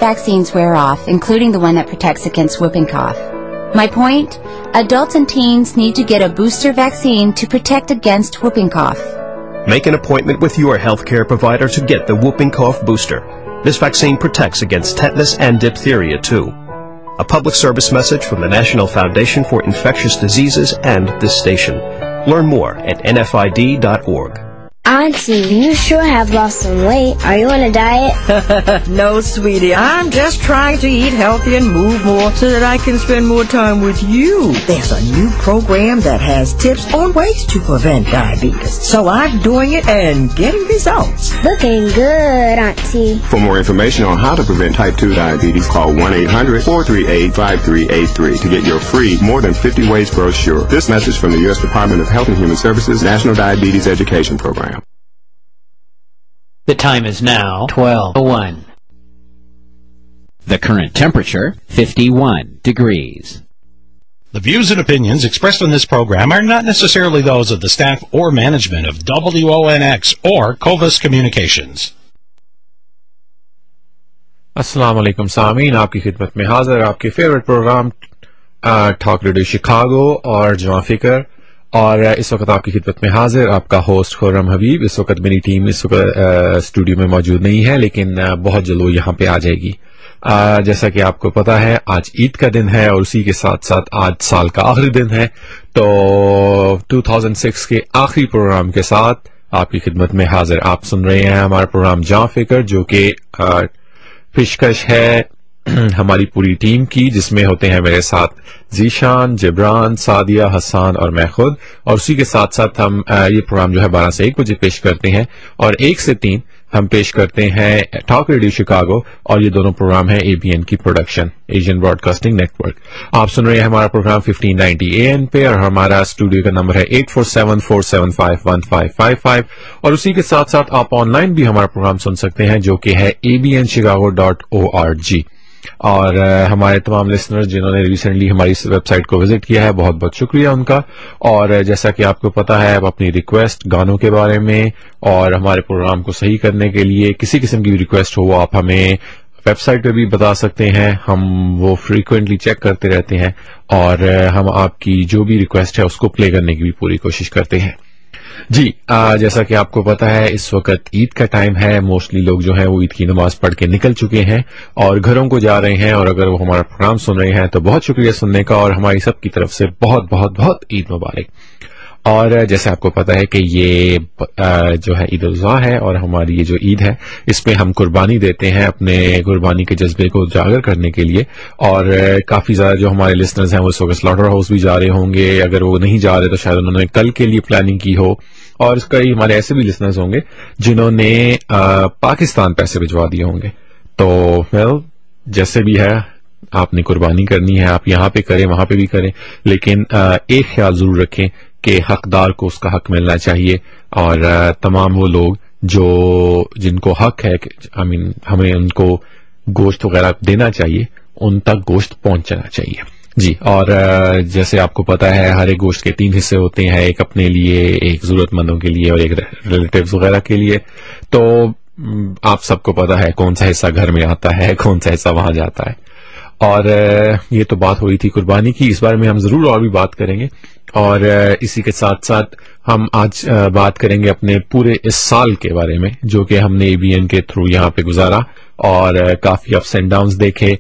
vaccines wear off, including the one that protects against whooping cough. My point? Adults and teens need to get a booster vaccine to protect against whooping cough. Make an appointment with your healthcare provider to get the whooping cough booster. This vaccine protects against tetanus and diphtheria, too. A public service message from the National Foundation for Infectious Diseases and this station. Learn more at nfid.org. Auntie, you sure have lost some weight. Are you on a diet? No, sweetie. I'm just trying to eat healthy and move more so that I can spend more time with you. There's a new program that has tips on ways to prevent diabetes. So I'm doing it and getting results. Looking good, Auntie. For more information on how to prevent type 2 diabetes, call 1-800-438-5383 to get your free More Than 50 Ways brochure. This message from the U.S. Department of Health and Human Services National Diabetes Education Program. The time is now 12:01. The current temperature, 51 degrees. The views and opinions expressed on this program are not necessarily those of the staff or management of WONX or Covas Communications. अस्सलाम वालेकुम सामीन, आपकी खिदमत में हाजिर आपके favourite programme talk radio Chicago और जवां फिकर। और इस वक्त आपकी खिदमत में हाजिर आपका होस्ट खुर्रम हबीब। इस वक्त मेरी टीम इस वक्त स्टूडियो में मौजूद नहीं है, लेकिन बहुत जल्द वो यहाँ पे आ जाएगी। जैसा कि आपको पता है आज ईद का दिन है और उसी के साथ साथ आज साल का आखिरी दिन है, तो 2006 के आखिरी प्रोग्राम के साथ आपकी खिदमत में हाजिर। आप सुन रहे हैं हमारा प्रोग्राम जवां फिकर, जो कि पेशकश है हमारी पूरी टीम की, जिसमें होते हैं मेरे साथ जीशान, जिब्रान, सादिया, हसान और मैं खुद। और उसी के साथ साथ हम ये प्रोग्राम जो है 12 से 1 बजे पेश करते हैं और 1 से 3 हम पेश करते हैं टॉक रेडियो शिकागो, और ये दोनों प्रोग्राम है ABN की प्रोडक्शन, एशियन ब्रॉडकास्टिंग नेटवर्क। आप सुन रहे हैं हमारा प्रोग्राम 1590 AM पे और हमारा स्टूडियो का नंबर है 8474751555। और उसी के साथ साथ आप ऑनलाइन भी हमारा प्रोग्राम सुन सकते हैं, जो कि है abnchicago.org। और हमारे तमाम लिसनर्स जिन्होंने रिसेंटली हमारी इस वेबसाइट को विजिट किया है, बहुत बहुत शुक्रिया उनका। और जैसा कि आपको पता है, आप अपनी रिक्वेस्ट गानों के बारे में और हमारे प्रोग्राम को सही करने के लिए किसी किस्म की रिक्वेस्ट हो, वो आप हमें वेबसाइट पे भी बता सकते हैं। हम वो फ्रीक्वेंटली चेक करते रहते हैं और हम आपकी जो भी रिक्वेस्ट है उसको प्ले करने की भी पूरी कोशिश करते हैं। जी, जैसा कि आपको पता है इस वक्त ईद का टाइम है। मोस्टली लोग जो हैं वो ईद की नमाज पढ़ के निकल चुके हैं और घरों को जा रहे हैं, और अगर वो हमारा प्रोग्राम सुन रहे हैं तो बहुत शुक्रिया सुनने का, और हमारी सबकी तरफ से बहुत बहुत बहुत ईद मुबारक। और जैसे आपको पता है कि ये जो है ईद उल अज़हा है, और हमारी ये जो ईद है इसमें हम कुर्बानी देते हैं अपने कुर्बानी के जज्बे को उजागर करने के लिए। और काफी ज्यादा जो हमारे लिसनर्स हैं वो इस वक्त स्लॉटर हाउस भी जा रहे होंगे, अगर वो नहीं जा रहे तो शायद उन्होंने कल के लिए प्लानिंग की हो। और कई हमारे ऐसे भी लिसनर्स होंगे जिन्होंने पाकिस्तान पैसे भिजवा दिए होंगे। तो वेल, जैसे भी है आपने कुर्बानी करनी है, आप यहाँ पे करें वहां पे भी करें, लेकिन एक ख्याल जरूर रखें कि हकदार को उसका हक मिलना चाहिए। और तमाम वो लोग जो जिनको हक है, हमें उनको गोश्त वगैरह देना चाहिए, उन तक गोश्त पहुंचना चाहिए। जी, और जैसे आपको पता है हर एक गोश्त के 3 हिस्से होते हैं, एक अपने लिए, एक जरूरतमंदों के लिए और एक रिलेटिव्स वगैरह के लिए। तो आप सबको पता है कौन सा हिस्सा घर में आता है, कौन सा हिस्सा वहां जाता है। और ये तो बात हो रही थी कुर्बानी की, इस बारे में हम जरूर और भी बात करेंगे। और इसी के साथ साथ हम आज बात करेंगे अपने पूरे इस साल के बारे में, जो कि हमने ABN के थ्रू यहाँ पे गुजारा, और काफी अप्स एंड डाउन्स देखे।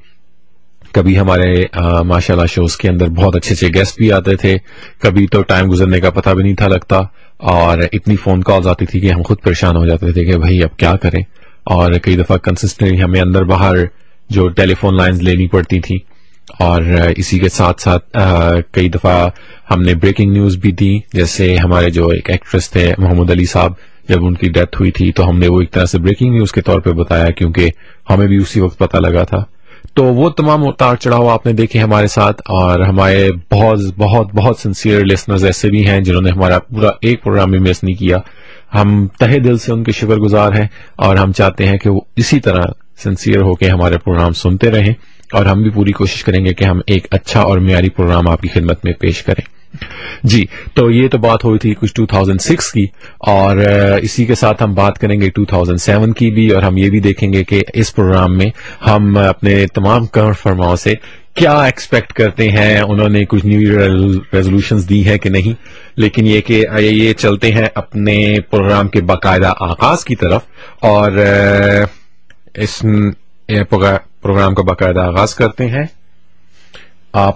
कभी हमारे माशाल्लाह शोज के अंदर बहुत अच्छे अच्छे गेस्ट भी आते थे, कभी तो टाइम गुजरने का पता भी नहीं था लगता, और इतनी फोन कॉल्स आती थी कि हम खुद परेशान हो जाते थे कि भाई अब क्या करें। और कई दफा कंसिस्टेंटली हमें अंदर बाहर जो टेलीफोन लाइंस लेनी पड़ती थी। और इसी के साथ साथ कई दफा हमने ब्रेकिंग न्यूज भी दी, जैसे हमारे जो एक एक्ट्रेस थे मोहम्मद अली साहब, जब उनकी डेथ हुई थी तो हमने वो एक तरह से ब्रेकिंग न्यूज के तौर पे बताया, क्योंकि हमें भी उसी वक्त पता लगा था। तो वो तमाम उतार चढ़ाव आपने देखे हमारे साथ, और हमारे बहुत बहुत बहुत सिंसियर लिसनर्स ऐसे भी हैं जिन्होंने हमारा पूरा एक प्रोग्राम भी मिस नहीं किया। हम तहे दिल से उनके शुक्रगुजार हैं, और हम चाहते हैं कि वो इसी तरह सिंसियर होकर हमारे प्रोग्राम सुनते रहें, और हम भी पूरी कोशिश करेंगे कि हम एक अच्छा और मियारी प्रोग्राम आपकी खिदमत में पेश करें। جی تو یہ تو بات ہوئی تھی کچھ 2006 کی, اور اسی کے ساتھ ہم بات کریں گے 2007 کی بھی, اور ہم یہ بھی دیکھیں گے کہ اس پروگرام میں ہم اپنے تمام کرنٹ فرماؤں سے کیا ایکسپیکٹ کرتے ہیں. انہوں نے کچھ نیو ریزولوشنز دی ہے کہ نہیں, لیکن یہ کہ یہ چلتے ہیں اپنے پروگرام کے باقاعدہ آغاز کی طرف, اور اس پروگرام کا باقاعدہ آغاز کرتے ہیں آپ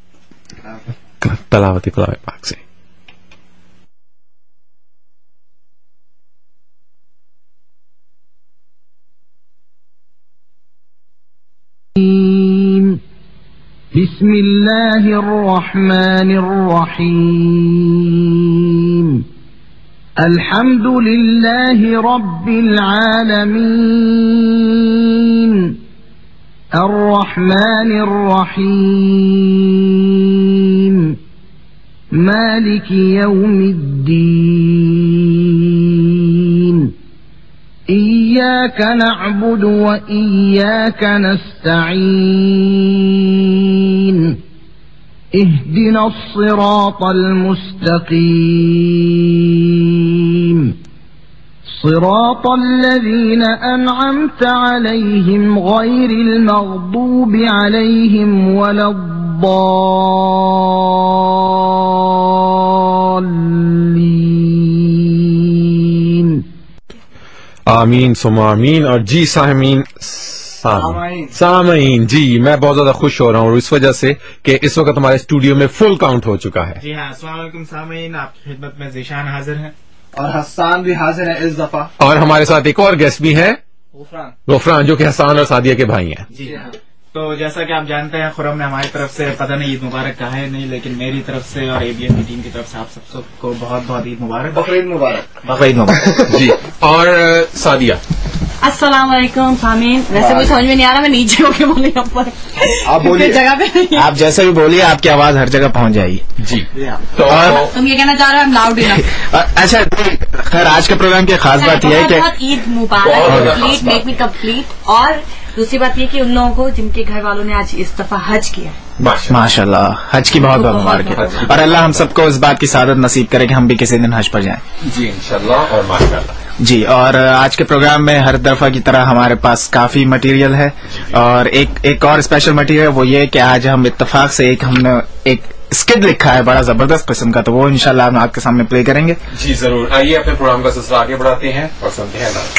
تلاوت کلام پاک سے. بسم اللہ الرحمن الرحیم الحمد للہ رب العالمین الرحمن الرحیم مالک یوم الدین إياك نعبد وإياك نستعين اهدنا الصراط المستقيم صراط الذين أنعمت عليهم غير المغضوب عليهم ولا الضالين. آمین ثم آمین. اور جی سامعین جی میں بہت زیادہ خوش ہو رہا ہوں اس وجہ سے کہ اس وقت ہمارے اسٹوڈیو میں فل کاؤنٹ ہو چکا ہے. جی ہاں, السلام علیکم سامعین, آپ کی خدمت میں ذیشان حاضر ہیں اور حسان بھی حاضر ہے اس دفعہ, اور ہمارے ساتھ ایک اور گیسٹ بھی ہے غفران, جو کہ حسان اور سعدیہ کے بھائی ہیں. جی ہاں, تو جیسا کہ آپ جانتے ہیں خرم نے ہماری طرف سے پتہ نہیں عید مبارک کہا ہے نہیں, لیکن میری طرف سے اور ABN کی ٹیم کی طرف سے آپ سب کو بہت بہت عید مبارک, بقرعید مبارک. بقرعید مبارک. جی, اور سعدیہ السلام علیکم سامعین. ویسے مجھے سمجھ میں نہیں آ رہا, میں نیچے ہو کے بولوں گا, پر آپ بولیے جگہ پہ, آپ جیسے بھی بولیے آپ کی آواز ہر جگہ پہنچ جائے گی. جی تو تم یہ کہنا چاہ رہے ہو ہم لاؤڈ انف. اچھا خیر, آج کے پروگرام کی خاص بات یہ ہے کہ عید مبارک, میک می کمپلیٹ. اور دوسری بات یہ کہ ان لوگوں کو جن کے گھر والوں نے آج اس دفعہ حج کیا, ماشاء اللہ حج کی بہت بہت مبارک ہے, اور اللہ ہم سب کو اس بات کی سعادت نصیب کرے کہ ہم بھی کسی دن حج پر جائیں. جی انشاءاللہ اور ماشاء اللہ. جی, اور آج کے پروگرام میں ہر دفعہ کی طرح ہمارے پاس کافی مٹیریل ہے, اور ایک اور اسپیشل مٹیریل وہ یہ کہ آج ہم اتفاق سے ہم نے ایک اسکٹ لکھا ہے بڑا زبردست قسم کا, تو وہ انشاءاللہ ہم آپ کے سامنے پلے کریں گے. جی ضرور, آئیے اپنے پروگرام کا سلسلہ آگے بڑھاتے ہیں اور سنتے ہیں نعت.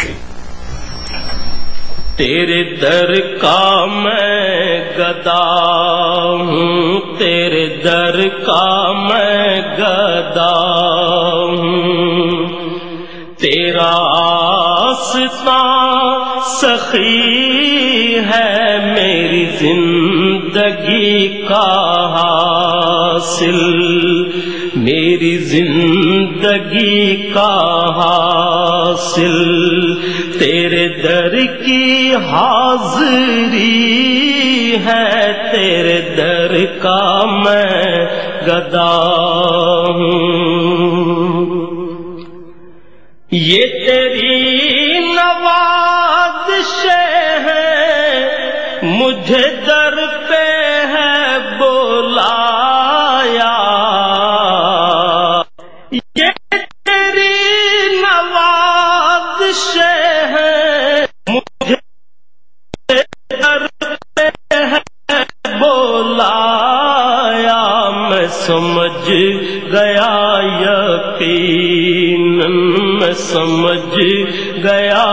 تیرے در کا میں گدا ہوں, تیرے در کا میں گدا ہوں, تیرا آستاں سخی ہے میری زندگی کا حاصل, میری زندگی کا حاصل, تیرے در کی حاضری ہے, تیرے در کا میں گدا ہوں. یہ تیری نوازشیں ہیں, مجھے در پہ ہے بلایا, یہ تیری نوازشیں ہیں, مجھے در پہ ہے بلایا, میں سمجھ گیا یقیناً, میں سمجھ گیا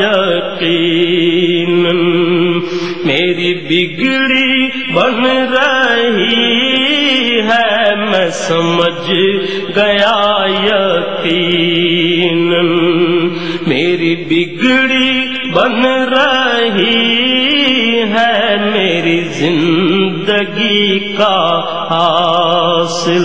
یقیناً, میری بگڑی بن رہی ہے, میں سمجھ گیا یقیناً, میری بگڑی بن رہی ہے میری زندگی کا حاصل.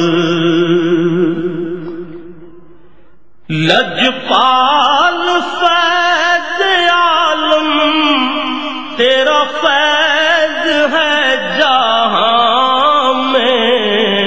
لجپال فیض عالم تیرا فیض ہے جہاں میں,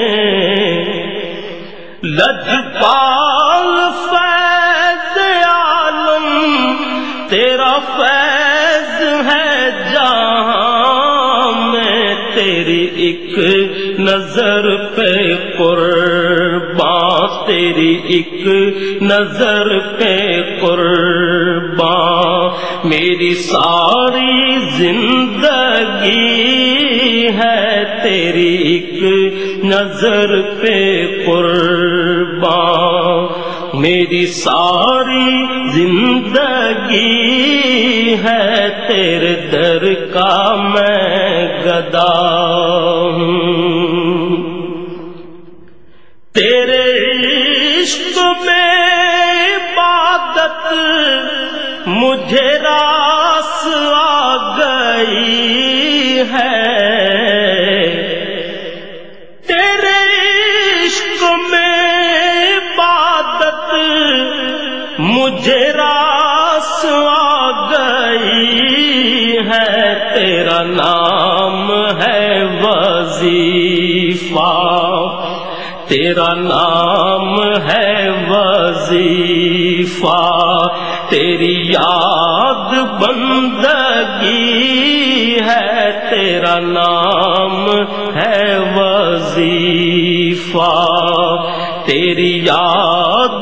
لجپال فیض عالم تیرا فیض ہے جہاں میں, تیری ایک نظر پہ قربان، تیری ایک نظر پہ قربان، میری ساری زندگی ہے تیری ایک نظر پہ قربان، میری ساری زندگی ہے تیرے در کا میں گدا ہوں، تیرے عشق میں عبادت مجھے راس آ گئی ہے، تیرے عشق میں عبادت مجھے راس آ گئی ہے، تیرا نام ہے وظیفہ، تیرا نام ہے وظیفہ، تیری یاد بندگی ہے، تیرا نام ہے وظیفہ، تیری یاد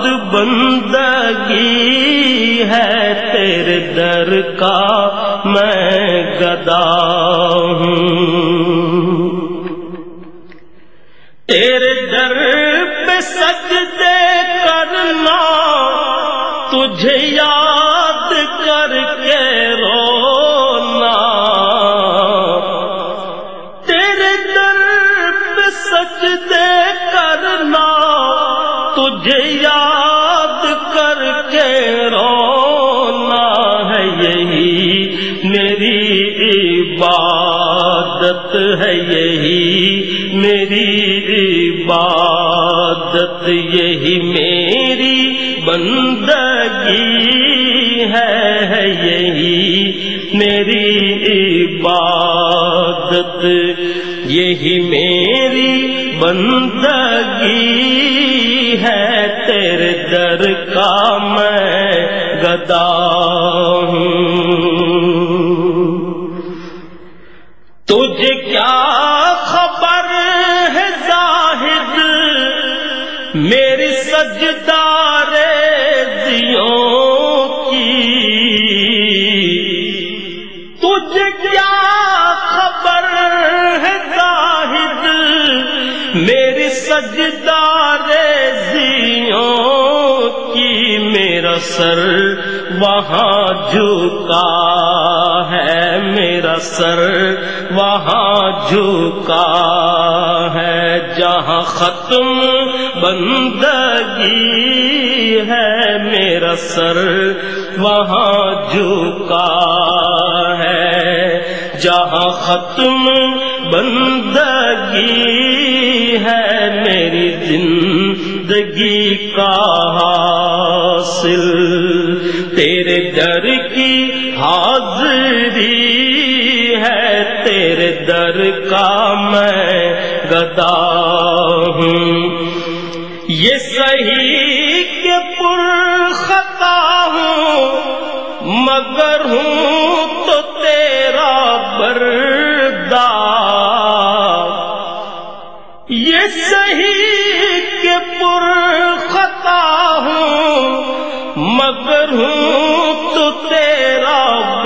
بندگی ہے، تیرے در کا میں گدا ہوں، تیرے در پہ سجدے کرنا، تجھے یاد کر کے رونا، تیرے در پہ سجدے کرنا، تجھے یاد کر کے رونا ہے، یہی میری عبادت ہے، یہی میری عبادت، یہی میری بندگی ہے، یہی میری عبادت، یہی میری بندگی ہے، تیرے در کا میں گدا ہوں، تجھے کیا خبر ہے زاہد میری سجدہ ریزیوں کی، تجھے کیا خبر ہے زاہد میری سجدہ ریزیوں کی، میرا سر وہاں جھکا ہے، میرا سر وہاں جھکا ہے، جہاں ختم بندگی ہے، میرا سر وہاں جھکا ہے، جہاں ختم بندگی ہے، میری زندگی کا حاصل تیرے در کی حاضری ہے، تیرے در کا میں گدا ہوں، یہ صحیح کہ پر خطا ہوں مگر ہوں تو تیرا بردار، یہ صحیح کہ پر خطا ہوں مگر ہوں تو تیرا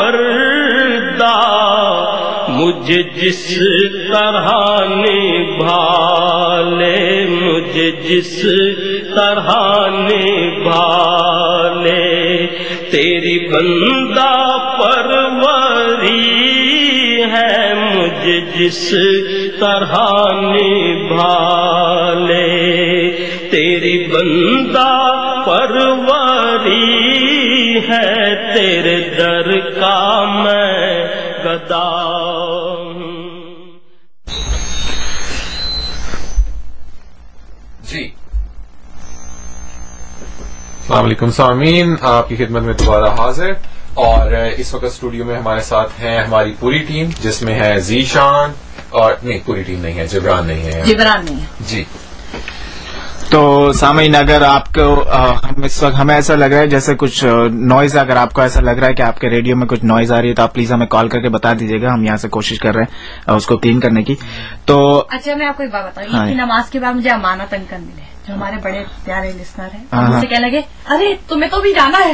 بردار، مجھے جس طرح نبھا لے، مجھے جس طرح نبھا لے، تیری بندہ پروری ہے، مجھے جس طرح نبھا لے، تیری بندہ پروری ہے، تیرے در کا میں گدا ہوں۔ جی السلام علیکم سامعین، آپ کی خدمت میں دوبارہ حاضر، اور اس وقت اسٹوڈیو میں ہمارے ساتھ ہیں ہماری پوری ٹیم، جس میں ہے ذیشان، اور نہیں پوری ٹیم نہیں ہے، جبران نہیں ہے، جبران نہیں ہے جی، تو سامعین اگر آپ کو اس وقت ہمیں ایسا لگ رہا ہے جیسے کچھ نوائز، اگر آپ کو ایسا لگ رہا ہے کہ آپ کے ریڈیو میں کچھ نوائز آ رہی ہے تو آپ پلیز ہمیں کال کر کے بتا دیجیے گا. ہم یہاں سے کوشش کر رہے ہیں اس کو کلین کرنے کی. تو اچھا میں آپ کو ایک بات بتاؤں کہ نماز کے بعد مجھے امانت انکل ملے جو ہمارے بڑے پیارے لسنر ہیں، مجھ سے کہنے لگے ارے تمہیں تو بھی جانا ہے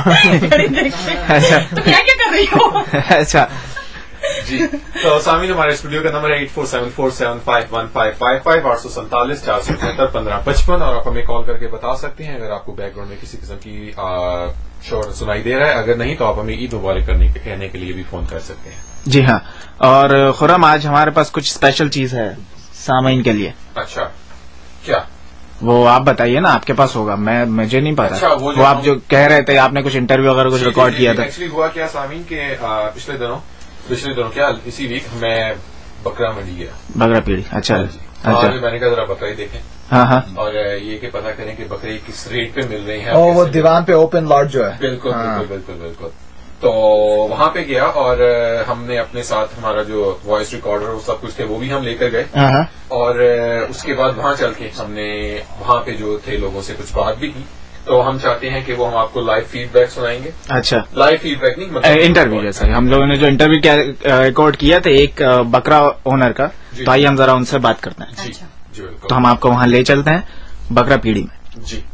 تو کیا کر رہی ہو. اچھا جی. تو سامعین ہمارے اسٹوڈیو کا نمبر ہے 8474751555 847 475 1555 اور آپ ہمیں کال کر کے بتا سکتے ہیں اگر آپ کو بیک گراؤنڈ میں کسی قسم کی شور سنائی دے رہا ہے. اگر نہیں تو آپ ہمیں عید مبارک کہنے کے لیے بھی فون کر سکتے ہیں. جی ہاں. اور خرم آج ہمارے پاس کچھ اسپیشل چیز ہے سامعین کے لیے. اچھا کیا؟ وہ آپ بتائیے نا، آپ کے پاس ہوگا، مجھے نہیں پتا. اچھا وہ آپ جو کہہ رہے تھے آپ نے کچھ انٹرویو وغیرہ کچھ ریکارڈ کیا تھا. ایکچولی ہوا کیا سامعین کے پچھلے دنوں کیا اسی ویک میں بکرا منڈی گیا. بکرا پیڑی. اچھا اچھا. میں نے کہا ذرا بکرے دیکھیں. ہاں ہاں. اور یہ کہ پتا کریں کہ بکرے کس ریٹ پہ مل رہے ہیں. وہ دیوان پہ اوپن لاٹ جو ہے. بالکل بالکل بالکل بالکل. تو وہاں پہ گیا اور ہم نے اپنے ساتھ ہمارا جو وائس ریکارڈر سب کچھ تھے وہ بھی ہم لے کر گئے. اور اس کے بعد وہاں چل کے ہم نے وہاں پہ جو تھے لوگوں سے کچھ بات بھی کی. تو ہم چاہتے ہیں کہ وہ ہم آپ کو لائیو فیڈ بیک سنائیں گے. اچھا. لائیو فیڈ بیک نہیں مطلب انٹرویو جیسا. ہم لوگوں نے جو انٹرویو ریکارڈ کیا تھا ایک بکرا اونر کا، تو آئیے ہم ذرا ان سے بات کرتے ہیں. جی جی بالکل. تو ہم آپ کو وہاں لے چلتے ہیں بکرا پیڑی میں. جی.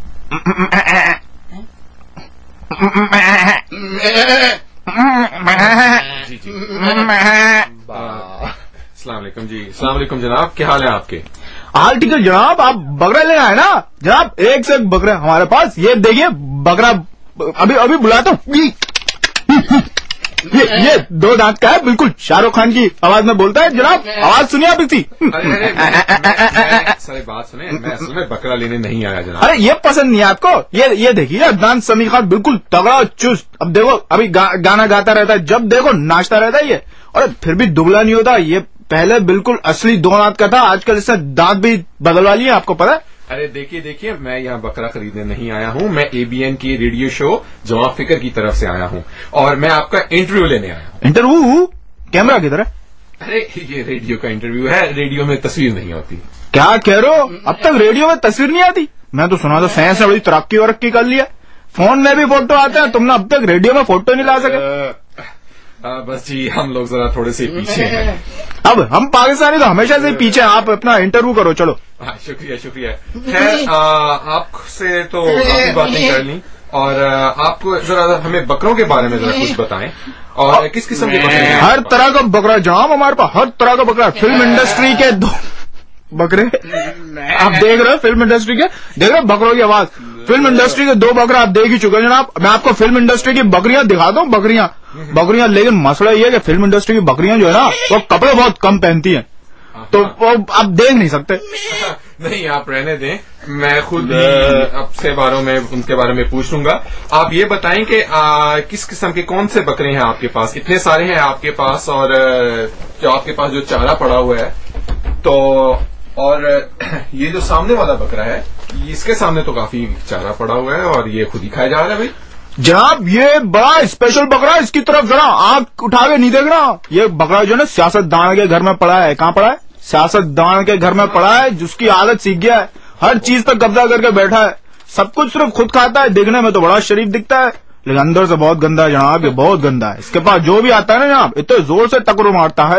السلام علیکم. جی السلام علیکم جناب، کیا حال ہے آپ کے؟ حال ٹھیک ہے جناب. آپ بکرا لینا ہے نا جناب؟ ایک سے ایک بکرا ہمارے پاس. یہ دیکھیے بکرا ابھی بلاتا ہوں. یہ 2 دانت کا ہے، بالکل شاہ رخ خان کی آواز میں بولتا ہے جناب. آواز سنیے آپ اس کی. سر بات سنیں، میں اصل میں بکرا لینے نہیں آیا جناب. ارے یہ پسند نہیں ہے آپ کو؟ یہ دیکھیے دانت سمیخ بالکل تگڑا چست. اب دیکھو ابھی گانا گاتا رہتا ہے، جب دیکھو ناچتا رہتا ہے یہ، اور پھر بھی دبلا نہیں ہوتا. یہ پہلے بالکل اصلی 2 دانت کا تھا، آج کل اس نے دانت بھی بدلوا لیے. آپ کو پتا ہے؟ ارے دیکھیے میں یہاں بکرا خریدنے نہیں آیا ہوں. میں ABN کی ریڈیو شو جواب فکر کی طرف سے آیا ہوں اور میں آپ کا انٹرویو لینے آیا ہوں. انٹرویو؟ کیمرہ کدھر ہے؟ ارے یہ ریڈیو کا انٹرویو ہے، ریڈیو میں تصویر نہیں ہوتی. کیا کہہ رہے ہو؟ اب تک ریڈیو میں تصویر نہیں آتی؟ میں تو سنا تھا سائنس نے بڑی ترقی کر لی ہے، فون میں بھی فوٹو آتے ہیں. تم نے اب تک ریڈیو میں فوٹو نہیں لا سکے. بس جی ہم لوگ ذرا تھوڑے سے پیچھے ہیں. اب ہم پاکستانی تو ہمیشہ سے پیچھے. آپ اپنا انٹرویو کرو. چلو. شکریہ. خیر آپ سے تو کافی باتیں کر لیں اور آپ کو ذرا ہمیں بکروں کے بارے میں ذرا کچھ بتائیں اور کس قسم کے بکرے ہیں؟ ہر طرح کا بکرا جناب ہمارے پاس، ہر طرح کا بکرا. فلم انڈسٹری کے 2 بکرے آپ دیکھ رہے ہو، فلم انڈسٹری کے دیکھ رہے بکروں کی آواز. فلم انڈسٹری کے 2 بکرا آپ دیکھ ہی چکے جناب. میں آپ کو فلم انڈسٹری کی بکریاں دکھاتا ہوں. بکریاں لیکن مسئلہ یہ ہے کہ فلم انڈسٹری کی بکریاں جو ہے نا وہ کپڑے بہت کم پہنتی ہیں، تو آپ دیکھ نہیں سکتے. نہیں آپ رہنے دیں، میں خود اب سے باروں میں ان کے بارے میں پوچھ لوں گا. آپ یہ بتائیں کہ کس قسم کے کون سے بکرے ہیں آپ کے پاس؟ اتنے سارے ہیں آپ کے پاس، اور جو آپ کے پاس جو چارہ پڑا ہوا ہے تو، اور یہ جو سامنے والا بکرا ہے اس کے سامنے تو کافی چارہ پڑا ہوا ہے اور یہ خود ہی کھایا جا رہا ہے. بھائی جناب یہ بڑا اسپیشل بکرا ہے، اس کی طرف ذرا آنکھ اٹھا کے نہیں دیکھنا. یہ بکرا جو ہے نا سیاست دان کے گھر میں پڑا ہے. کہاں پڑا ہے؟ سیاست دان کے گھر میں پڑا ہے، جس کی عادت سیکھ گیا ہے، ہر چیز پر قبضہ کر کے بیٹھا ہے، سب کچھ صرف خود کھاتا ہے. دیکھنے میں تو بڑا شریف دکھتا ہے لیکن اندر سے بہت گندا ہے جناب. یہ بہت گندا ہے. اس کے پاس جو بھی آتا ہے نا جناب اتنے زور سے ٹکرو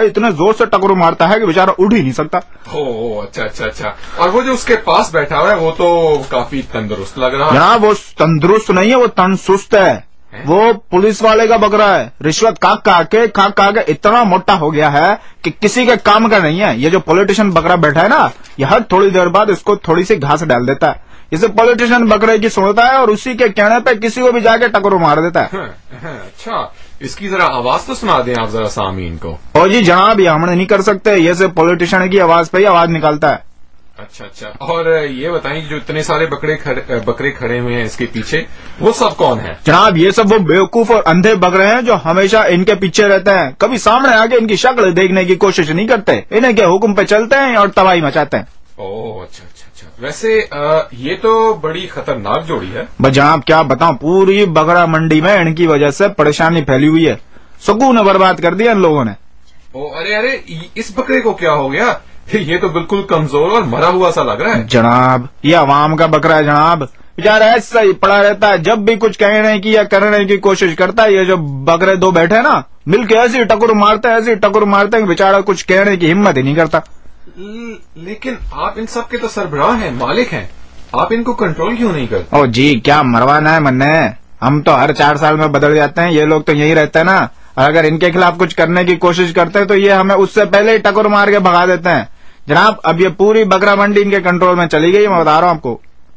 مارتا ہے کہ بیچارہ اٹھ ہی نہیں سکتا. اچھا. اور وہ جو اس کے پاس بیٹھا ہوا ہے وہ تو کافی تندرست لگ رہا ہے جناب. وہ تندرست نہیں ہے، وہ تن سست ہے. وہ پولیس والے کا بکرا ہے. رشوت کھا کے اتنا موٹا ہو گیا ہے کہ کسی کے کام کا نہیں ہے. یہ جو پولیٹیشین بکرا بیٹھا ہے نا یہ ہر تھوڑی دیر بعد اس کو تھوڑی سی گھاس ڈال دیتا ہے. اسے پولیٹیشین بکرے کی سنتا ہے اور اسی کے کہنے پہ کسی کو بھی جا کے ٹکرو مار دیتا ہے. اچھا اس کی ذرا آواز تو سنا دیں آپ ذرا سامعین کو. اور جی جناب یہ ہم نہیں کر سکتے، یہ صرف پولیٹیشین کی آواز پہ ہی آواز نکالتا ہے. اچھا. اور یہ بتائیں جو اتنے سارے بکرے کھڑے ہوئے ہیں اس کے پیچھے وہ سب کون ہیں؟ جناب یہ سب وہ بیوقوف اور اندھے بکرے ہیں جو ہمیشہ ان کے پیچھے رہتے ہیں. کبھی سامنے آ کے ان کی شکل دیکھنے کی کوشش نہیں کرتے، انہیں کے حکم پہ چلتے ہیں اور تباہی مچاتے ہیں. اچھا. ویسے یہ تو بڑی خطرناک جوڑی ہے. بس جناب کیا بتاؤں، پوری بکرا منڈی میں ان کی وجہ سے پریشانی پھیلی ہوئی ہے. سکون برباد کر دیا ان لوگوں نے. ارے اس بکرے کو کیا ہو گیا؟ یہ تو بالکل کمزور اور مرا ہوا سا لگ رہا ہے. جناب یہ عوام کا بکرا ہے جناب, بیچارہ ایسا ہی پڑا رہتا ہے, جب بھی کچھ کہنے کی یا کرنے کی کوشش کرتا ہے. یہ جو بکرے دو بیٹھے نا مل کے ایسی ٹکر مارتے ہیں بیچارہ کچھ کہنے کی ہمت ہی نہیں کرتا. لیکن آپ ان سب کے تو سربراہ ہیں, مالک ہیں, آپ ان کو کنٹرول کیوں نہیں کرتے؟ او جی کیا مروانا ہے مننے, ہم تو ہر 4 سال میں بدل جاتے ہیں, یہ لوگ تو یہی رہتے ہیں نا. اگر ان کے خلاف کچھ کرنے کی کوشش کرتے ہیں تو یہ ہمیں اس سے پہلے ہی ٹکر مار کے بھگا دیتے ہیں. جناب اب یہ پوری بکرا منڈی ان کے کنٹرول میں چلی گئی, میں بتا رہا ہوں آپ کو.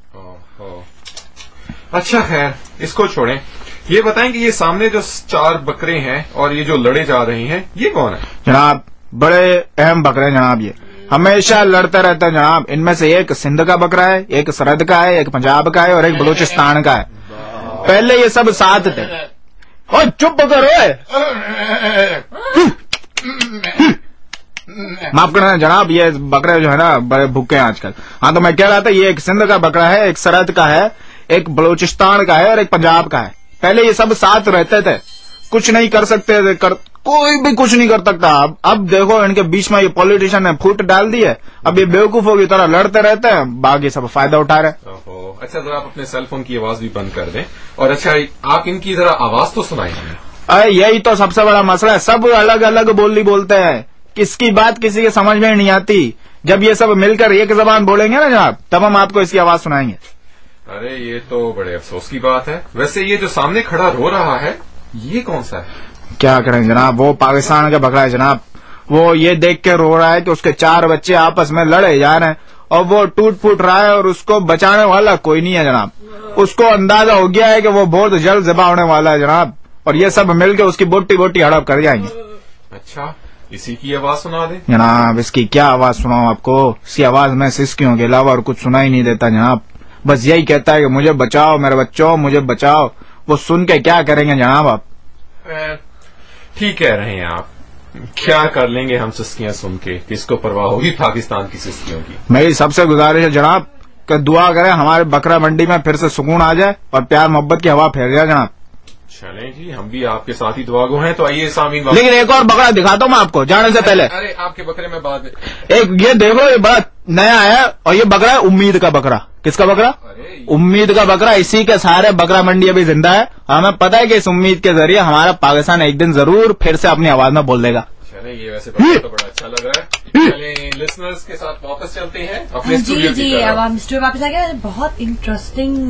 اچھا خیر اس کو چھوڑیں, یہ بتائیں کہ یہ سامنے جو 4 بکرے ہیں اور یہ جو لڑے جا رہے ہیں یہ کون ہے؟ جناب بڑے اہم بکرے ہیں جناب, یہ ہمیشہ لڑتے رہتے ہیں جناب. ان میں سے ایک سندھ کا بکرا ہے, ایک سرحد کا ہے, ایک پنجاب کا ہے اور ایک بلوچستان کا ہے. پہلے یہ سب ساتھ تھے. اور چپ کرو, معاف کرنا جناب, یہ بکرے جو ہے نا بڑے بھوکے ہیں آج کل. ہاں تو میں کہہ رہا تھا یہ ایک سندھ کا بکرا ہے, ایک سرحد کا ہے, ایک بلوچستان کا ہے اور ایک پنجاب کا ہے. پہلے یہ سب ساتھ رہتے تھے, کچھ نہیں کر سکتے تھے, کوئی بھی کچھ نہیں کر سکتا. اب دیکھو ان کے بیچ میں یہ پولیٹیشین نے پھوٹ ڈال دی ہے, اب یہ بیوقوفوں کی طرح لڑتے رہتے ہیں, باقی سب فائدہ اٹھا رہے ہیں. اچھا ذرا آپ اپنے سیل فون کی آواز بھی بند کر دیں, اور اچھا آپ ان کی ذرا آواز تو سنائیں ہمیں. یہی تو سب سے بڑا مسئلہ ہے, سب الگ الگ بولی بولتے ہیں, کس کی بات کسی کے سمجھ میں نہیں آتی. جب یہ سب مل کر ایک زبان بولیں گے نا جناب, تب ہم آپ کو اس کی آواز سنائیں گے. ارے یہ تو بڑے افسوس کی بات ہے. ویسے یہ جو سامنے کھڑا رو رہا ہے یہ کون سا ہے؟ کیا کریں جناب, وہ پاکستان کا بکرا ہے جناب. وہ یہ دیکھ کے رو رہا ہے کہ اس کے 4 بچے آپس میں لڑے جا رہے ہیں اور وہ ٹوٹ پھوٹ رہا ہے, اور اس کو بچانے والا کوئی نہیں ہے جناب. اس کو اندازہ ہو گیا ہے کہ وہ بہت جلد ذبح ہونے والا ہے جناب, اور یہ سب مل کے اس کی بوٹی بوٹی ہڑپ کر جائیں گے. اچھا اسی کی آواز سنا دیں جناب. اس کی کیا آواز سناؤں آپ کو, اس کی آواز میں سسکیوں کے علاوہ اور کچھ سنا ہی نہیں دیتا جناب. بس یہی کہتا ہے کہ مجھے بچاؤ میرے بچوں, مجھے بچاؤ. وہ سن کے کیا کریں گے جناب آپ؟ ٹھیک کہہ رہے ہیں آپ, کیا کر لیں گے ہم سسکیاں سن کے, کس کو پرواہ ہوگی پاکستان کی سسکیوں کی. میری سب سے گزارش ہے جناب کہ دعا کریں ہمارے بکرا منڈی میں پھر سے سکون آ جائے اور پیار محبت کی ہوا پھیل جائے جناب. چلیں جی ہم بھی آپ کے ساتھ ہی دعا گو ہیں. تو آئیے سامعین, لیکن ایک اور بکرا دکھاتا ہوں میں آپ کو جانے سے پہلے. ارے آپ کے بکرے میں بعد میں ایک یہ دیکھو, یہ بڑا نیا ہے اور یہ بکرا ہے امید کا بکرا. کس کا بکرا؟ امید کا بکرا. اسی کے سارے بکرا منڈی ابھی زندہ ہے. ہمیں پتا ہے کہ اس امید کے ذریعے ہمارا پاکستان ایک دن ضرور پھر سے اپنی آواز میں بول دے گا. چلیں یہ ویسے تو بڑا اچھا لگ رہا ہے. چلیں لسنرز کے ساتھ واپس چلتے ہیں اپنے اسٹوڈیو کی طرف. اب ہم اسٹوڈیو واپس آ گئے. بہت انٹرسٹنگ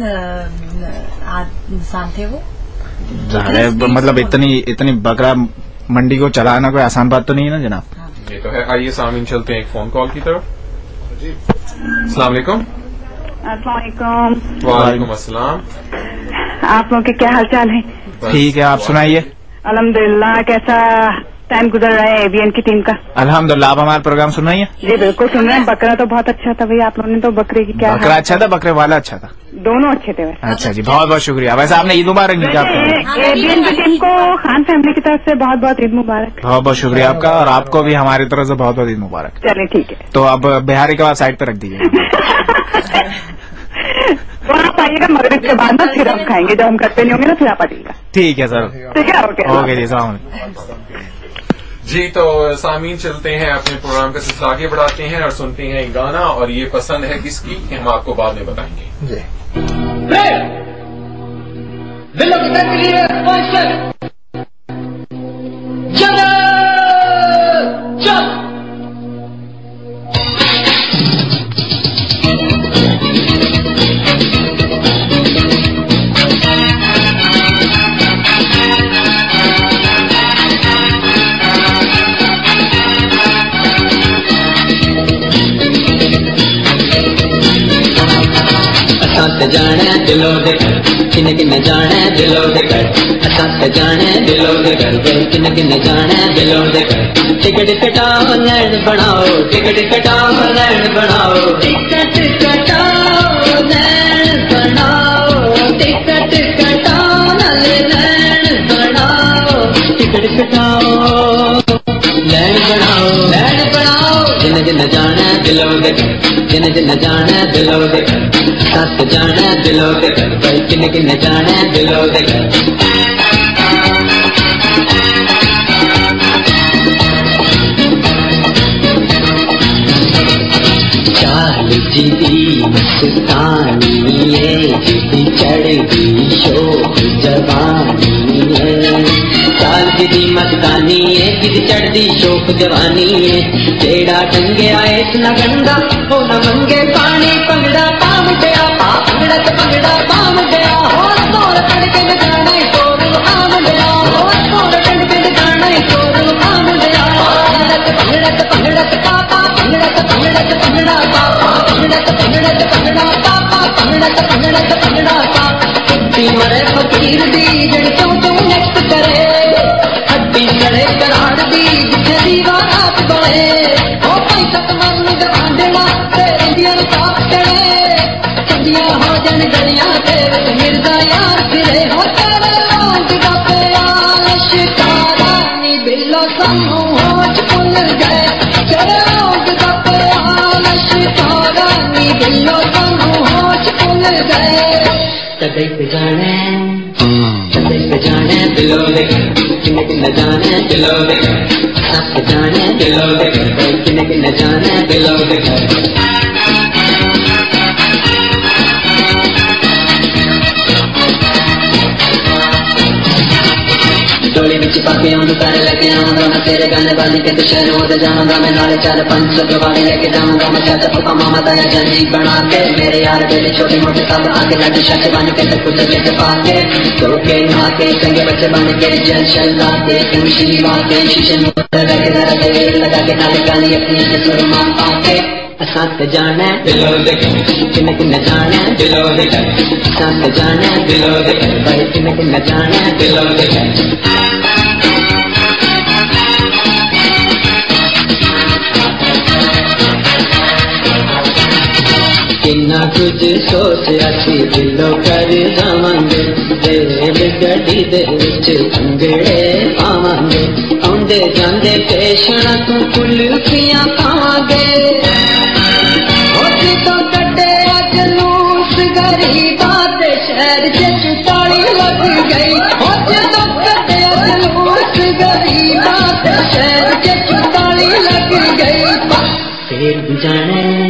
انسان تھے وہ. مطلب اتنی بکرا منڈی کو چلانا کوئی آسان بات تو نہیں ہے نا جناب. یہ تو ہے. آئیے سامعین چلتے ہیں ایک فون کال کی طرف. السلام علیکم. السلام علیکم. وعلیکم السلام. آپ لوگوں کے کیا حال چال ہے؟ ٹھیک ہے, آپ سنائیے. الحمدللہ. کیسا ٹائم گزر رہا ہے ABN کی ٹیم کا؟ الحمدللہ. آپ ہمارا پروگرام سن رہی ہیں؟ جی بالکل سن رہے ہیں. بکرا تو بہت اچھا تھا بھائی, آپ لوگوں نے تو بکرے کی کیا. بکرا اچھا تھا, بکرے والا اچھا تھا, دونوں اچھے تھے. اچھا جی بہت بہت شکریہ. ویسے آپ نے عید مبارک نہیں کیا؟ ABN کی ٹیم کو خان فیملی کی طرف سے بہت بہت عید مبارک. بہت بہت شکریہ آپ کا, اور آپ کو بھی ہماری طرف سے بہت بہت عید مبارک. چلیں ٹھیک ہے. تو اب بہاری کے بعد سائڈ پہ رکھ دیجیے. آپ آئیے گا مغرب کے بعد نا, پھر ہم کھائیں گے. جب ہم کرتے نہیں ہوں گے نا پھر آپ آئیے گا. ٹھیک ہے سر. ٹھیک ہے اوکے جی. السلام علیکم. جی تو سامعین چلتے ہیں اپنے پروگرام کا سلسلہ آگے بڑھاتے ہیں اور سنتے ہیں ایک گانا, اور یہ پسند ہے کس کی ہم آپ کو بعد میں بتائیں گے. جی جانا دلوں دے گھر کن کن جانا دلوں دے گھر. اساں جانا دلوں دے گھر کن کن جانا دلوں دے گھر. ٹکٹ کٹاؤ لائن بناؤ, ٹکٹ کٹاؤ لائن بناؤ, ٹکٹ کٹاؤ لائن بناؤ, ٹکٹ کٹاؤ لائن بناؤ, ٹکٹ کٹاؤ لائن بناؤ, لائن بناؤ. جن جن جانا دلوں دے گھر, جن جن جانا دلوں دے گھر. سات جانا دلوں دے گھر بھائی, کن کن جانا دلوں دے گھر. جی مستانی جی چڑھتی شوق جوانی سال جی مستانی جی چڑھتی شوق جوانی جیڑا ٹنگے آئے نہ گنگا وہ نہ منگے پانی پنگڑا پام گیا پنگڑا پنگڑا پام گیا اور تڑکے جانا سور پام گیا اور تڑکے جانا سور پام گیا پنگڑا پنگڑا پاپا پنگڑا پنگڑا پنگڑا پاپا پنگڑا پنگڑا پنگڑا پاپا پنگڑا پنگڑا پنگڑا پاپا ہڈی مرے فقیر دی جڑ تو نیکٹ کرے ہڈی سڑے کراڑ دی جدی رات بڑے او پیسہ من گران دینا تے انڈیا صاف کرے چنڈیاں ہو جن گلیاں تے مرزا یار پھرے ہو تیرے لوگ دا پیال شکارا نی بلو سنو ہوش بھول گئے تیرے لوگ دا پیال شکارا نی بلو سنو ہوش بھول گئے کدے پہ جانے کدے پہ جانے دلو دے کنے کنے جانے دلو دے ساتھ جانے دلو دے کنے کنے جانے دلو دے ڈولی بچ پا کے آؤں کر لے کے آؤں گا میں تیرے گانے والی کے دشہر ہو جاؤں گا میں نالے 4-5 گواڑی لے کے جاؤں گا میں چاچا پپا ماما دایا جنجی بنا کے میرے یار بیٹے چھوٹی موٹی سب آ کے لڈو شک بن کے سب کچھ کے پا کے تو کے نہا کے چنگے بچے بن کے جل شل لا کے کمشی لا کے شیشے میں لگا کے ذرا دیر لگا کے نالے گالی اپنی جسر مان پا کے ساتھ جانا دلو دے کن کن جانا دلو دے ساتھ جانا دلو دے بھائی کن جانا دلو دے کنا کچھ سوچیا سی دلو کر جاواں گے ریل گڈی دے وچ انگڑے پاواں گے آندے جاندے پیشنا تو کلفیاں کھاواں گے تو کٹے جلوس غریباں تے شہر چ تاڑی لگ گئی تو کٹے جلوس غریباں تے شہر چ تاڑی لگ گئی پھر بھی جانے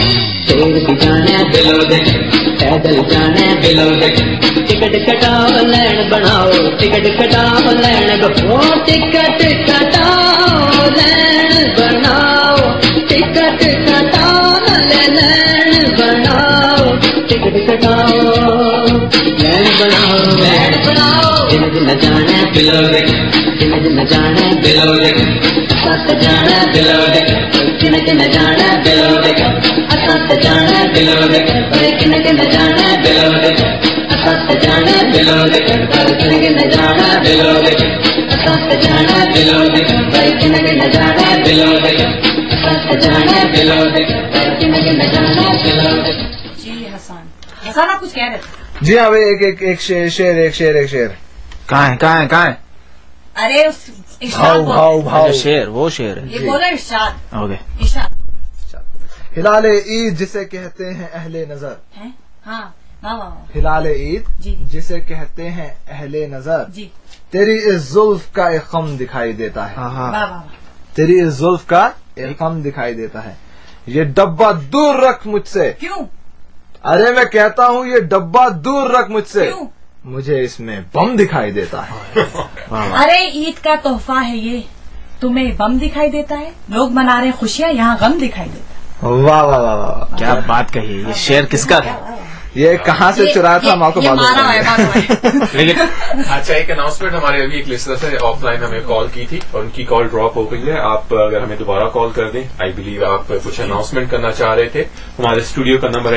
دلو دے پیدل جانے دلو دے ٹکٹ کٹاؤ لین بناؤ ٹکٹ کٹاؤ لین گو ٹکٹ کٹاؤ لین بناؤ ٹکٹ کٹاؤ لین بناؤ ٹکٹ کٹاؤ لین بناؤ جن جن جانے دلو دے جن جن جانے دلو دے ساتھ جانا دلو دے جن جن جانا دلو دے ساتھ جانا دلو دے کن کن جانا دلو دے ساتھ جانا دلو دے کن کن جانا دلو دے ساتھ جانا دلو دے کن کن جانا دلو دے ساتھ جانا دلو دے کن کن جانا دلو دے. جی حسان آپ کچھ کہہ رہے تھے؟ جی ہاں ایک شعر کہاں ہے ارے شعر وہ شعر یہ بولا ارشاد ارشاد ہلال عید جسے کہتے ہیں اہل نظر ہاں ہلال عید جسے کہتے ہیں اہل نظر تیری اس زلف کا ایک خم دکھائی دیتا ہے تیری اس زلف کا ایک خم دکھائی دیتا ہے یہ ڈبہ دور رکھ مجھ سے کیوں ارے میں کہتا ہوں یہ ڈبہ دور رکھ مجھ سے مجھے اس میں بم دکھائی دیتا ہے ارے عید کا تحفہ ہے یہ تمہیں بم دکھائی دیتا ہے لوگ منا رہے خوشیاں یہاں غم دکھائی دیتا ہے واہ واہ واہ واہ کیا بات کہی یہ شعر کس کا تھا یہ کہاں سے چرا تھا ہم آپ کو معلوم لیکن اچھا ایک اناؤنسمنٹ ہمارے ابھی ایک لسنر سے آف لائن ہمیں کال کی تھی اور ان کی کال ڈراپ ہو گئی ہے آپ اگر ہمیں دوبارہ کال کر دیں آئی بلیو آپ کچھ اناؤنسمنٹ کرنا چاہ رہے تھے ہمارے اسٹوڈیو کا نمبر ہے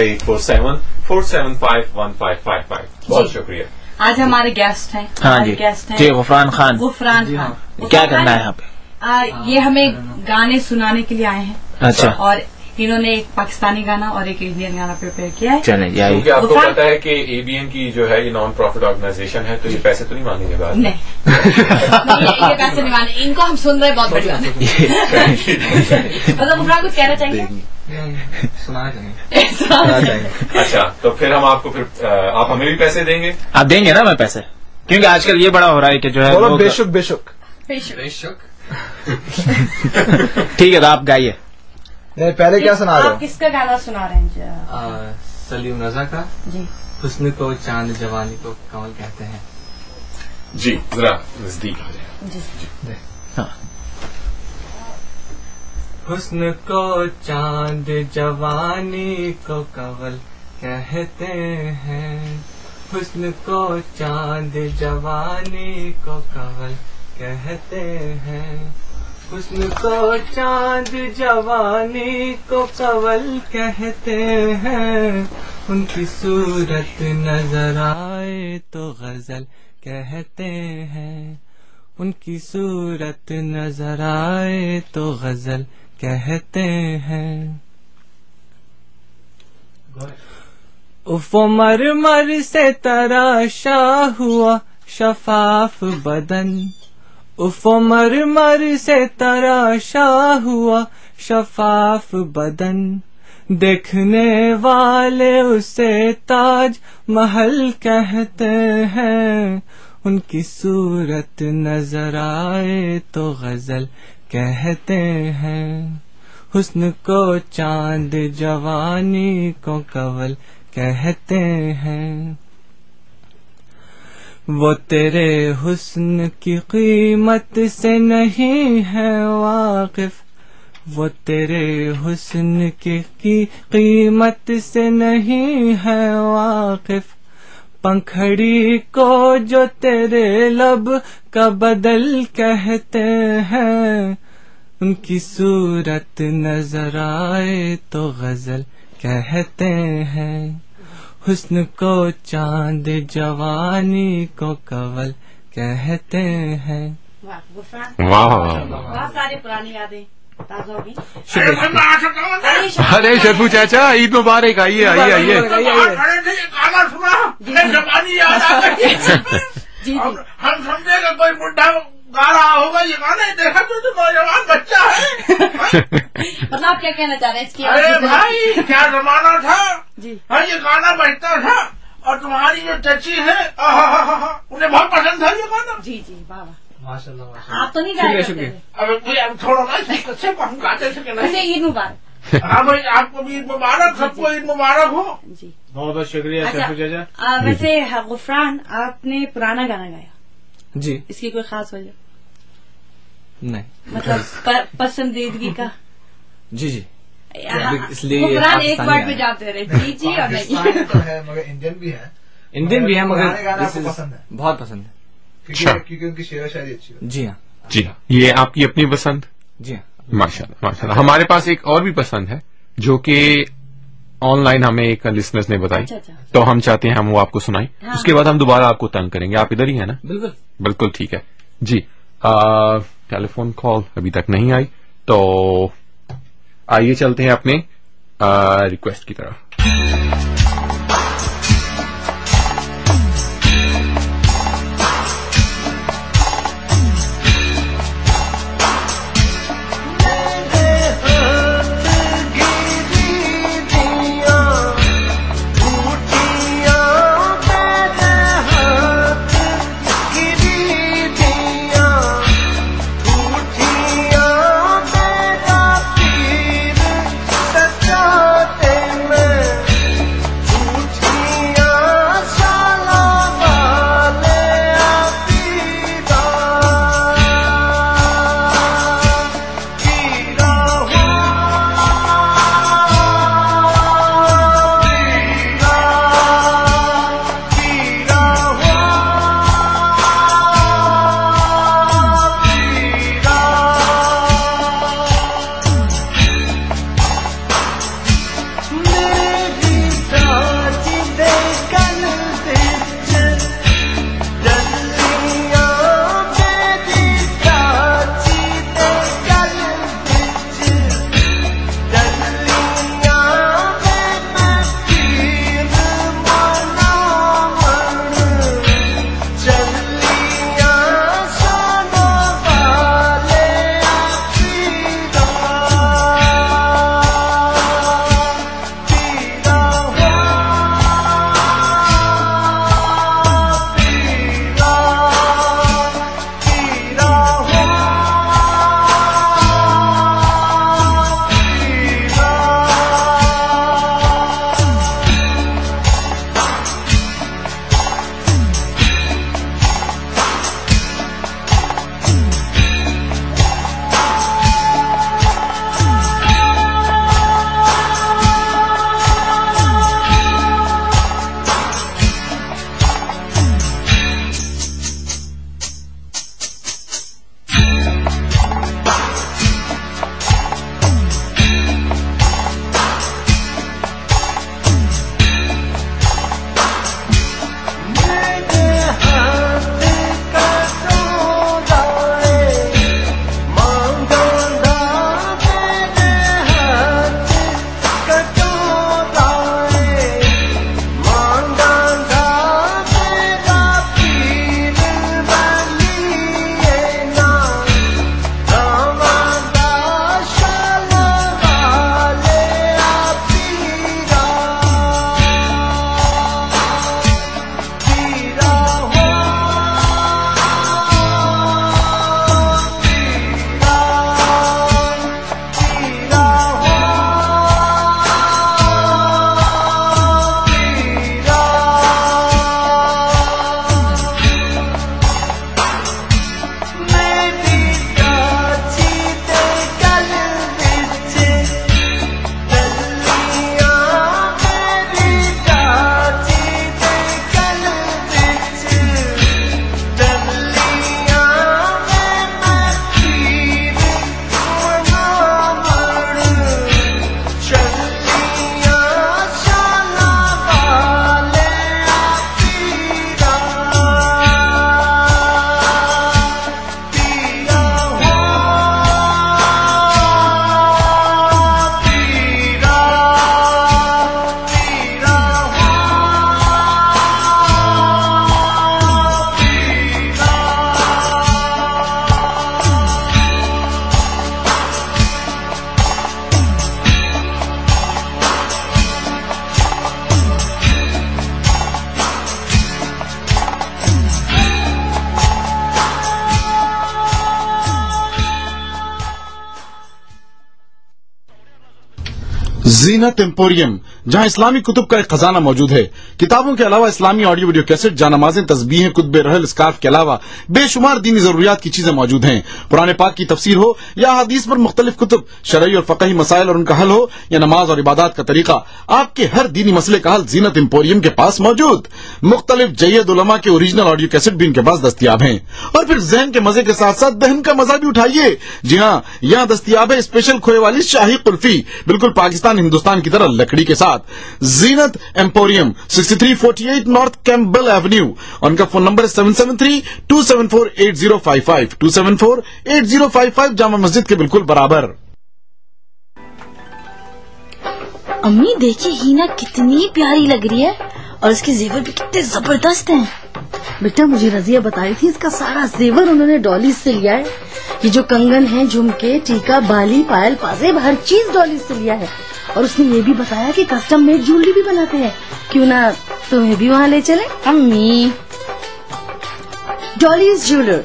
8474755555 بہت شکریہ آج ہمارے گیسٹ ہیں ہاں جی غفران خان کیا کرنا ہے یہاں پہ یہ ہمیں گانے سنانے کے لیے آئے ہیں اچھا اور انہوں نے ایک پاکستانی گانا اور ایک انڈین گانا پریپیئر کیا ہے کیونکہ آپ کو پتا ہے کہ اے بی این کی جو ہے یہ نان پروفٹ آرگنائزیشن ہے تو یہ پیسے تو نہیں مانگیں گے بعد نہیں یہ پیسے نہیں مانگے ان کو ہم سن رہے بہت بڑی بات مطلب غفران کچھ کہنا چاہیں گے اچھا تو پھر ہم آپ کو پھر آپ ہمیں بھی پیسے دیں گے آپ دیں گے نا میں پیسے کیونکہ آج کل یہ بڑا ہو رہا ہے کہ جو ہے بے شک ٹھیک ہے تو آپ گائیے نہیں پہلے کیا سنا رہے آپ کس کا گانا سنا رہے ہیں؟ سلیم رضا کا جی. حسن کو چاند جوانی کو کمل کہتے ہیں. جی ذرا نزدیک آ جائیں. جی. ہاں. حسن کو چاند جوانی کو کنول کہتے ہیں. حسن کو چاند جوانی کو کنول کہتے ہیں. حسن کو چاند جوانی کو کنول کہتے ہیں. ان کی صورت نظر آئے تو غزل کہتے ہیں. ان کی صورت نظر آئے تو غزل کہتے ہیں. اف مرمر سے تراشا ہوا شفاف بدن. اف مرمر سے تراشا ہوا شفاف بدن. دیکھنے والے اسے تاج محل کہتے ہیں. ان کی صورت نظر آئے تو غزل کہتے ہیں. حسن کو چاند جوانی کو کنول کہتے ہیں. وہ تیرے حسن کی قیمت سے نہیں ہے واقف. وہ تیرے حسن کی قیمت سے نہیں ہے واقف. پنکھڑی کو جو تیرے لب کا بدل کہتے ہیں. ان کی صورت نظر آئے تو غزل کہتے ہیں. حسن کو چاند جوانی کو کنول کہتے ہیں. واہ بہت ساری پرانی یادیں تازہ ہو گئی. ارے شرفو چاچا عید مبارک. آئیے آئیے آئیے. ہم سمجھے کہ کوئی بڈھا گا رہا ہوگا یہ گانا. دیکھا تو نوجوان بچہ ہے. مطلب آپ کیا کہنا چاہ رہے ہیں اس کی؟ ارے بھائی کیا زمانہ تھا. جی ہاں یہ گانا بجتا تھا اور تمہاری جو چچی ہے انہیں بہت پسند تھا یہ گانا. جی جی واہ ماشاء اللہ. آپ تو نہیں گائے. اب تھوڑا نا ہم گاتے تھے. عید مبارک. ہاں بھائی آپ کو بھی عید مبارک. سب کو عید مبارک ہو. جی بہت بہت شکریہ شرفو چاچا. ویسے غفران آپ نے پرانا گانا گایا. جی. اس کی کوئی خاص وجہ نہیں مطلب پسندیدگی کا؟ جی جی اس لیے غفران ایک بار میں جاتے رہے. جی جی اور نہیں مگر انڈین بھی ہے. انڈین بھی ہے مگر پسند ہے. بہت پسند ہے کیونکہ ان کی شعر و شاعری اچھی ہے. جی ہاں. جی ہاں یہ آپ کی اپنی پسند. جی ہاں ماشاء اللہ ماشاء اللہ. ہمارے پاس ایک اور بھی پسند ہے جو کہ آن لائن ہمیں ایک لسنرز نے بتائی. تو ہم چاہتے ہیں ہم وہ آپ کو سنائیں. اس کے بعد ہم دوبارہ آپ کو تنگ کریں گے. آپ ادھر ہی ہیں نا؟ بالکل بالکل ٹھیک ہے. جی ٹیلی فون کال ابھی تک نہیں آئی تو آئیے چلتے ہیں اپنے ریکویسٹ کی طرف. زینت ایمپوریم، جہاں اسلامی کتب کا ایک خزانہ موجود ہے. کتابوں کے علاوہ اسلامی آڈیو ویڈیو کیسٹ، جانمازیں، تسبیحیں، کتب رحل، اسکارف کے علاوہ بے شمار دینی ضروریات کی چیزیں موجود ہیں. قرآن پاک کی تفسیر ہو یا حدیث پر مختلف کتب، شرعی اور فقہی مسائل اور ان کا حل ہو یا نماز اور عبادات کا طریقہ، آپ کے ہر دینی مسئلے کا حل زینت ایمپوریم کے پاس موجود. مختلف جید علماء کے اوریجنل آڈیو کیسٹ بھی ان کے پاس دستیاب ہیں. اور پھر ذہن کے مزے کے ساتھ ساتھ دہن کا مزہ بھی اٹھائیے. جی ہاں، یہاں دستیاب ہے اسپیشل کھوئے والی شاہی قلفی، بالکل پاکستان ہندوستان کی طرح لکڑی کے ساتھ. Zeenat emporium 6348 north Campbell avenue. ان کا فون نمبر ہے 773-274-8055 274-8055 جامع مسجد کے بالکل برابر. امی دیکھیے ہینا کتنی پیاری لگ رہی ہے اور اس کے زیور بھی کتنے زبردست ہیں. بیٹا مجھے رضیہ بتائی تھی اس کا سارا زیور انہوں نے ڈالی سے لیا ہے. یہ جو کنگن ہیں، جھمکے، ٹیکا، بالی، پائل، پازیب، ہر چیز ڈالی سے لیا ہے. اور اس نے یہ بھی بتایا کہ کسٹم میڈ جویلری بھی بناتے ہیں. کیوں نہ تمہیں بھی وہاں لے چلیں امی؟ ڈالیز جیولر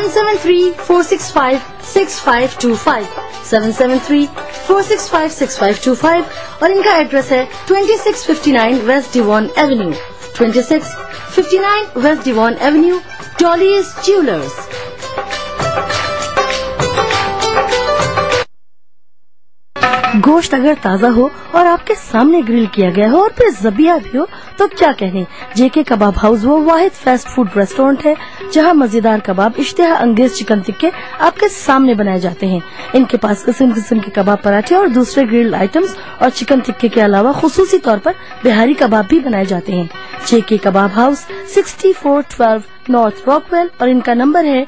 773-465-6525 773-465-6525 اور ان کا ایڈریس ہے 2659 west Devon avenue 2659 west Devon avenue Dolly's jewellers. گوشت اگر تازہ ہو اور آپ کے سامنے گرل کیا گیا ہو اور پھر ذبیحہ بھی ہو تو کیا کہنے. جے کے کباب ہاؤس وہ واحد فاسٹ فوڈ ریسٹورینٹ ہے جہاں مزیدار کباب، اشتہا انگیز چکن ٹکے آپ کے سامنے بنائے جاتے ہیں. ان کے پاس قسم قسم کے کباب، پراٹھے اور دوسرے گرلڈ آئٹمز اور چکن ٹکے کے علاوہ خصوصی طور پر بہاری کباب بھی بنائے جاتے ہیں. جے کے کباب ہاؤس 6412 نارتھ راکویل اور ان کا نمبر ہے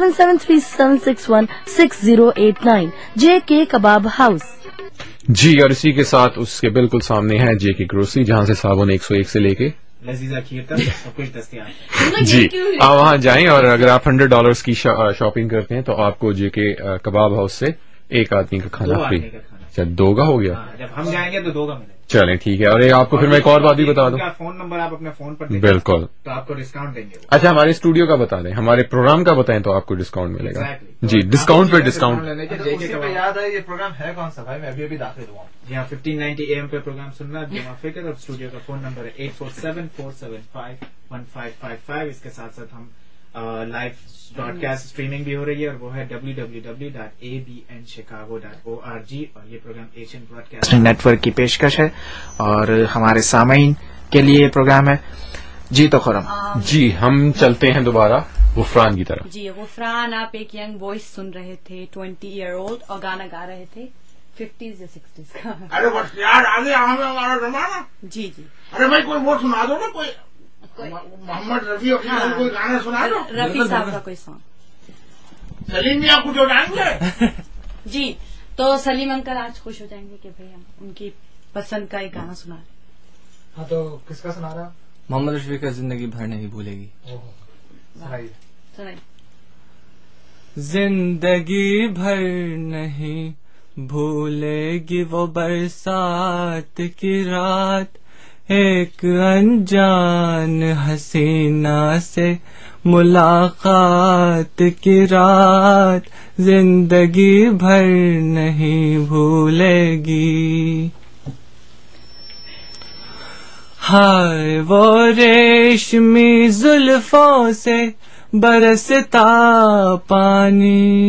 7737616089. جے کے کباب ہاؤس. جی، اور اسی کے ساتھ اس کے بالکل سامنے ہے جے کے گروسری، جہاں سے صابن 101 سے لے کے لذیذہ کھیر تک سب کچھ دستیاب. جی، آپ وہاں جائیں اور اگر آپ $100 کی شاپنگ کرتے ہیں تو آپ کو جے کے کباب ہاؤس سے ایک آدمی کا کھانا فری. اچھا، 2 کا ہو گیا. جب ہم جائیں گے تو 2 کا ملے. چلیں ٹھیک ہے. اور آپ کو پھر میں ایک اور بات بھی بتا دوں، فون نمبر آپ اپنے فون پر بالکل تو آپ کو ڈسکاؤنٹ دیں گے. اچھا، ہمارے اسٹوڈیو کا بتا دیں، ہمارے پروگرام کا بتائیں تو آپ کو ڈسکاؤنٹ ملے گا. جی، ڈسکاؤنٹ پہ ڈسکاؤنٹ. یاد ہے یہ پروگرام ہے کون سا بھائی؟ میں ابھی داخل ہوا ہوں. جی ہاں، 1590 AM پہ پروگرام سننا جمع فکر. اور اسٹوڈیو کا فون نمبر ہے 8474751555. اس کے ساتھ ساتھ ہم لائیو براڈ کاسٹ اسٹریمنگ بھی ہو رہی ہے اور وہ ہے www.abnchicago.org. اور یہ programme Asian broadcast network کی پیشکش ہے اور ہمارے سامعین کے لیے یہ پروگرام ہے. جی تو خرم جی، ہم چلتے ہیں دوبارہ غفران کی طرف. جی غفران، آپ ایک ینگ وائس سن رہے تھے 20 ایئر اولڈ اور گانا گا رہے تھے 50s یا 60s کا. ارے بس یار آگے ہمارا زمانہ. جی جی. ارے بھائی کوئی وہ سنا دو نا، کوئی محمد رفیع کوئی گانا سنا دو. رفیع صاحب کا کوئی سانگ. سلیم بھی آپ کو جو جائیں گے. جی تو سلیم انکل آج خوش ہو جائیں گے کہ بھائی ہم ان کی پسند کا ایک گانا سنا رہے. ہاں تو کس کا سنا رہا؟ محمد رفیع کا زندگی بھر نہیں بھولے گی. زندگی بھر نہیں بھولے گی وہ برسات کی رات، ایک انجان حسینہ سے ملاقات کی رات، زندگی بھر نہیں بھولے گی. ہائے وہ ریشمی زلفوں سے برستا پانی،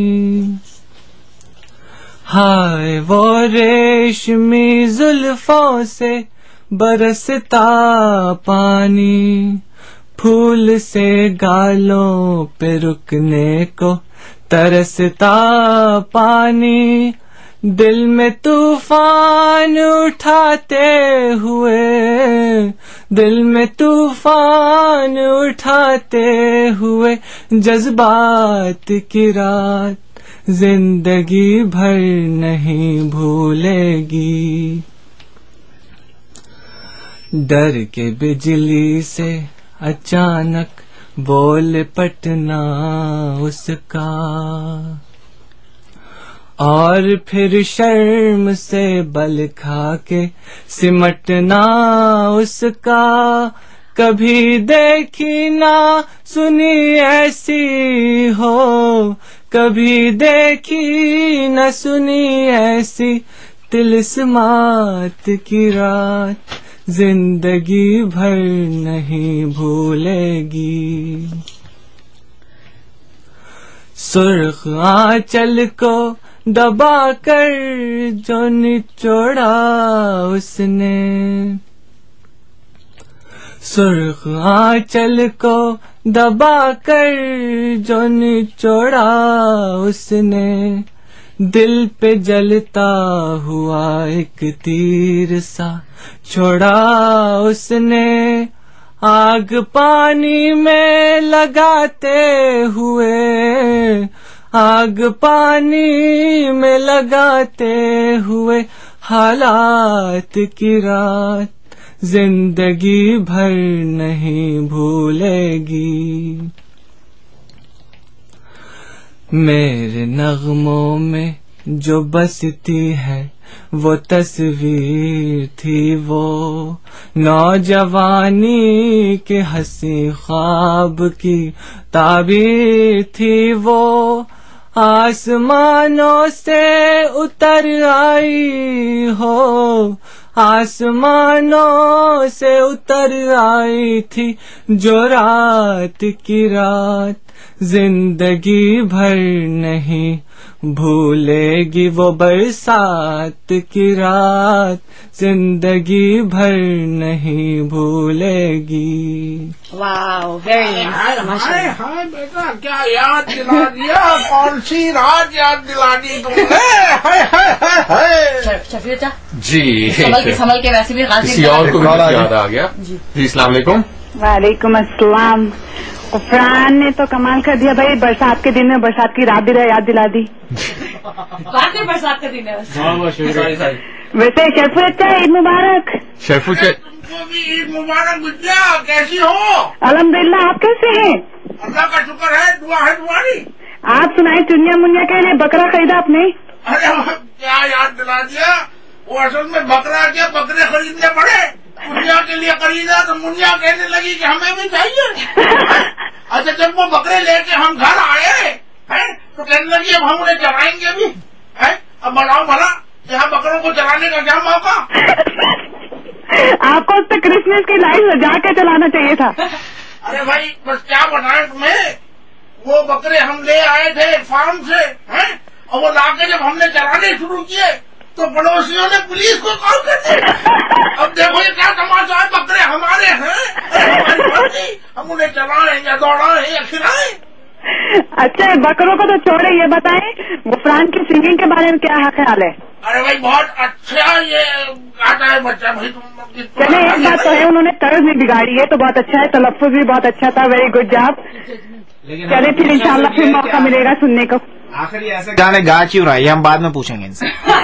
ہائے وہ ریشمی زلفوں سے برستا پانی، پھول سے گالوں پہ رکنے کو ترستا پانی، دل میں طوفان اٹھاتے ہوئے، دل میں طوفان اٹھاتے ہوئے جذبات کی رات، زندگی بھر نہیں بھولے گی. ڈر کے بجلی سے اچانک بول پٹنا اس کا، اور پھر شرم سے بل کھا کے سمٹنا اس کا، کبھی دیکھی نہ سنی ایسی ہو، کبھی دیکھی نہ سنی ایسی तिलिस्मात की रात जिंदगी भर नहीं भूलेगी। सुर्ख आंचल को दबा कर जो निचोड़ा उसने, सुर्ख आंचल को दबा कर जो निचोड़ा उसने, दिल पे जलता हुआ एक तीर सा छोड़ा उसने। आग पानी में लगाते हुए, आग पानी में लगाते हुए हालात की रात जिंदगी भर नहीं भूलेगी। मेरे नगमों में जो बसती है वो तस्वीर थी, वो नौजवानी के हंसी ख्वाब की ताबीर थी, वो आसमानों से उतर आई हो, आसमानों से उतर आई थी जो रात की रात जिंदगी भर नहीं भूलेगी। वो बरसात की रात जिंदगी भर नहीं भूलेगी। वाओ, वेरी हाय हाय बेटा, क्या याद दिला दिया, कौन सी रात याद दिला दी तुमने। हाय हाय हाय हाय। शफी चाचा जी, संभल के वैसे भी किसी और को भी याद आ गया। जी अस्सलाम वालेकुम। वालेकुम अस्सलाम। फरहान ने तो कमाल कर दिया भाई, बरसात के दिन में बरसात की रात भी याद दिला दी। वाकई बरसात का दिन है। वैसे शेरफू अच्छा, ईद मुबारक। शेरफू तुमको भी ईद मुबारक बिटिया, कैसी हो? अल्हम्दुलिल्लाह, आप कैसे हैं? अल्लाह का शुक्र है, दुआ है तुम्हारी। आप सुनाए, चुनिया मुनिया के लिए बकरा खरीदा आपने? अरे क्या याद दिला दिया, वो असल में बकरा क्या बकरे खरीदने पड़े, मुनिया के लिए खरीदा तो मुनिया कहने लगी कि हमें भी चाहिए। अच्छा जब वो बकरे लेके हम घर आए हैं तो कहने लगी अब हम उन्हें चलाएंगे भी है। अब बताओ भला यहाँ बकरों को चलाने का क्या मौका। आपको उस पर क्रिसमस की लाइट सजा के चलाना चाहिए था। अरे भाई बस क्या बताएं तुम्हें, वो बकरे हम ले आए थे फार्म से हैं, और वो लाके जब हमने चलाने शुरू किए तो पड़ोसियों ने पुलिस को कॉल कर दिया। अब देखो ये क्या तमाशा है, बकरे हमारे हैं, हम उन्हें चलाएं या दौड़ाएं या खिलाएं। अच्छा बकरों को तो छोड़े, ये बताएं गुफरान की सिंगिंग के बारे में क्या ख्याल है? अरे भाई बहुत अच्छा ये गाता है बच्चा भाई। तुम चले एक बात तो है, उन्होंने तर्ज भी बिगाड़ी है तो बहुत अच्छा है, तलफ्फुज भी बहुत अच्छा था, वेरी गुड जॉब। चले फिर इंशाल्लाह फिर मौका मिलेगा सुनने को। आखिर ये ऐसे गाने गा क्यों रहा है, ये हम बाद में पूछेंगे इनसे।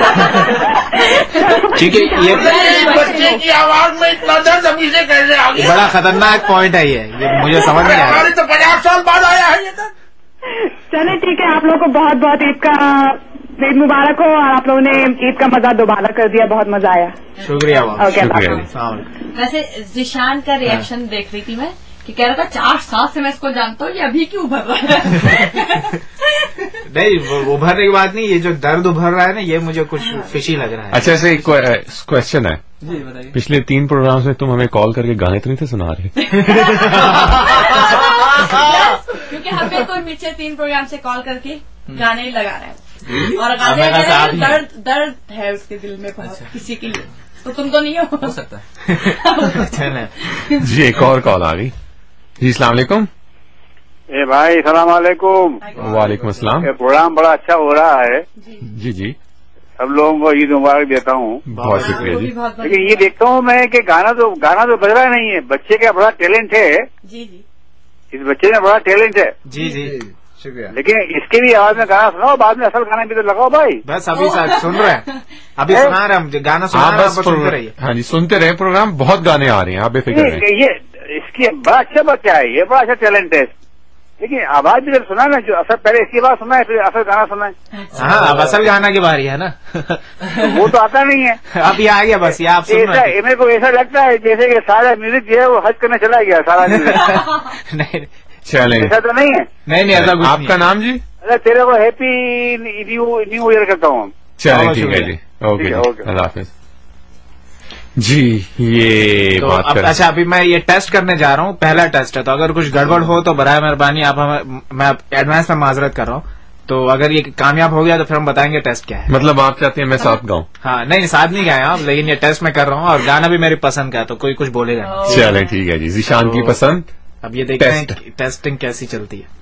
ठीक है, ये बच्चे की आवाज में इतना दर्द अभी से कैसे आ गया? बड़ा खतरनाक पॉइंट है ये मुझे समझ नहीं आ रहा। तो 50 साल बाद आया है ये तक। चले ठीक है, आप लोगों को बहुत बहुत ईद मुबारक हो, और आप लोगों ने ईद का मजा दोबारा कर दिया, बहुत मजा आया। शुक्रिया। वैसे जिशान का रिएक्शन देख रही थी मैं कि कह रहा था 4 साल से मैं इसको जानता हूँ, ये अभी क्यों उभर रहा है। नहीं उभरने की बात नहीं, ये जो दर्द उभर रहा है ना ये मुझे कुछ फिशी लग रहा है। अच्छा ऐसे एक क्वेश्चन है, जी बताइए। पिछले 3 प्रोग्राम में तुम हमें कॉल करके गाने तो नहीं थे सुना रहे? क्योंकि हमें कोई पीछे 3 प्रोग्राम से कॉल करके गाने ही लगा रहे हैं, और गाने दर्द है उसके दिल में बहुत किसी के लिए, तो तुम तो नहीं हो सकता। जी एक और कॉल आ गई। जी अस्सलाम वालेकुम। ए भाई सलाम वालेकुम। वालेकुम अस्सलाम। प्रोग्राम बड़ा अच्छा हो रहा है। जी जी सब लोगों को ईद मुबारक देता हूँ। बहुत शुक्रिया जी। लेकिन ये देखता हूँ मैं कि गाना तो बज रहा नहीं है, बच्चे का बड़ा टैलेंट है। जी जी इस बच्चे में बड़ा टैलेंट है। जी जी शुक्रिया। लेकिन इसके भी आवाज में गाना सुनाओ, बाद में असल गाना भी तो लगाओ भाई। बस अभी सुन रहे हैं, अभी सुना रहे हम गाना सुना रहे हैं, सुनते रहिए। हाँ जी सुनते रहे, प्रोग्राम बहुत गाने आ रहे हैं, आप बेफिक्र रहें। ये इसकी बड़ा अच्छा बच्चा है, ये बड़ा अच्छा टैलेंट है, लेकिन आवाज भी जब सुना ना, जो असल पहले इसकी आवाज सुना है फिर असल गाना सुना है। हाँ अब असल गाना की बारी है ना। वो तो आता नहीं है, अब ये आ गया बस, ये आप सुन रहे हैं। मेरे को ऐसा लगता है जैसे कि सारा म्यूजिक जो है वो हज करने चला गया सारा म्यूजिक। नहीं चले ऐसा तो नहीं है। नहीं ऐसा कुछ आपका नाम जी? अरे तेरे को हैप्पी न्यू ईयर करता हूँ। चलिए ठीक है जी। اوکے اللہ حافظ جی. یہ تو بات اچھا ابھی میں یہ ٹیسٹ کرنے جا رہا ہوں, پہلا ٹیسٹ ہے, تو اگر کچھ گڑبڑ ہو تو برائے مہربانی آپ میں ایڈوانس میں معذرت کر رہا ہوں. تو اگر یہ کامیاب ہو گیا تو پھر ہم بتائیں گے ٹیسٹ کیا ہے. مطلب آپ چاہتے ہیں میں ساتھ گاؤں؟ ہاں نہیں ساتھ نہیں گئے آپ, لیکن یہ ٹیسٹ میں کر رہا ہوں اور گانا بھی میری پسند کا ہے تو کوئی کچھ بولے گا. چلیں ٹھیک ہے جی. ذیشان کی پسند. اب یہ دیکھتے ہیں ٹیسٹنگ کیسی چلتی ہے.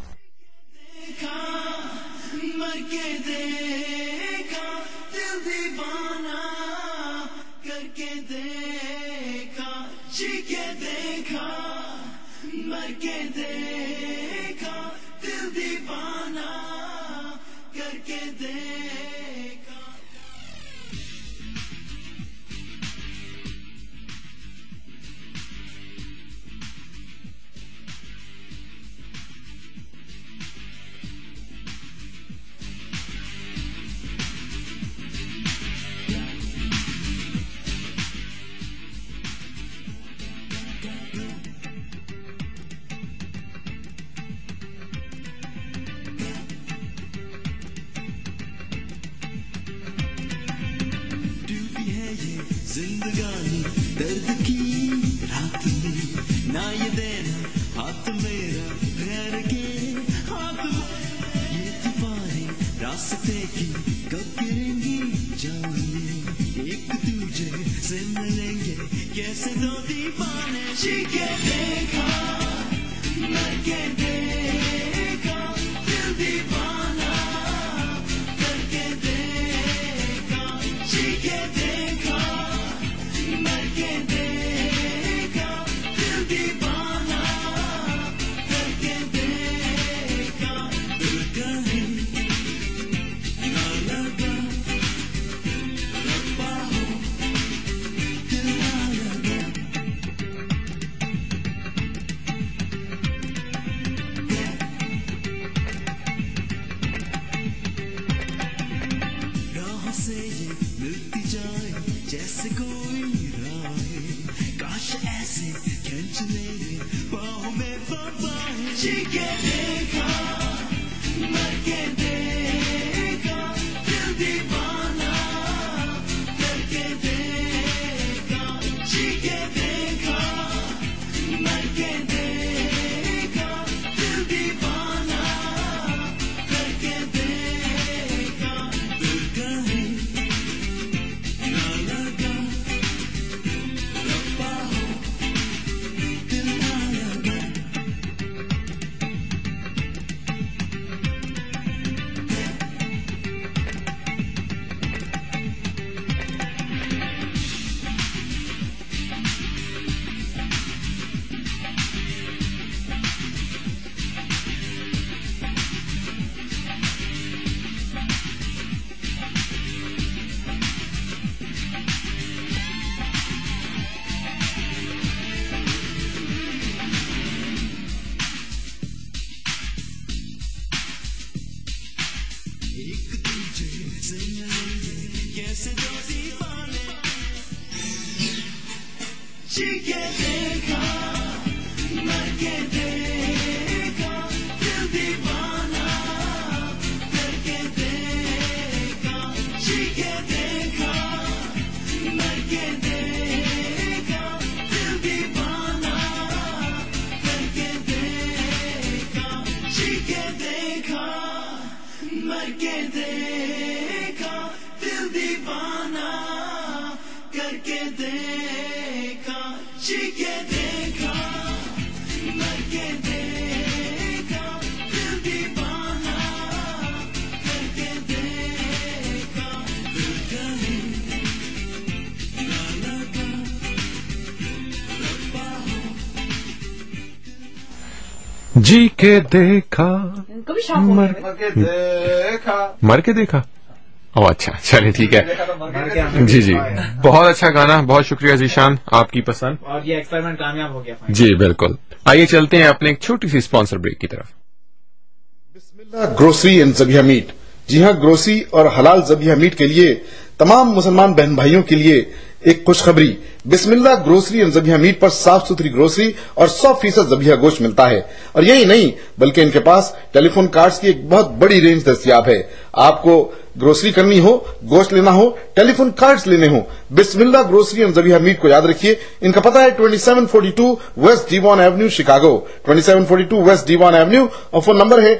زندگانی درد کی رات میں نہ یہ دینا ہاتھ میرا غیر کے ہاتھ میں, یہ طوفانیں راستے کی کب گریں گی جانے, ایک دوجے سے ملیں گے کیسے دو دیوانے. جی کے دیکھا مر کے دیکھا دل دیوانہ کر کے دیکھا, جی کے دیکھا مر کے دیکھا دل دیوانہ کر کے دیکھا. دل کہیں نہ لگا ربا ہو دل نہ لگا. راہ سے یہ ملتی جائے جیسے کوئی راہ, کاش ایسے کھینچ لے باہوں میں وفائیں. جی کے دیکھا مر کے دیکھا دل دیوانہ کر کے دیکھا, جی کے دیکھا مر کے دیکھا دل دیوانہ کر کے دیکھا. دل کہیں نہ لگا ربا ہو دل نہ لگا. ایک دوجے سے ملیں گے کیسے دو دیوانے. جی کے دیکھا مر کے دیکھا دل دیوانہ کر کے دیکھا, جی کے دیکھا مر کے دیکھا دل دیوانہ کر کے دیکھا, جی کے دیکھا مر کے دیکھا دل دیوانہ کر کے دیکھا, جی کے دیکھا مر کے دیکھا دل دیوانہ کر کے دیکھا. دل کہیں نہ لگا ربا ہو. جی کے دیکھا ان کو بھی شوق ہو گیا. مر کے دیکھا. او اچھا چلے ٹھیک ہے. جی جی بہت اچھا گانا, بہت شکریہ ذیشان, آپ کی پسند. اور یہ ایکسپیریمنٹ کامیاب ہو گیا. جی بالکل. آئیے چلتے ہیں اپنے ایک چھوٹی سی اسپانسر بریک کی طرف. گروسری اینڈ ذبیحہ میٹ. جی ہاں, گروسری اور حلال ذبیحہ میٹ کے لیے تمام مسلمان بہن بھائیوں کے لیے ایک خوشخبری. بسم اللہ گروسری اینڈ ذبیحہ میٹ پر صاف ستھری گروسری اور 100% ذبیحہ گوشت ملتا ہے. اور یہی نہیں بلکہ ان کے پاس ٹیلی فون کارڈز کی ایک بہت بڑی رینج دستیاب ہے. آپ کو ग्रोसरी करनी हो, गोश्त लेना हो, टेलीफोन कार्ड्स लेने हो, बिस्मिल्लाह ग्रोसरी एंड ज़बीहा मीट को याद रखिए। इनका पता है 2742 west Devon avenue, Chicago, 2742 west Devon avenue, और फोन नंबर है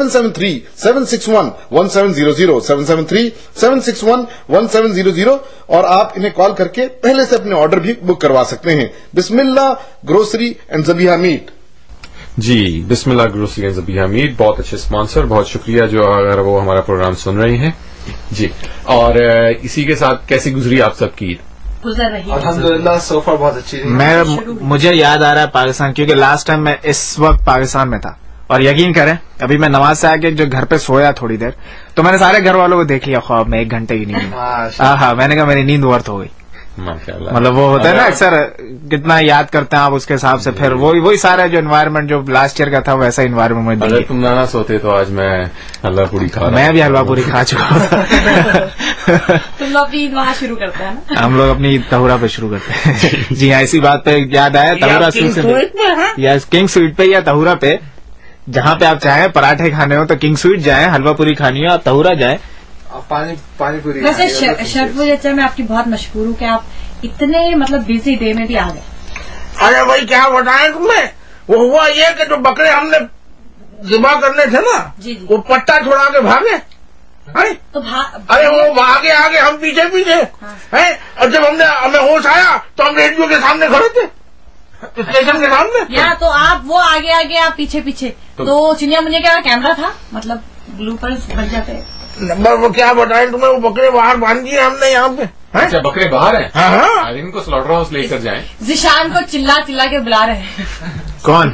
773-761-1700, 773-761-1700, और आप इन्हें कॉल करके पहले से अपने ऑर्डर भी बुक करवा सकते हैं। बिस्मिल्लाह ग्रोसरी एंड ज़बीहा मीट। जी, बिस्मिल्लाह ग्रोसरी एंड ज़बीहा मीट, बहुत अच्छे स्पॉन्सर, बहुत शुक्रिया जो अगर वो हमारा प्रोग्राम सुन रहे हैं जी। और इसी के साथ कैसी गुजरी आप सबकी ईद? गुजर रही है अल्हम्दुलिल्लाह, सोफा बहुत अच्छी रही। मुझे याद आ रहा है पाकिस्तान, क्योंकि लास्ट टाइम मैं इस वक्त पाकिस्तान में था, और यकीन करें अभी मैं नमाज से आके जो घर पे सोया थोड़ी देर, तो मैंने सारे घर वालों को देख लिया ख्वाब में 1 घंटे की नींद। हाँ, मैंने कहा मेरी नींद वर्थ हो गई। मतलब वो होता है ना अक्सर, कितना याद करते हैं आप उसके हिसाब से, फिर वही सारा जो एनवायरनमेंट जो लास्ट ईयर का था वैसा एनवायरनमेंट। अगर तुम ना सोते तो आज मैं हलवा पूरी खा रहा। मैं भी हलवा पूरी खा चुका था। तुम लोग अपनी ईद वहाँ शुरू करते हैं ना? हम लोग अपनी ईद तहुरा पे शुरू करते हैं। जी हाँ, इसी बात पे याद आया, तहुरा या किंग स्वीट पे या तहुरा पे, जहाँ पे आप चाहें पराठे खाने हो तो किंग स्वीट जाए, हलवा पूरी खानी हो आप तहुरा जाए, पानी पूरी। वैसे शर्फुल अच्छा, मैं आपकी बहुत मशहूर हूँ कि आप इतने मतलब बिजी डे में भी आ गए। अरे भाई क्या बताएं तुम्हें, वो हुआ ये कि जो बकरे हमने ज़िबा करने थे ना, वो पट्टा छोड़ा के भागे। तो अरे वो भागे आगे, हम पीछे पीछे हैं, और जब हमें होश आया तो हम रेडियो के सामने खड़े थे, स्टेशन के सामने। या तो आप वो आगे आगे, आप पीछे पीछे, तो चिनिया मुझे क्या कैमरा था, मतलब ब्लूपर्स बन जाते। वो क्या बताएं तुम्हें, वो बकरे बाहर बांध दिए हमने यहाँ पे। अच्छा, बकरे बाहर हैं? हाँ, आज इनको स्लॉटर हाउस लेकर जाएं। जिशान को चिल्ला चिल्ला के बुला रहे हैं। कौन?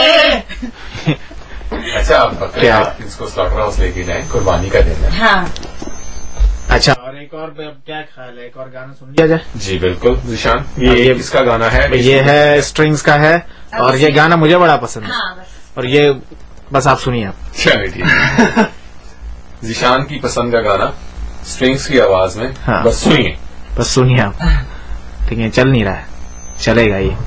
अच्छा, बकरे इसको स्लॉटर हाउस लेके जाएं, कुर्बानी का दिन है। हाँ। अच्छा, और एक और क्या ख्याल है, एक और गाना सुन लिया जाए? जी बिल्कुल जिशान, ये किसका गाना है? ये है स्ट्रिंग्स का है, और ये गाना मुझे बड़ा पसंद है, और ये बस आप सुनिए आप। चलिए ठीक है। जिशान की पसंद का गाना स्ट्रिंग्स की आवाज में। हाँ, बस सुनिए आप। ठीक है, चल नहीं रहा है, चलेगा ये।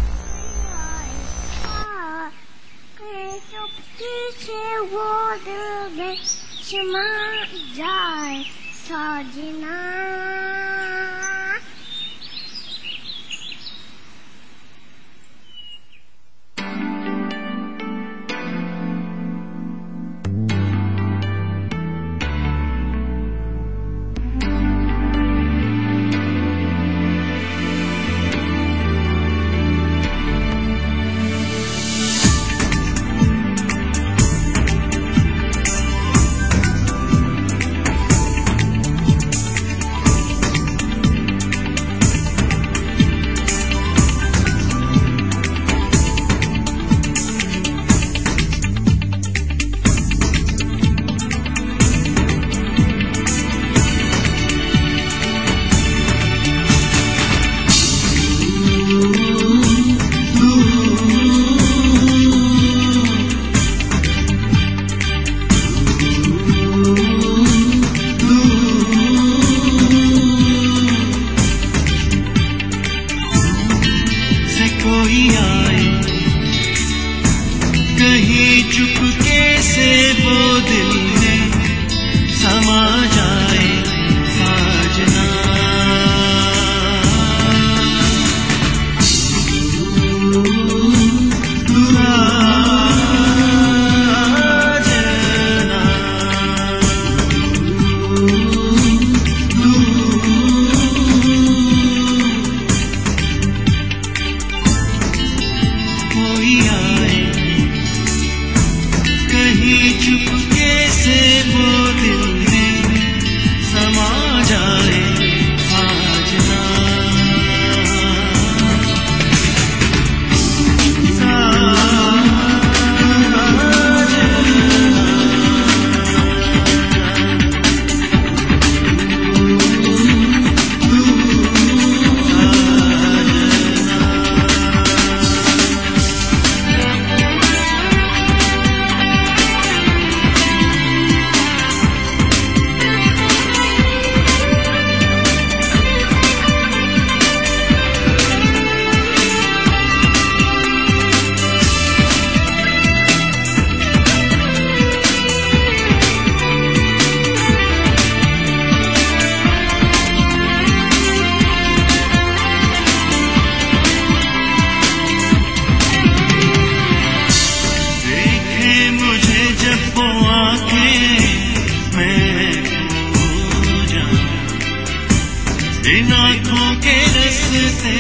इन आँखों के रस्ते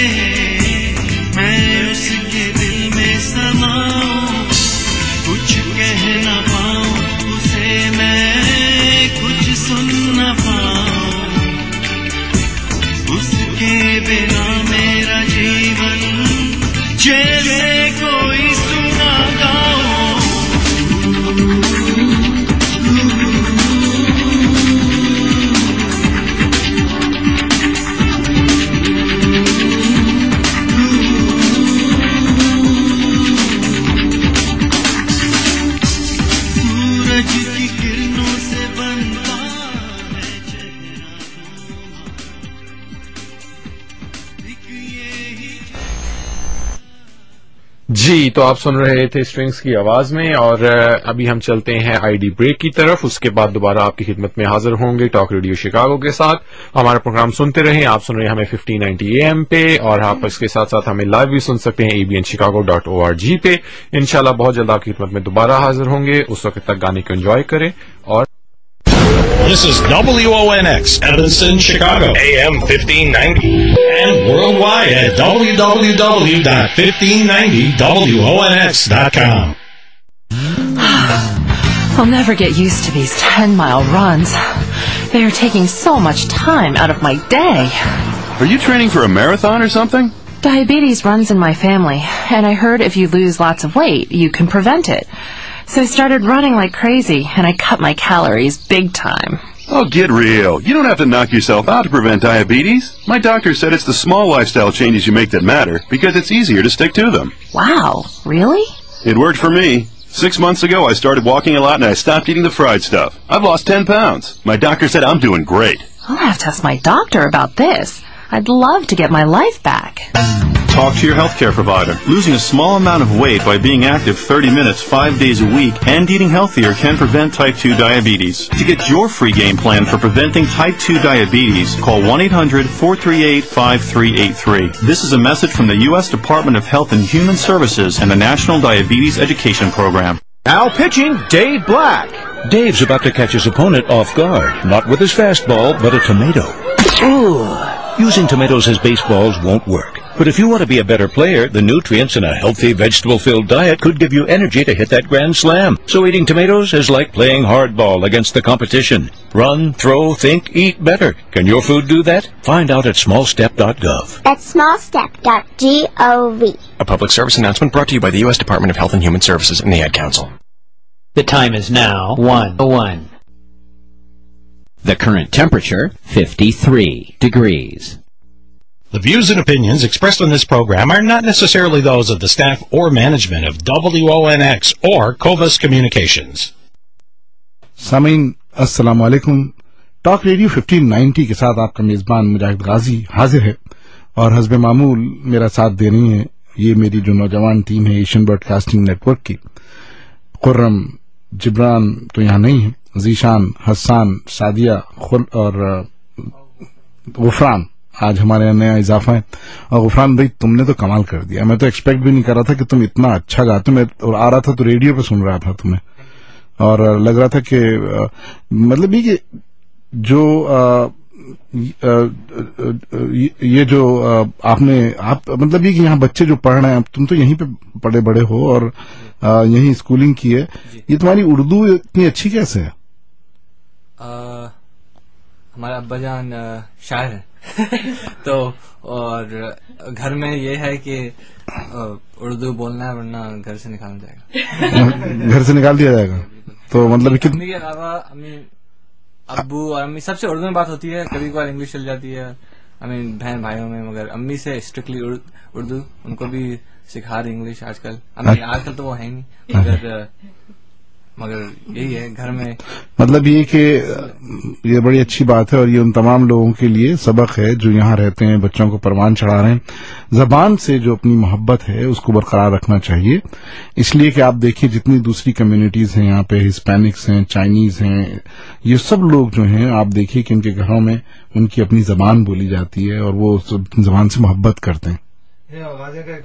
मैं उसके दिल में समाऊं, कुछ कह न पाऊं उसे मैं, कुछ सुन न पाऊं, उसके बिना मेरा जीवन जैसे कोई सुना गाओ। सूरज की किरणों से बनता है चेहरा जी, तो आप सुन रहे थे स्ट्रिंग्स की आवाज में, और अभी हम चलते हैं आईडी ब्रेक की तरफ। उसके बाद दोबारा आपकी खिदमत में हाजिर होंगे टॉक रेडियो शिकागो के साथ। हमारा प्रोग्राम सुनते रहें। आप सुन रहे हैं हमें 1590 AM पे, और आप इसके साथ साथ हमें लाइव भी सुन सकते हैं abnchicago.org पे। इंशाल्लाह बहुत जल्द आपकी खिदमत में दोबारा हाजिर होंगे। उस वक्त तक गाने को एंजॉय करें। और This is WONX, Evanston, Chicago, AM 1590, and worldwide at www.1590wonx.com. I'll never get used to these 10-mile runs. They are taking so much time out of my day. Are you training for a marathon or something? Diabetes runs in my family, and I heard if you lose lots of weight, you can prevent it. So I started running like crazy, and I cut my calories big time. Oh, get real. You don't have to knock yourself out to prevent diabetes. My doctor said it's the small lifestyle changes you make that matter, because it's easier to stick to them. Wow, really? It worked for me. 6 months ago, I started walking a lot, and I stopped eating the fried stuff. I've lost 10 pounds. My doctor said I'm doing great. I'll have to ask my doctor about this. I'd love to get my life back. Talk to your healthcare provider. Losing a small amount of weight by being active 30 minutes 5 days a week and eating healthier can prevent type 2 diabetes. To get your free game plan for preventing type 2 diabetes, call 1-800-438-5383. This is a message from the U.S. Department of Health and Human Services and the National Diabetes Education Program. Now pitching, Dave Black. Dave's about to catch his opponent off guard, not with his fastball, but a tomato. Ooh. Using tomatoes as baseballs won't work. But if you want to be a better player, the nutrients in a healthy vegetable-filled diet could give you energy to hit that grand slam. So eating tomatoes is like playing hardball against the competition. Run, throw, think, eat better. Can your food do that? Find out at smallstep.gov. That's smallstep.gov. A public service announcement brought to you by the U.S. Department of Health and Human Services and the Ad Council. The time is now 1:01. The current temperature, 53 degrees. The views and opinions expressed on this program are not necessarily those of the staff or management of WONX or Covas Communications. सामीन अस्सलाम वालेकुम। Talk radio 1590 के साथ आपका मेजबान मुजाहिद गाजी हाजिर है, और हस्ब मामूल मेरा साथ दे रही है ये मेरी जो नौजवान टीम है एशियन ब्रॉडकास्टिंग नेटवर्क की। खुर्रम जिब्रान तो यहाँ नहीं है, जीशान, हसान, सादिया और गुफरान आज हमारे यहाँ नया इजाफा है। और गुफरान भाई तुमने तो कमाल कर दिया, मैं तो एक्सपेक्ट भी नहीं कर रहा था कि तुम इतना अच्छा गाते। मैं और आ रहा था तो रेडियो पे सुन रहा था तुम्हें, और लग रहा था कि मतलब ये कि जो ये जो आपने आप मतलब ये कि यहाँ बच्चे जो पढ़ रहे हैं, तुम तो यहीं पे पढ़े बड़े हो और यहीं स्कूलिंग की है, ये तुम्हारी उर्दू इतनी अच्छी कैसे है? हमारा अब्बाजान शायर है तो और घर में ये है कि उर्दू बोलना है वरना घर से निकालना जाएगा। घर से निकाल दिया जाएगा। तो मतलब अम्मी के अलावा अम्मी अब्बू और अम्मी सबसे उर्दू में बात होती है, कभी कभार इंग्लिश चल जाती है बहन भाइयों में, मगर अम्मी से स्ट्रिक्टली उर्दू, उनको भी सिखा रही इंग्लिश आजकल। अम्मी आजकल तो वो है नहीं, मगर यही है घर में। मतलब ये कि ये बड़ी अच्छी बात है, और ये उन तमाम लोगों के लिए सबक है जो यहाँ रहते हैं, बच्चों को परवान चढ़ा रहे हैं। जबान से जो अपनी मोहब्बत है उसको बरकरार रखना चाहिए, इसलिए कि आप देखिए जितनी दूसरी कम्युनिटीज हैं यहाँ पे, हिस्पैनिक्स हैं, चाइनीज हैं, ये सब लोग जो हैं आप देखिए कि इनके घरों में उनकी अपनी जबान बोली जाती है और वो जबान से मोहब्बत करते हैं। एक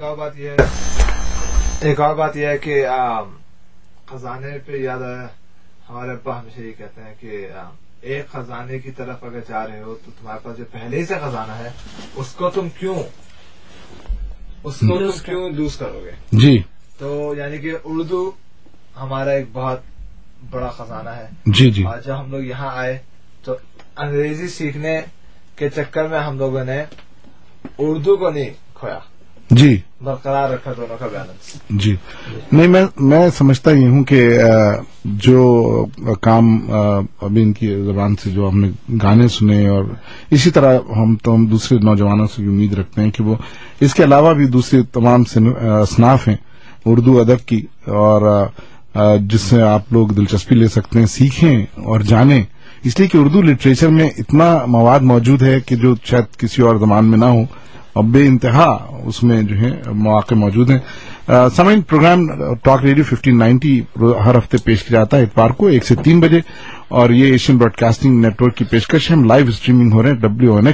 और बात यह है कि खजाने पे याद आया, हमारे अब्बा हमेशा ये कहते हैं कि ایک خزانے کی طرف اگر جا رہے ہو تو تمہارے پاس جو پہلے ہی سے خزانہ ہے اس کو تم کیوں لوز کرو گے؟ جی. تو یعنی کہ اردو ہمارا ایک بہت بڑا خزانہ ہے. جی جی. اور جب ہم لوگ یہاں آئے تو انگریزی سیکھنے کے چکر میں ہم لوگوں نے اردو کو نہیں کھویا. جی. برقرار رکھا دونوں کا بیلنس. جی. نہیں میں سمجھتا یہ ہوں کہ جو کام ابھی ان کی زبان سے جو ہم نے گانے سنے اور اسی طرح ہم دوسرے نوجوانوں سے امید رکھتے ہیں کہ وہ اس کے علاوہ بھی دوسری تمام اصناف ہیں اردو ادب کی اور جس سے آپ لوگ دلچسپی لے سکتے ہیں, سیکھیں اور جانیں, اس لیے کہ اردو لٹریچر میں اتنا مواد موجود ہے کہ جو شاید کسی اور زبان میں نہ ہو اور بے انتہا اس میں جو ہے مواقع موجود ہیں. سامعین, پروگرام ٹاک ریڈیو 1590 ہر ہفتے پیش کیا جاتا ہے اتوار کو 1 سے 3 بجے اور یہ Asian broadcasting network کی پیشکش ہے. ہم لائیو اسٹریمنگ ہو رہے ہیں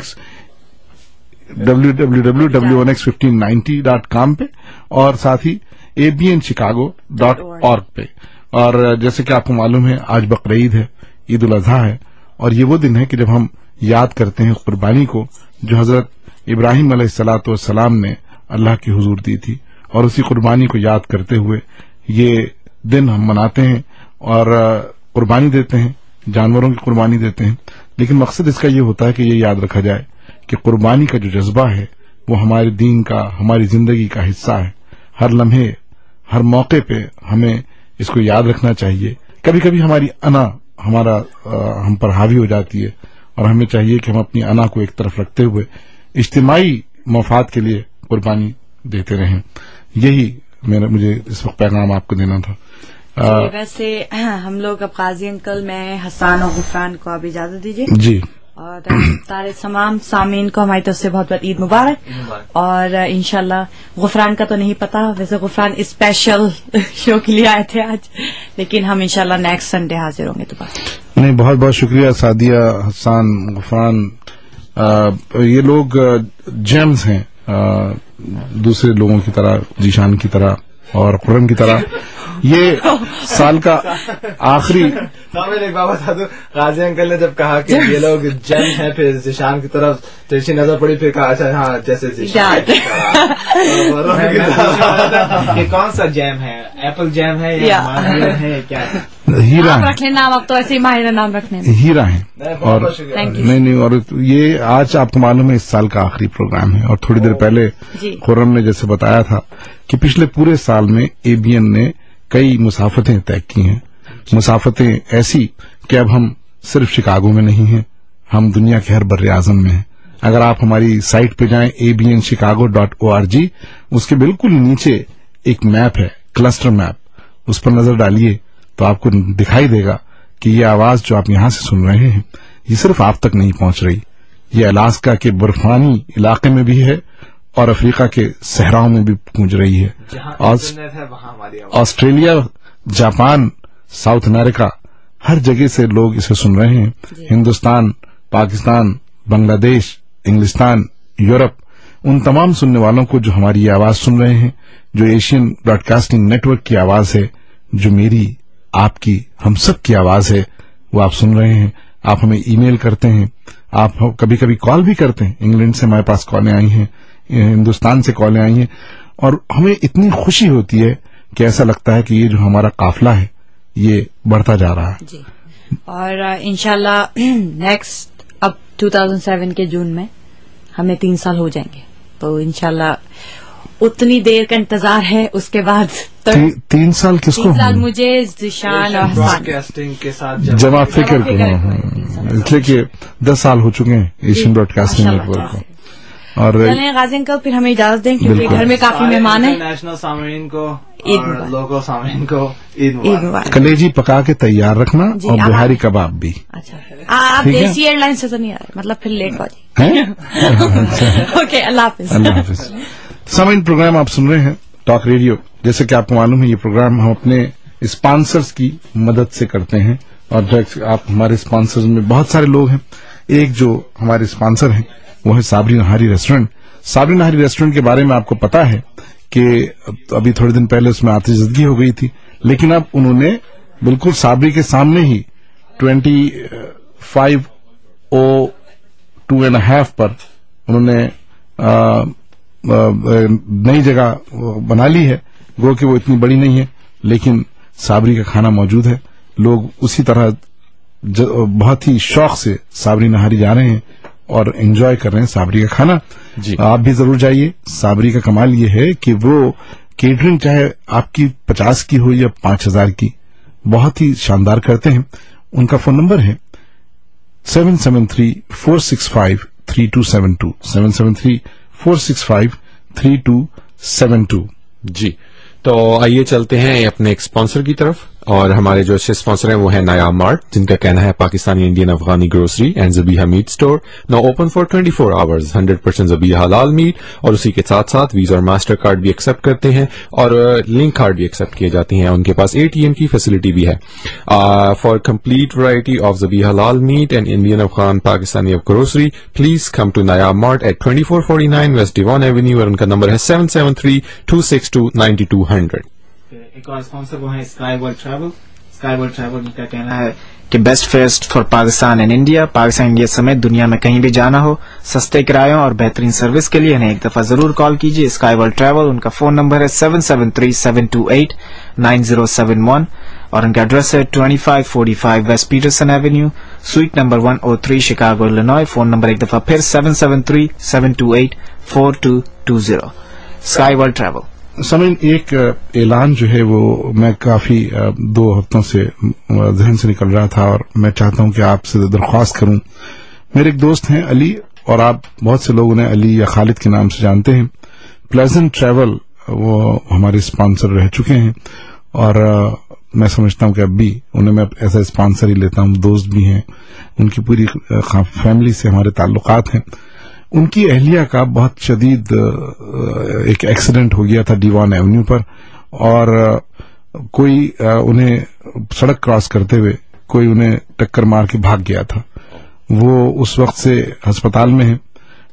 www.WNX1590.com پہ اور ساتھ ہی abnchicago.org پہ. اور جیسے کہ آپ کو معلوم ہے آج بقرعید ہے, عید الاضحیٰ ہے, اور یہ وہ دن ہے کہ جب ہم یاد کرتے ہیں قربانی کو جو حضرت ابراہیم علیہ الصلوۃ والسلام نے اللہ کی حضور دی تھی, اور اسی قربانی کو یاد کرتے ہوئے یہ دن ہم مناتے ہیں اور قربانی دیتے ہیں, جانوروں کی قربانی دیتے ہیں. لیکن مقصد اس کا یہ ہوتا ہے کہ یہ یاد رکھا جائے کہ قربانی کا جو جذبہ ہے وہ ہمارے دین کا, ہماری زندگی کا حصہ ہے. ہر لمحے, ہر موقع پہ ہمیں اس کو یاد رکھنا چاہیے. کبھی کبھی ہماری انا ہم پر حاوی ہو جاتی ہے اور ہمیں چاہیے کہ ہم اپنی انا کو ایک طرف رکھتے ہوئے اجتماعی مفاد کے لیے قربانی دیتے رہیں. یہی مجھے اس وقت پیغام آپ کو دینا تھا. ویسے ہم لوگ اب قاضی انکل, میں حسان اور غفران کو آپ اجازت دیجیے. جی. اور تمام سامعین کو ہماری طرف سے بہت بہت عید مبارک. اور انشاءاللہ غفران کا تو نہیں پتا, ویسے غفران اسپیشل شو کے لیے آئے تھے آج, لیکن ہم انشاءاللہ نیکسٹ سنڈے حاضر ہوں گے دوبارہ. نہیں, بہت بہت شکریہ سعدیہ, حسان, غفران. یہ لوگ جیمز ہیں دوسرے لوگوں کی طرح, ذیشان کی طرح اور قرم کی طرح. یہ سال کا آخری ایک بات بتا دوں, غازی انکل نے جب کہا کہ یہ لوگ جیم ہیں پھر ذیشان کی طرف تو اچھی نظر پڑی, پھر کہا اچھا ہاں جیسے ذیشان. یہ کون سا جیم ہے, ایپل جیم ہے یا ہے کیا ہے؟ ہیرا رکھ لیں نام, اب تو ایسے ہی ماہر نام رکھنے میں ہیرا ہیں. اور نہیں, اور یہ آج آپ کو معلوم ہے اس سال کا آخری پروگرام ہے. اور تھوڑی دیر پہلے خرم نے جیسے بتایا تھا کہ پچھلے پورے سال میں ABN نے کئی مسافتیں طے کی ہیں. مسافتیں ایسی کہ اب ہم صرف شکاگو میں نہیں ہیں, ہم دنیا کے ہر بر اعظم میں ہیں. اگر آپ ہماری سائٹ پہ جائیں abnchicago.org, اس کے بالکل نیچے ایک میپ ہے, کلسٹر میپ, اس پر نظر ڈالیے تو آپ کو دکھائی دے گا کہ یہ آواز جو آپ یہاں سے سن رہے ہیں یہ صرف آپ تک نہیں پہنچ رہی, یہ الاسکا کے برفانی علاقے میں بھی ہے اور افریقہ کے صحراؤں میں بھی گونج رہی ہے. آسٹریلیا, جاپان, ساؤتھ امریکہ, ہر جگہ سے لوگ اسے سن رہے ہیں. ہندوستان, پاکستان, بنگلہ دیش, انگلستان, یورپ, ان تمام سننے والوں کو جو ہماری یہ آواز سن رہے ہیں, جو Asian broadcasting network کی آواز ہے, جو میری, آپ کی, ہم سب کی آواز ہے, وہ آپ سن رہے ہیں. آپ ہمیں ای میل کرتے ہیں, آپ کبھی کبھی کال بھی کرتے ہیں. انگلینڈ سے ہمارے پاس کالیں آئی ہیں, ہندوستان سے کالیں آئی ہیں, اور ہمیں اتنی خوشی ہوتی ہے کہ ایسا لگتا ہے کہ یہ جو ہمارا قافلہ ہے یہ بڑھتا جا رہا ہے. جی. اور انشاءاللہ نیکسٹ اب 2007 کے جون میں ہمیں 3 سال ہو جائیں گے, تو انشاءاللہ اتنی دیر کا انتظار ہے. اس کے بعد 3 سال کس کو؟ 3 سال مجھے, ذیشان اور براڈ کاسٹنگ کے ساتھ جمع فکر کو, اس لیے کہ 10 سال ہو چکے ہیں Asian broadcasting network کو. اور غازی انکل پھر ہمیں اجازت دیں کیونکہ گھر میں کافی مہمان ہیں. نیشنل سامعین کو اور لوکل سامعین کو عید مبارک. کلیجی پکا کے تیار رکھنا اور بہاری کباب بھی. اچھا, آپ دیسی ایئر لائن سے تو نہیں آ رہے, مطلب پھر لیٹ ہو جائے. اوکے, اللہ حافظ. اللہ حافظ. سامعین, پروگرام آپ سن رہے ہیں ٹاک ریڈیو. جیسے کہ آپ کو معلوم ہے یہ پروگرام ہم اپنے اسپانسرز کی مدد سے کرتے ہیں, اور آپ ہمارے اسپانسرز میں بہت سارے لوگ ہیں. ایک جو ہمارے اسپانسر ہیں وہ ہے صابری نہاری ریسٹورینٹ. صابری نہاری ریسٹورینٹ کے بارے میں آپ کو پتا ہے کہ ابھی تھوڑے دن پہلے اس میں آتش زدگی ہو گئی تھی, لیکن اب انہوں نے بالکل صابری کے سامنے ہی 502.5 पर उन्होंने नई जगह बना ली है। गो कि वो इतनी बड़ी नहीं है, लेकिन साबरी का खाना मौजूद है। लोग उसी तरह बहुत ही शौक से साबरी नहारी जा रहे हैं और एंजॉय कर रहे हैं साबरी का खाना। आप भी जरूर जाइए। साबरी का कमाल ये है कि वो केटरिंग चाहे आपकी 50 की हो या 5000 की, बहुत ही शानदार करते हैं। उनका फोन नंबर है 773-465-3272 773-465-3272। जी, तो आइए चलते हैं अपने एक स्पॉन्सर की तरफ, और हमारे जो अच्छे स्पॉन्सर हैं वो है नायाब मार्ट, जिनका कहना है Pakistani Indian Afghani grocery and ज़बीहा meat store, now open for 24 hours, 100% zabiha halal meat, और उसी के साथ साथ वीजा और मास्टर कार्ड भी एक्सेप्ट करते हैं और लिंक कार्ड भी एक्सेप्ट किए जाते हैं। उनके पास ATM की फैसिलिटी भी है। For complete variety of zabiha halal meat and Indian Afghan Pakistani grocery, please come to Nayab mart at 2449 west Devon avenue, और उनका नंबर है 773-262-9200। एक और स्पॉन्सर वो है sky world travel. Sky world travel का कहना है कि best fares for Pakistan and India, Pakistan India समेत दुनिया में कहीं भी जाना हो, सस्ते किरायों और बेहतरीन सर्विस के लिए इन्हें एक दफा जरूर कॉल कीजिए। स्काई वर्ल्ड ट्रैवल, उनका फोन नंबर है 773-728-9071 और उनका एड्रेस है 2545 west Peterson avenue, suite number 103, Chicago, Illinois. Phone number एक दफा फिर 773-728-4220। Sky world travel. समय एक ऐलान जो है वो मैं काफी 2 हफ्तों से जहन से निकल रहा था और मैं चाहता हूं कि आपसे दरख्वास्त करूं। मेरे एक दोस्त हैं अली, और आप बहुत से लोग उन्हें अली या खालिद के नाम से जानते हैं। प्लेजेंट ट्रैवल वो हमारे स्पॉन्सर रह चुके हैं, और मैं समझता हूं कि अब भी उन्हें मैं ऐसा स्पॉन्सर ही लेता हूं। दोस्त भी हैं, उनकी पूरी फैमिली से हमारे ताल्लुकात हैं। उनकी अहलिया का बहुत शदीद एक एक्सीडेंट हो गया था डिवान एवेन्यू पर, और कोई उन्हें सड़क क्रॉस करते हुए कोई उन्हें टक्कर मार के भाग गया था। वो उस वक्त से अस्पताल में है।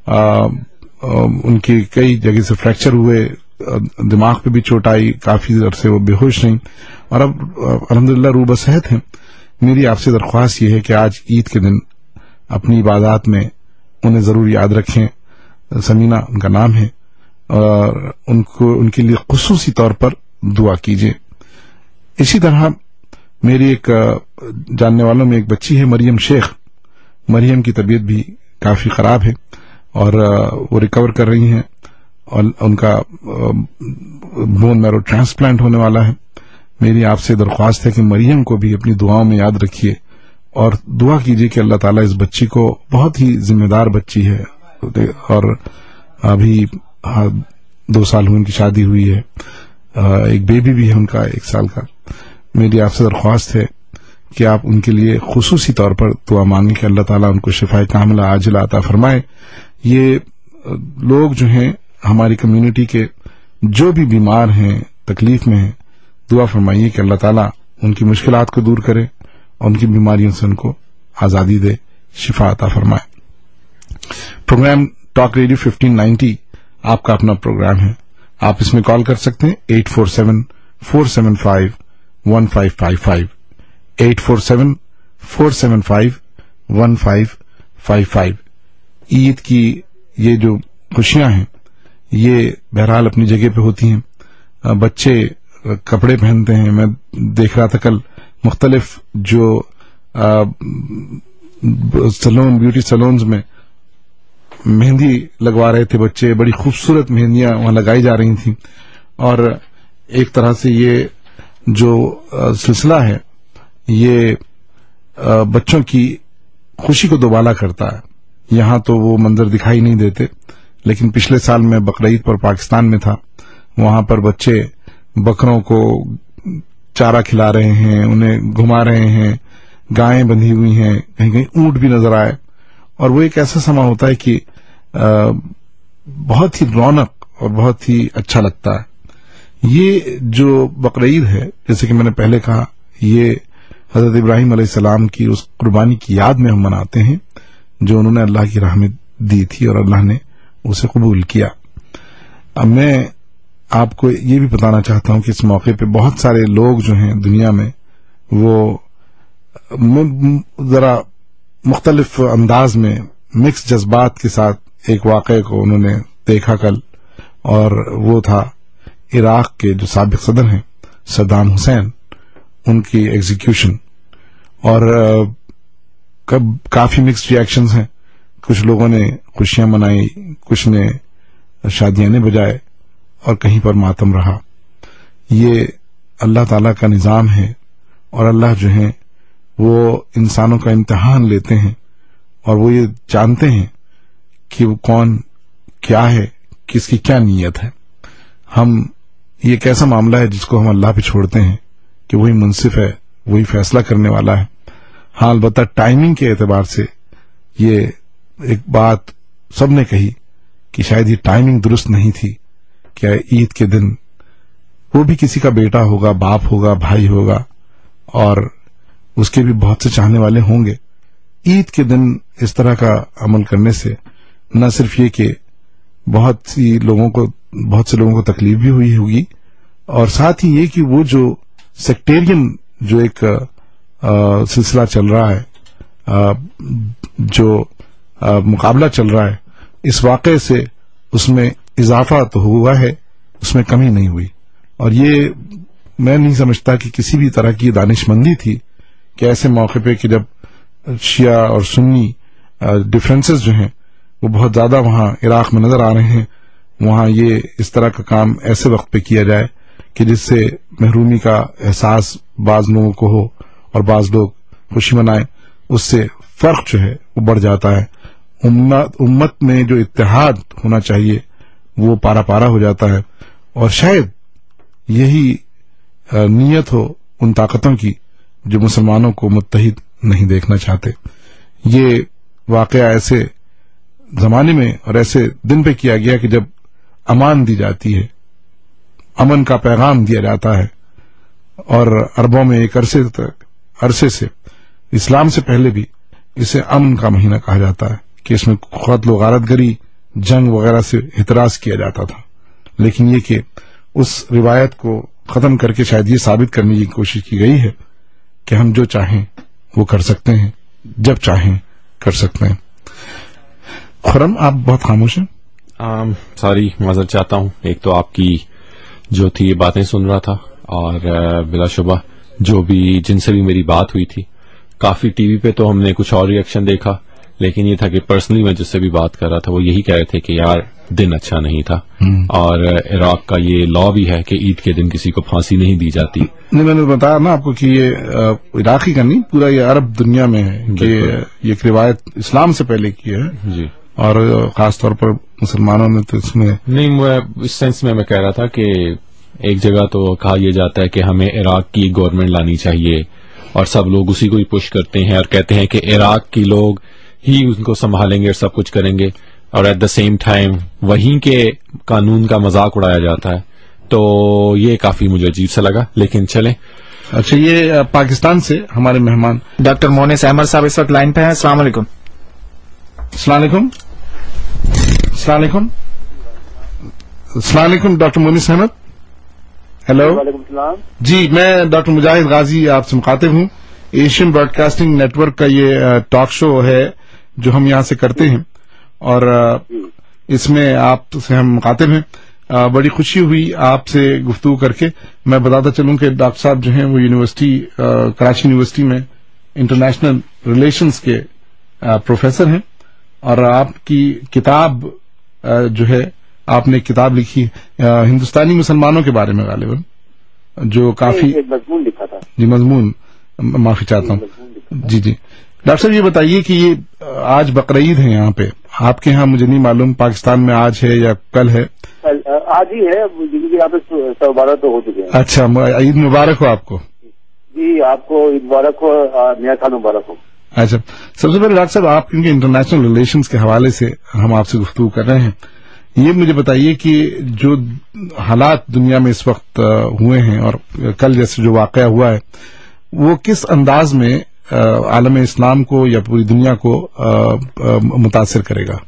उनकी कई जगह से फ्रैक्चर हुए, दिमाग पे भी चोट आई, काफी देर से वो बेहोश रहीं, और अब अल्हम्दुलिल्लाह रूबा सेहत है। मेरी आपसे दरख्वास्त ये है कि आज ईद के दिन अपनी इबादत में उन्हें जरूर याद रखें। समीना उनका नाम है, और उनके लिए खुसूसी तौर पर दुआ कीजिए। इसी तरह मेरी एक जानने वालों में एक बच्ची है मरियम शेख। मरियम की तबीयत भी काफी खराब है और वो रिकवर कर रही हैं, और उनका बोन मैरो ट्रांसप्लांट होने वाला है। मेरी आपसे दरख्वास्त है कि मरियम को भी अपनी दुआओं में याद रखिए और दुआ कीजिए कि अल्लाह ताला इस बच्ची को, बहुत ही जिम्मेदार बच्ची है, और अभी 2 साल हुए उनकी शादी हुई है, एक बेबी भी है उनका 1 साल का। मेरी आपसे दरख्वास्त है कि आप उनके लिए खुसूसी तौर पर दुआ मांगे कि अल्लाह ताला उनको शिफाए कामिला आजिला अता फरमाए। ये लोग जो हैं हमारी कम्युनिटी के, जो भी बीमार हैं, तकलीफ में हैं, दुआ फरमाइए कि अल्लाह ताला उनकी मुश्किलात को दूर करे और उनकी बीमारियों से उनको आजादी दे, शिफा अता फरमाए। प्रोग्राम टॉक रेडियो 1590 आपका अपना प्रोग्राम है। आप इसमें कॉल कर सकते हैं 847-475-1555 847-475-1555। ईद की ये जो खुशियां हैं ये बहरहाल अपनी जगह पे होती हैं। बच्चे कपड़े पहनते हैं। मैं देख रहा था कल मुख्तलिफ जो सैलून, ब्यूटी सैलून्स में मेहंदी लगवा रहे थे बच्चे, बड़ी खूबसूरत मेहंदियां वहां लगाई जा रही थी। और एक तरह से ये जो सिलसिला है ये बच्चों की खुशी को दोबाला करता है। यहां तो वो मंजर दिखाई नहीं देते, लेकिन पिछले साल मैं बकरीद पर पाकिस्तान में था। वहां पर बच्चे बकरों को चारा खिला रहे हैं, उन्हें घुमा रहे हैं, गायें बंधी हुई हैं, कहीं कहीं ऊंट भी नजर आए। और वो एक ऐसा समय होता है कि बहुत ही रौनक और बहुत ही अच्छा लगता है। ये जो बकरीद है, जैसे कि मैंने पहले कहा, ये हजरत इब्राहिम अलैहिस्सलाम की उस कुर्बानी की याद में हम मनाते हैं जो उन्होंने अल्लाह की राह में दी थी और अल्लाह ने उसे कबूल किया। अब मैं आपको ये भी बताना चाहता हूं कि इस मौके पे बहुत सारे लोग जो हैं दुनिया में, वो जरा مختلف انداز میں مکس جذبات کے ساتھ ایک واقعے کو انہوں نے دیکھا کل، اور وہ تھا عراق کے جو سابق صدر ہیں صدام حسین، ان کی ایگزیکیوشن. اور کافی مکس ریئیکشنز ہیں. کچھ لوگوں نے خوشیاں منائی، کچھ نے شادیاں بجائے، اور کہیں پر ماتم رہا. یہ اللہ تعالی کا نظام ہے، اور اللہ جو ہیں وہ انسانوں کا امتحان لیتے ہیں، اور وہ یہ جانتے ہیں کہ وہ کون کیا ہے، کس کی کیا نیت ہے. ہم یہ ایک ایسا معاملہ ہے جس کو ہم اللہ پہ چھوڑتے ہیں کہ وہی منصف ہے، وہی فیصلہ کرنے والا ہے. ہاں البتہ ٹائمنگ کے اعتبار سے یہ ایک بات سب نے کہی کہ شاید یہ ٹائمنگ درست نہیں تھی کہ عید کے دن وہ بھی کسی کا بیٹا ہوگا، باپ ہوگا، بھائی ہوگا، اور اس کے بھی بہت سے چاہنے والے ہوں گے. عید کے دن اس طرح کا عمل کرنے سے نہ صرف یہ کہ بہت سے لوگوں کو تکلیف بھی ہوئی ہوگی، اور ساتھ ہی یہ کہ وہ جو سیکٹیرین جو ایک سلسلہ چل رہا ہے، جو مقابلہ چل رہا ہے، اس واقعے سے اس میں اضافہ تو ہوا ہے، اس میں کمی نہیں ہوئی. اور یہ میں نہیں سمجھتا کہ کسی بھی طرح کی دانش مندی تھی کہ ایسے موقع پہ کہ جب شیعہ اور سنی ڈفرینسز جو ہیں وہ بہت زیادہ وہاں عراق میں نظر آ رہے ہیں، وہاں یہ اس طرح کا کام ایسے وقت پہ کیا جائے کہ جس سے محرومی کا احساس بعض لوگوں کو ہو اور بعض لوگ خوشی منائیں. اس سے فرق جو ہے وہ بڑھ جاتا ہے. امت میں جو اتحاد ہونا چاہیے وہ پارا پارا ہو جاتا ہے. اور شاید یہی نیت ہو ان طاقتوں کی جو مسلمانوں کو متحد نہیں دیکھنا چاہتے. یہ واقعہ ایسے زمانے میں اور ایسے دن پہ کیا گیا کہ جب امان دی جاتی ہے، امن کا پیغام دیا جاتا ہے، اور عربوں میں ایک عرصے سے اسلام سے پہلے بھی اسے امن کا مہینہ کہا جاتا ہے کہ اس میں قتل و غارت گری، جنگ وغیرہ سے احتراز کیا جاتا تھا. لیکن یہ کہ اس روایت کو ختم کر کے شاید یہ ثابت کرنے کی کوشش کی گئی ہے کہ ہم جو چاہیں وہ کر سکتے ہیں، جب چاہیں کر سکتے ہیں. خرم آپ بہت خاموش ہیں. ساری معذرت چاہتا ہوں. ایک تو آپ کی جو تھی یہ باتیں سن رہا تھا، اور بلا شبہ جو بھی جن سے بھی میری بات ہوئی تھی، کافی ٹی وی پہ تو ہم نے کچھ اور ریئیکشن دیکھا، لیکن یہ تھا کہ پرسنلی میں جس سے بھی بات کر رہا تھا وہ یہی کہہ رہے تھے کہ یار دن اچھا نہیں تھا. اور عراق کا یہ لا بھی ہے کہ عید کے دن کسی کو پھانسی نہیں دی جاتی. نہیں، میں نے بتایا نا آپ کو کہ یہ عراقی کا نہیں، پورا یہ عرب دنیا میں ہے کہ یہ ایک روایت اسلام سے پہلے کی ہے. جی. اور خاص طور پر مسلمانوں نے تو اس میں نہیں، اس سینس میں کہہ رہا تھا کہ ایک جگہ تو کہا یہ جاتا ہے کہ ہمیں عراق کی گورنمنٹ لانی چاہیے، اور سب لوگ اسی کو ہی پش کرتے ہیں اور کہتے ہیں کہ عراق کی لوگ ہی ان کو سنبھالیں گے اور سب کچھ کریں گے، اور ایٹ دا سیم ٹائم وہیں کے قانون کا مذاق اڑایا جاتا ہے. تو یہ کافی مجھے عجیب سا لگا، لیکن چلیں. اچھا، یہ پاکستان سے ہمارے مہمان ڈاکٹر مونس احمد صاحب اس وقت لائن پہ ہیں. السلام علیکم. السلام علیکم. السلام علیکم. السلام علیکم ڈاکٹر مونس احمد. ہیلو. وعلیکم السلام. جی، میں ڈاکٹر مجاہد غازی آپ سے مخاطب ہوں. Asian broadcasting network کا یہ ٹاک شو ہے جو ہم یہاں سے کرتے ہیں، اور اس میں آپ سے ہم مخاطب ہیں. بڑی خوشی ہوئی آپ سے گفتگو کر کے. میں بتاتا چلوں کہ ڈاکٹر صاحب جو ہیں وہ یونیورسٹی کراچی یونیورسٹی میں انٹرنیشنل ریلیشنز کے پروفیسر ہیں، اور آپ کی کتاب جو ہے آپ نے کتاب لکھی ہندوستانی مسلمانوں کے بارے میں غالباً، جو کافی مضمون لکھا تھا. جی، مضمون، معافی چاہتا ہوں. جی جی ڈاکٹر صاحب، یہ بتائیے کہ یہ آج بقرعید ہے یہاں پہ، آپ کے ہاں مجھے نہیں معلوم پاکستان میں آج ہے یا کل ہے. آج ہی ہے، یہاں پہ 12 تو ہو چکے ہیں. اچھا، عید مبارک ہو آپ کو. جی، آپ کو عید مبارک ہو، نیا سال مبارک ہو. اچھا، سب سے پہلے ڈاکٹر صاحب آپ کیونکہ انٹرنیشنل ریلیشنز کے حوالے سے ہم آپ سے گفتگو کر رہے ہیں، یہ مجھے بتائیے کہ جو حالات دنیا میں اس وقت ہوئے ہیں اور کل جیسے جو واقعہ ہوا ہے، وہ کس انداز میں عالم اسلام کو یا پوری دنیا کو متاثر کرے گا؟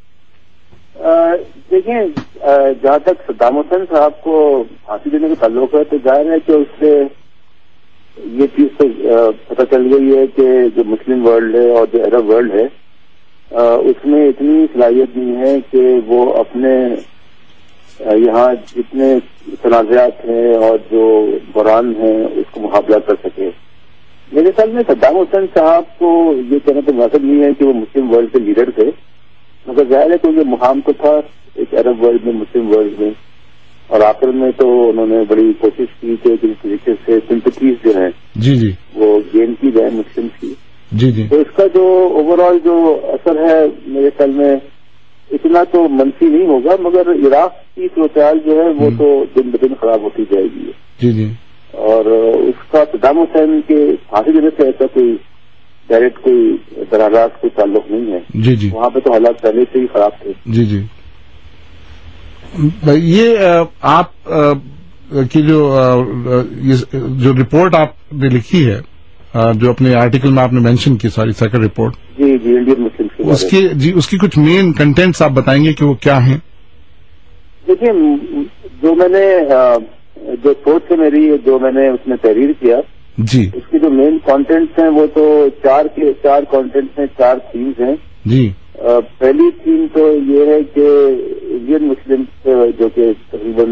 دیکھیں، جہاں تک صدام حسین صاحب کو پھانسی دینے کا تعلق ہے تو ظاہر ہے کہ اس سے یہ چیز تو پتہ چل گئی ہے کہ جو مسلم ورلڈ ہے اور جو عرب ورلڈ ہے اس میں اتنی صلاحیت نہیں ہے کہ وہ اپنے یہاں جتنے تنازعات ہیں اور جو بحران ہیں اس کو مقابلہ کر سکے. میرے خیال میں صدام حسین صاحب کو یہ کہنا تو مناسب نہیں ہے کہ وہ مسلم ورلڈ کے لیڈر تھے، مگر ظاہر ہے کہ یہ مقام تو تھا ایک عرب ورلڈ میں، مسلم ورلڈ میں، اور آخر میں تو انہوں نے بڑی کوشش کی کہ جس طریقے سے سمپتیز جو ہیں جی جی وہ گین کی جائے مسلم کی. جی جی تو اس کا جو اوور آل جو اثر ہے میرے خیال میں اتنا تو منفی نہیں ہوگا، مگر عراق کی صورتحال جو ہے وہ تو دن بدن خراب ہوتی جائے گی. جی جی اور اس کا صدام حسین کے پھانسی دینے سے ایسا کوئی ڈائریکٹ کوئی براہ راست کوئی تعلق نہیں ہے. جی جی وہاں پہ تو حالات پہلے سے ہی خراب تھے. جی جی یہ آپ کی جو رپورٹ آپ نے لکھی ہے، جو اپنے آرٹیکل میں آپ نے مینشن کی، ساری سیکنڈ رپورٹ، جی جی انڈین مسلم اس کی کچھ مین کنٹینٹس آپ بتائیں گے کہ وہ کیا ہیں؟ دیکھیے جو میں نے جو سوچ ہے میری، جو میں نے اس میں تحریر کیا، جی اس کے جو مین کانٹینٹس ہیں وہ تو چار کانٹینٹس ہیں، 4 تھیمز ہیں. جی پہلی تھیم تو یہ ہے کہ انڈین مسلم جو کہ تقریباً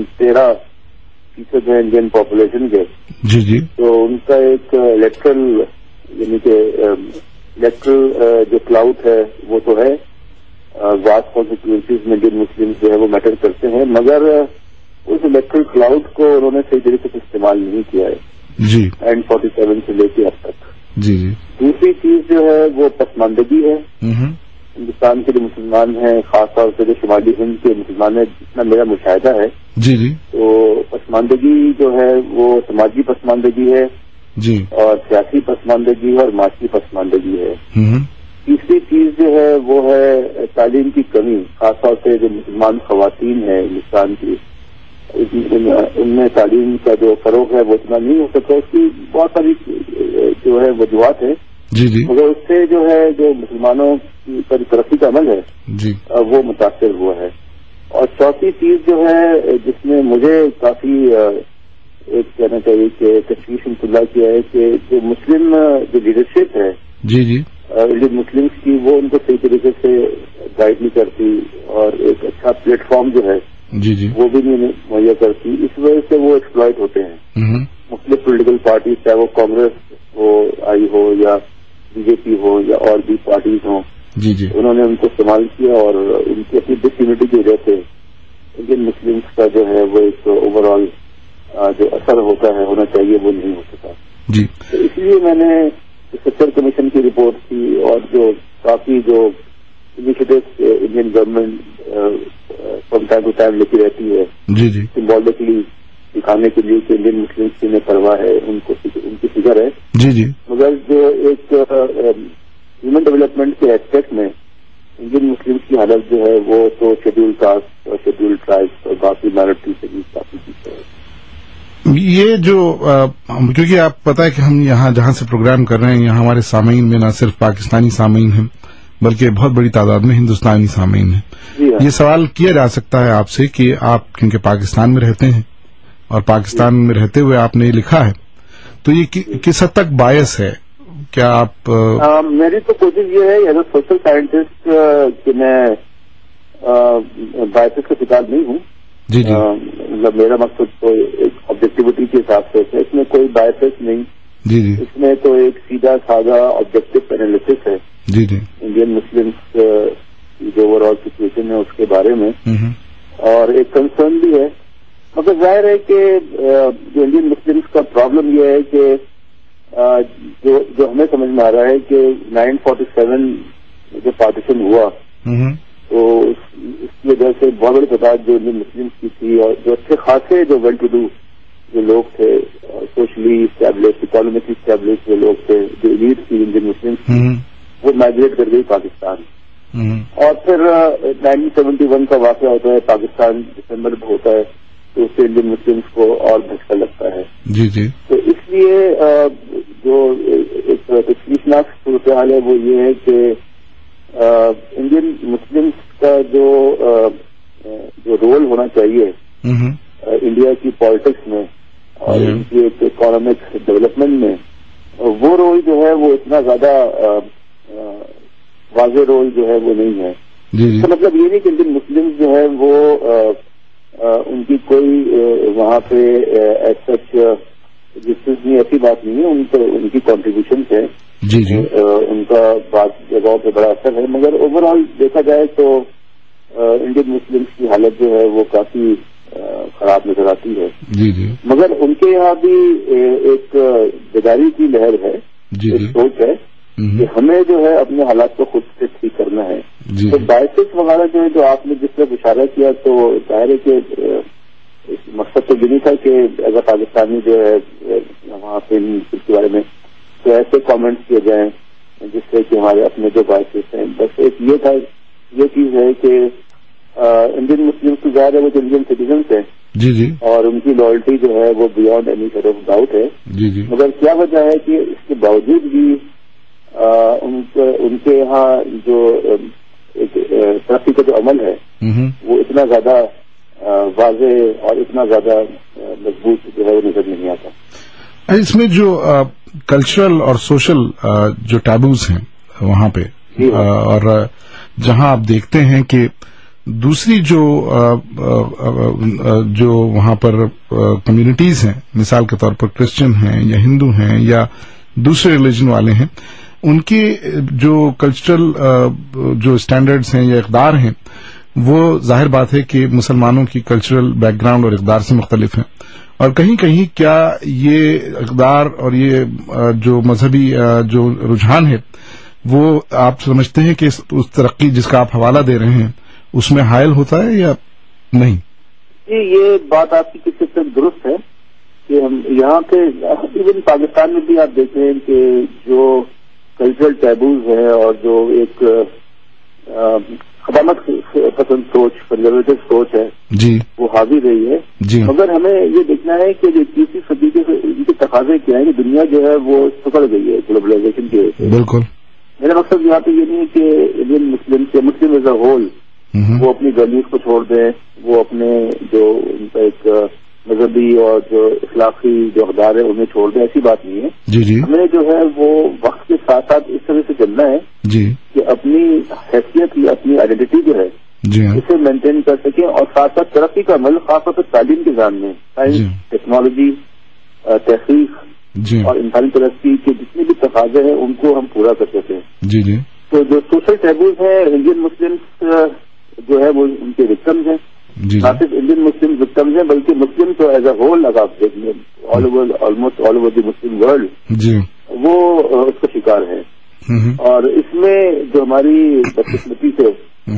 13% ہیں انڈین پاپولیشن کے، جی جی تو ان کا ایک الیکٹرل یعنی کہ الیکٹرل جو کلاؤڈ ہے وہ تو ہے، واسٹ کانسٹیٹوئنسیز میں انڈین مسلم جو ہے وہ میٹر کرتے ہیں، مگر اس الیکٹرل کلاؤڈ کو انہوں نے صحیح طریقے سے استعمال نہیں کیا ہے جی اینڈ 47 سے لے کے اب تک. جی جی دوسری چیز جو ہے وہ پسماندگی ہے. ہندوستان کے جو مسلمان ہیں، خاص طور سے جو شمالی ہند کے مسلمان ہیں، جتنا میرا مشاہدہ ہے، جی جی تو پسماندگی جو ہے وہ سماجی پسماندگی ہے جی اور سیاسی پسماندگی ہے اور معاشی پسماندگی ہے. ہوں تیسری چیز جو ہے وہ ہے تعلیم کی کمی، خاص طور سے جو مسلمان خواتین ہیں ہندوستان کی، ان میں تعلیم کا جو فروغ ہے وہ اتنا نہیں ہو سکتا. اس کی بہت ساری جو ہے وجوہات ہیں، جی جی مگر اس سے جو ہے جو مسلمانوں کی ترقی کا عمل ہے جی وہ متاثر ہوا ہے. اور چوتھی چیز جو ہے جس میں مجھے کافی ایک کہنا چاہیے کہ تشویش انتظار کیا ہے کہ جو مسلم جو لیڈرشپ ہے جی جی انڈین مسلمس کی، وہ ان کو صحیح طریقے سے گائیڈ نہیں کرتی اور ایک اچھا پلیٹ فارم جو ہے جی جی وہ بھی نہیں مہیا کرتی. اس وجہ سے وہ ایکسپلائٹ ہوتے ہیں. مختلف پولیٹیکل پارٹیز، چاہے وہ کانگریس ہو آئی ہو یا بی جے پی ہو یا اور بھی پارٹیز ہوں، جی جی انہوں نے ان کو استعمال کیا اور ان کی اپنی ڈس یونٹی کی وجہ سے انڈین مسلمس کا جو ہے وہ ایک اوور آل جو اثر ہونا چاہیے وہ نہیں ہو سکا. جی تو اس لیے میں نے سیکٹر کمیشن کی رپورٹ کی اور جو کافی جو initiatives Indian government from time to time لیتی رہتی ہے، جی جی سمبولکلی دکھانے کے لیے کہ انڈین مسلمس کی پرواہ ہے، ان کی فکر ہے. جی جی مگر جو ایک ہیومن ڈیولپمنٹ کے ایسپیکٹ میں انڈین مسلمس کی حالت جو ہے وہ تو شیڈول کاسٹ اور شیڈول ٹرائبس اور باقی مائنورٹی سے بھی کافی پیچھے ہے. یہ جو کیونکہ آپ پتہ ہے کہ ہم یہاں جہاں سے پروگرام کر رہے ہیں، یہاں ہمارے سامعین میں نہ صرف پاکستانی سامعین ہیں بلکہ بہت بڑی تعداد میں ہندوستانی سامعین ہیں. یہ سوال کیا جا سکتا ہے آپ سے کہ آپ کیونکہ پاکستان میں رہتے ہیں اور پاکستان میں رہتے ہوئے آپ نے یہ لکھا ہے، تو یہ کس حد تک باعث ہے؟ کیا آپ میری تو کوشش یہ ہے ایز اے سوشل سائنٹسٹ کہ میں باعث کا شکار نہیں ہوں. جی جی مطلب میرا مقصد تو ایک آبجیکٹیوٹی کے حساب سے ہے، اس میں کوئی باعث نہیں. جی جی اس میں تو ایک سیدھا سادہ آبجیکٹو اینالیسس ہے جی جی انڈین مسلمس جو اوور آل سچویشن ہے اس کے بارے میں، اور ایک کنسرن بھی ہے. مگر ظاہر ہے کہ جو انڈین مسلمس کا پرابلم یہ ہے کہ جو ہمیں سمجھ میں آ رہا ہے کہ 947 جو پارٹیشن ہوا تو اس کی وجہ سے بہت بڑی تعداد جو انڈین مسلمس کی تھی اور جو اچھے خاصے جو ویل ٹو ڈو جو لوگ تھے، سوشلی اسٹیبلش اکانومکلی اسٹیبلش جو لوگ تھے، جو ایلیٹ تھی انڈین مسلمس کی، وہ مائگریٹ کر گئی پاکستان. اور پھر 1971 کا واقعہ ہوتا ہے، پاکستان دسمبر میں ہوتا ہے، تو اس سے انڈین مسلمس کو اور دھچکا لگتا ہے. جی جی تو اس لیے جو ایک تشویشناک صورتحال ہے وہ یہ ہے کہ انڈین مسلمس کا جو رول ہونا چاہیے انڈیا کی پالیٹکس میں اور ان کی ایک اکانومک ڈیولپمنٹ میں وہ رول جو ہے وہ اتنا زیادہ واضح رول جو ہے وہ نہیں ہے. تو مطلب یہ نہیں کہ انڈین مسلم جو ہے وہ ان کی کوئی وہاں پہ سچ نہیں، ایسی بات نہیں ہے. ان کی کنٹریبیوشنس ہیں، ان کا بات جگہوں پہ بڑا اثر ہے، مگر اوور آل دیکھا جائے تو انڈین مسلمس کی حالت جو ہے وہ کافی خراب نظر آتی ہے. مگر ان کے یہاں بھی ایک بیداری کی لہر ہے، ایک سوچ ہے کہ ہمیں جو ہے اپنے حالات کو خود سے ٹھیک کرنا ہے. تو بائسس وغیرہ جو ہے جو آپ نے جس طرح اشارہ کیا تو ظاہر ہے کہ مقصد تو یہ نہیں تھا کہ اگر پاکستانی جو ہے وہاں پہ اس کے بارے میں تو ایسے کامنٹس کیے جائیں جس سے کہ ہمارے اپنے جو بائسس ہیں. بس ایک یہ تھا، یہ چیز ہے کہ انڈین مسلم کی ظاہر ہے وہ جو انڈین سٹیزنس ہیں اور ان کی لائلٹی جو ہے وہ beyond any sort of doubt ہے. مگر کیا وجہ ہے کہ اس کے باوجود بھی ان کے یہاں جو ایک ترقی کا جو عمل ہے وہ اتنا زیادہ واضح اور اتنا زیادہ مضبوط جو ہے وہ نظر نہیں آتا. اس میں جو کلچرل اور سوشل جو ٹیبوز ہیں وہاں پہ اور جہاں آپ دیکھتے ہیں کہ دوسری جو وہاں پر کمیونٹیز ہیں، مثال کے طور پر کرسچن ہیں یا ہندو ہیں یا دوسرے ریلیجن والے ہیں، ان کے جو کلچرل جو اسٹینڈرڈز ہیں یا اقدار ہیں وہ ظاہر بات ہے کہ مسلمانوں کی کلچرل بیک گراؤنڈ اور اقدار سے مختلف ہیں. اور کہیں کہیں کیا یہ اقدار اور یہ جو مذہبی جو رجحان ہے وہ آپ سمجھتے ہیں کہ اس ترقی جس کا آپ حوالہ دے رہے ہیں اس میں حائل ہوتا ہے یا نہیں؟ جی، یہ بات آپ کی کسی طرح درست ہے کہ ہم یہاں پہ ایون پاکستان میں بھی آپ دیکھتے ہیں کہ جو کلچرل ٹیبوز ہے اور جو ایک خدامت پسند سوچ، کنزرویٹو سوچ ہے وہ حاوی رہی ہے. مگر ہمیں یہ دیکھنا ہے کہ جو 21ویں صدی کے ان کے تقاضے کیا ہے کہ دنیا جو ہے وہ سکڑ گئی ہے گلوبلائزیشن کی وجہ سے. بالکل. میرا مقصد یہاں پہ یہ نہیں ہے کہ Indian Muslim as a whole وہ اپنی ویلیوز کو چھوڑ دیں، وہ اپنے جو ان کا ایک مذہبی اور جو اخلاقی جو اقدار ہے انہیں چھوڑ دیں، ایسی بات نہیں ہے. ہمیں جو ہے وہ وقت کے ساتھ ساتھ اس طرح سے چلنا ہے کہ اپنی حیثیت یا اپنی آئیڈینٹی جو ہے اسے مینٹین کر سکیں اور ساتھ ساتھ ترقی کا عمل خاص طور پر تعلیم کے نظام میں سائنس، ٹیکنالوجی، تحقیق اور انسانی ترقی کے جتنے بھی تقاضے ہیں ان کو ہم پورا کر سکیں. تو جو سوشل ٹیبوز ہیں انڈین مسلم جو ہے وہ ان کے وکٹمز ہیں، نہ صرف انڈین مسلم وکٹمز ہیں بلکہ مسلم تو ایز اے ہول اگر آپ دیکھ لیں almost all over the Muslim world وہ اس کا شکار ہے. اور اس میں جو ہماری بدقسمتی سے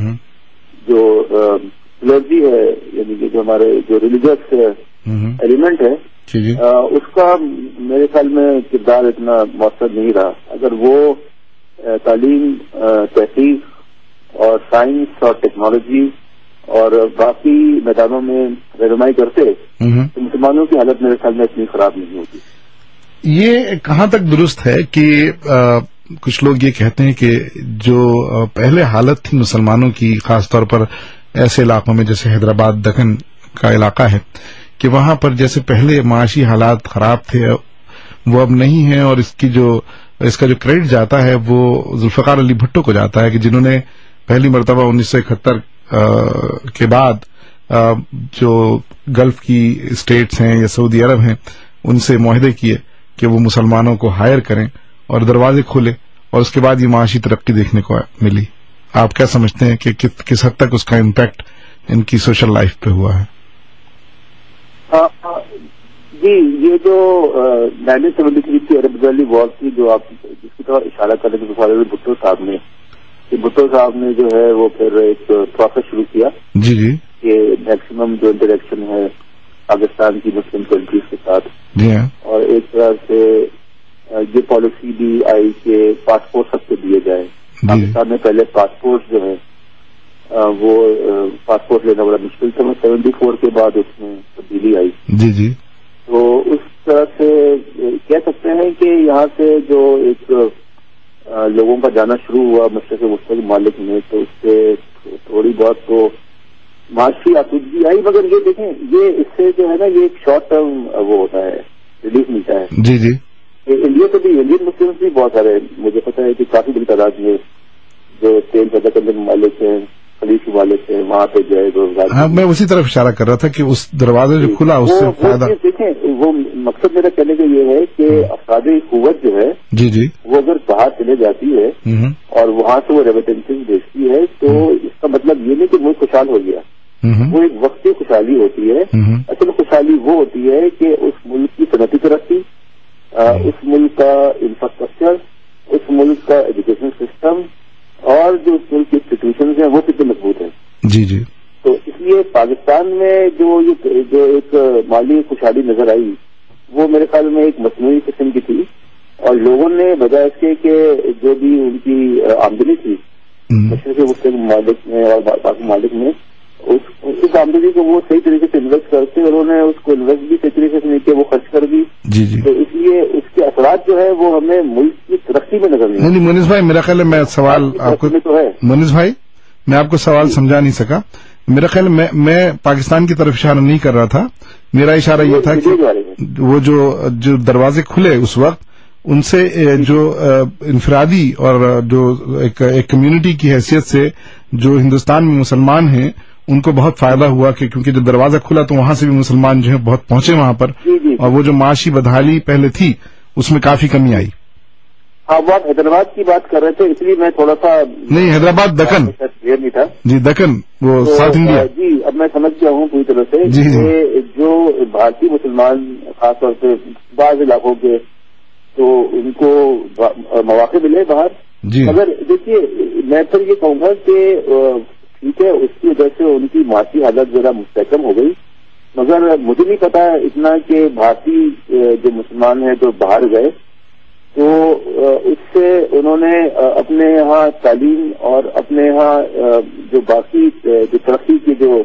جو الرجی ہے، یعنی کہ جو ہمارے جو ریلیجس ایلیمنٹ ہے اس کا میرے خیال میں کردار اتنا مؤثر نہیں رہا. اگر وہ تعلیم، تحقیق اور سائنس اور ٹیکنالوجی اور باقی میدانوں میں رہنمائی کرتے تو مسلمانوں کی حالت میرے خیال میں اتنی خراب نہیں ہوتی. یہ کہاں تک درست ہے کہ کچھ لوگ یہ کہتے ہیں کہ جو پہلے حالت تھی مسلمانوں کی خاص طور پر ایسے علاقوں میں جیسے حیدرآباد دکن کا علاقہ ہے کہ وہاں پر جیسے پہلے معاشی حالات خراب تھے وہ اب نہیں ہیں، اور اس کا جو کریڈٹ جاتا ہے وہ ذوالفقار علی بھٹو کو جاتا ہے کہ جنہوں نے پہلی مرتبہ 1971 کے بعد جو گلف کی اسٹیٹس ہیں یا سعودی عرب ہیں ان سے معاہدے کیے کہ وہ مسلمانوں کو ہائر کریں اور دروازے کھولے، اور اس کے بعد یہ معاشی ترقی دیکھنے کو ملی. آپ کیا سمجھتے ہیں کہ کس حد تک اس کا امپیکٹ ان کی سوشل لائف پہ ہوا ہے؟ جی، یہ جو 1973 کی عرب اسرائیلی وار تھی جو آپ جس کی طرف اشارہ کرنے کے مقابلے میں بھٹو صاحب نے جو ہے وہ پھر ایک پروسیس شروع کیا کہ میکسیمم جو انٹریکشن ہے پاکستان کی مسلم کنٹریز کے ساتھ، اور ایک طرح سے یہ پالیسی بھی آئی کہ پاسپورٹ سب کو دیے جائیں. پاکستان میں پہلے پاسپورٹ جو ہے وہ پاسپورٹ لینا بڑا مشکل تھا. 74 کے بعد اس میں تبدیلی آئی. تو اس طرح سے کہہ سکتے ہیں کہ یہاں سے جو ایک لوگوں کا جانا شروع ہوا مشرق وسطی کے ممالک میں، تو اس سے تھوڑی بہت تو معاشی آسودگی آئی، مگر یہ دیکھیں یہ اس سے جو ہے نا یہ ایک شارٹ ٹرم وہ ہوتا ہے، ریلیف ملتا ہے. جی جی. انڈیا سے بھی انڈین مسلم بھی بہت سارے مجھے پتا ہے کہ کافی بڑی تعداد میں جو تیل پیدا کرنے ممالک ہیں، خلیج ممالک ہیں، وہاں پہ جو ہے روزگار. ہاں میں اسی طرف اشارہ کر رہا تھا کہ اس دروازے جو کھلا اس سے فائدہ. دیکھیں وہ مقصد میرا کہنے کا یہ ہے کہ افرادی قوت جو ہے جی جی وہ اگر باہر چلے جاتی ہے اور وہاں سے وہ ریمیٹنسز بھیجتی ہے تو اس کا مطلب یہ نہیں کہ ملک خوشحال ہو گیا. وہ ایک وقتی خوشحالی ہوتی ہے. اصل خوشحالی وہ ہوتی ہے کہ اس ملک کی صنعتی ترقی، اس ملک کا انفراسٹرکچر، اس ملک کا ایجوکیشن سسٹم اور جو اس ملک کی انسٹیٹیوشنز ہیں وہ کتنے مضبوط ہیں. جی جی. تو اس لیے پاکستان میں جو ایک مالی خوشحالی نظر آئی وہ میرے خیال میں ایک مصنوعی قسم کی تھی، اور لوگوں نے بجائے اس کے کہ جو بھی ان کی آمدنی تھی مشرقی وسطی ممالک میں اور باقی ممالک میں اس آمدنی کو وہ صحیح طریقے سے انویسٹ کرتے، انہوں نے اس کو انویسٹ بھی صحیح طریقے سے نہیں کیا، وہ خرچ کر دی. جی جی. تو اس لیے اس کے اثرات جو ہے وہ ہمیں ملک کی ترقی میں نظر نہیں. منیش بھائی میرا خیال ہے میں سوال آپ کو منیش بھائی میں آپ کو سوال سمجھا نہیں سکا. میرا خیال میں پاکستان کی طرف اشارہ نہیں کر رہا تھا. میرا اشارہ یہ تھا کہ وہ جو دروازے کھلے اس وقت ان سے جو انفرادی اور جو ایک کمیونٹی کی حیثیت سے جو ہندوستان میں مسلمان ہیں ان کو بہت فائدہ ہوا کہ کیونکہ جب دروازہ کھلا تو وہاں سے بھی مسلمان جو ہیں بہت پہنچے وہاں پر، اور وہ جو معاشی بدحالی پہلے تھی اس میں کافی کمی آئی. ہاں وہ آپ حیدرآباد کی بات کر رہے تھے اس لیے میں تھوڑا سا نہیں حیدرآباد دکن نہیں تھا. جی دکن وہ ساؤتھ انڈیا. جی اب میں سمجھ گیا ہوں پوری طرح سے کہ جو بھارتی مسلمان خاص طور سے بعض علاقوں کے تو ان کو مواقع ملے باہر. مگر دیکھیے میں تو یہ کہوں گا کہ ٹھیک ہے اس کی وجہ سے ان کی معاشی حالت ذرا مستحکم ہو گئی، مگر مجھے نہیں پتا اتنا کہ بھارتی جو مسلمان ہیں جو باہر گئے تو اس سے انہوں نے اپنے یہاں تعلیم اور اپنے یہاں جو باقی جو ترقی کے جو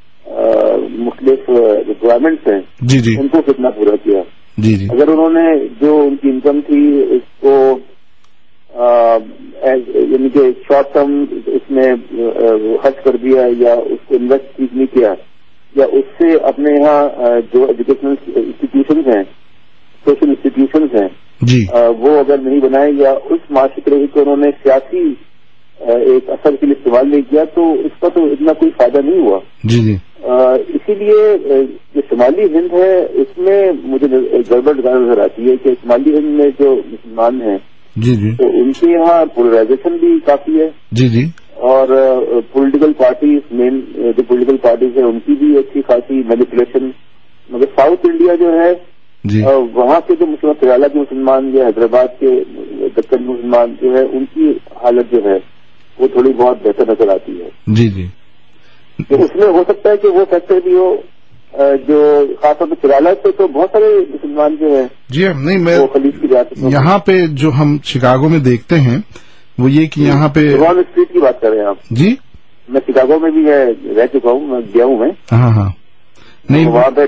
مختلف ریکوائرمنٹس ہیں جی جی ان کو کتنا پورا کیا. جی جی. اگر انہوں نے جو ان کی انکم تھی اس کو یعنی کہ شارٹ ٹرم اس میں خرچ کر دیا یا اس کو انویسٹ ٹھیک نہیں کیا یا اس سے اپنے یہاں جو ایجوکیشنل انسٹیٹیوشنز ہیں، سوشل انسٹیٹیوشنز ہیں وہ اگر نہیں بنائے یا اس معاشی طریقے کو انہوں نے سیاسی ایک اثر کے لیے استعمال نہیں کیا تو اس کا تو اتنا کوئی فائدہ نہیں ہوا. جی جی. اسی لیے جو شمالی ہند ہے اس میں مجھے گڑبڑ نظر آتی ہے کہ شمالی ہند میں جو مسلمان ہیں جی جی تو ان کے یہاں پولرائزیشن بھی کافی ہے. جی جی. اور پولیٹیکل پارٹیز مین جو پولیٹیکل پارٹیز ہیں ان کی بھی اچھی خاصی مینیپولیشن. مگر ساؤتھ انڈیا جو ہے وہاں کے جو مسلمان کیرالہ کے مسلمان یا حیدرآباد کے دکن مسلمان جو ہے ان کی حالت جو ہے وہ تھوڑی بہت بہتر نظر آتی ہے. جی جی. تو اس میں ہو سکتا ہے کہ وہ فیکٹر بھی ہو جو خاص طور پہ کیرالہ سے تو بہت سارے مسلمان جو ہیں. جی نہیں میں خلیج کی بات یہاں پہ جو ہم شکاگو میں دیکھتے ہیں وہ یہ کہ یہاں پہ ڈیوان اسٹریٹ کی بات کر رہے ہیں آپ. جی میں شکاگو میں بھی رہ چکا ہوں، میں گیا ہوں میں. ہاں ہاں. نہیں وہاں پہ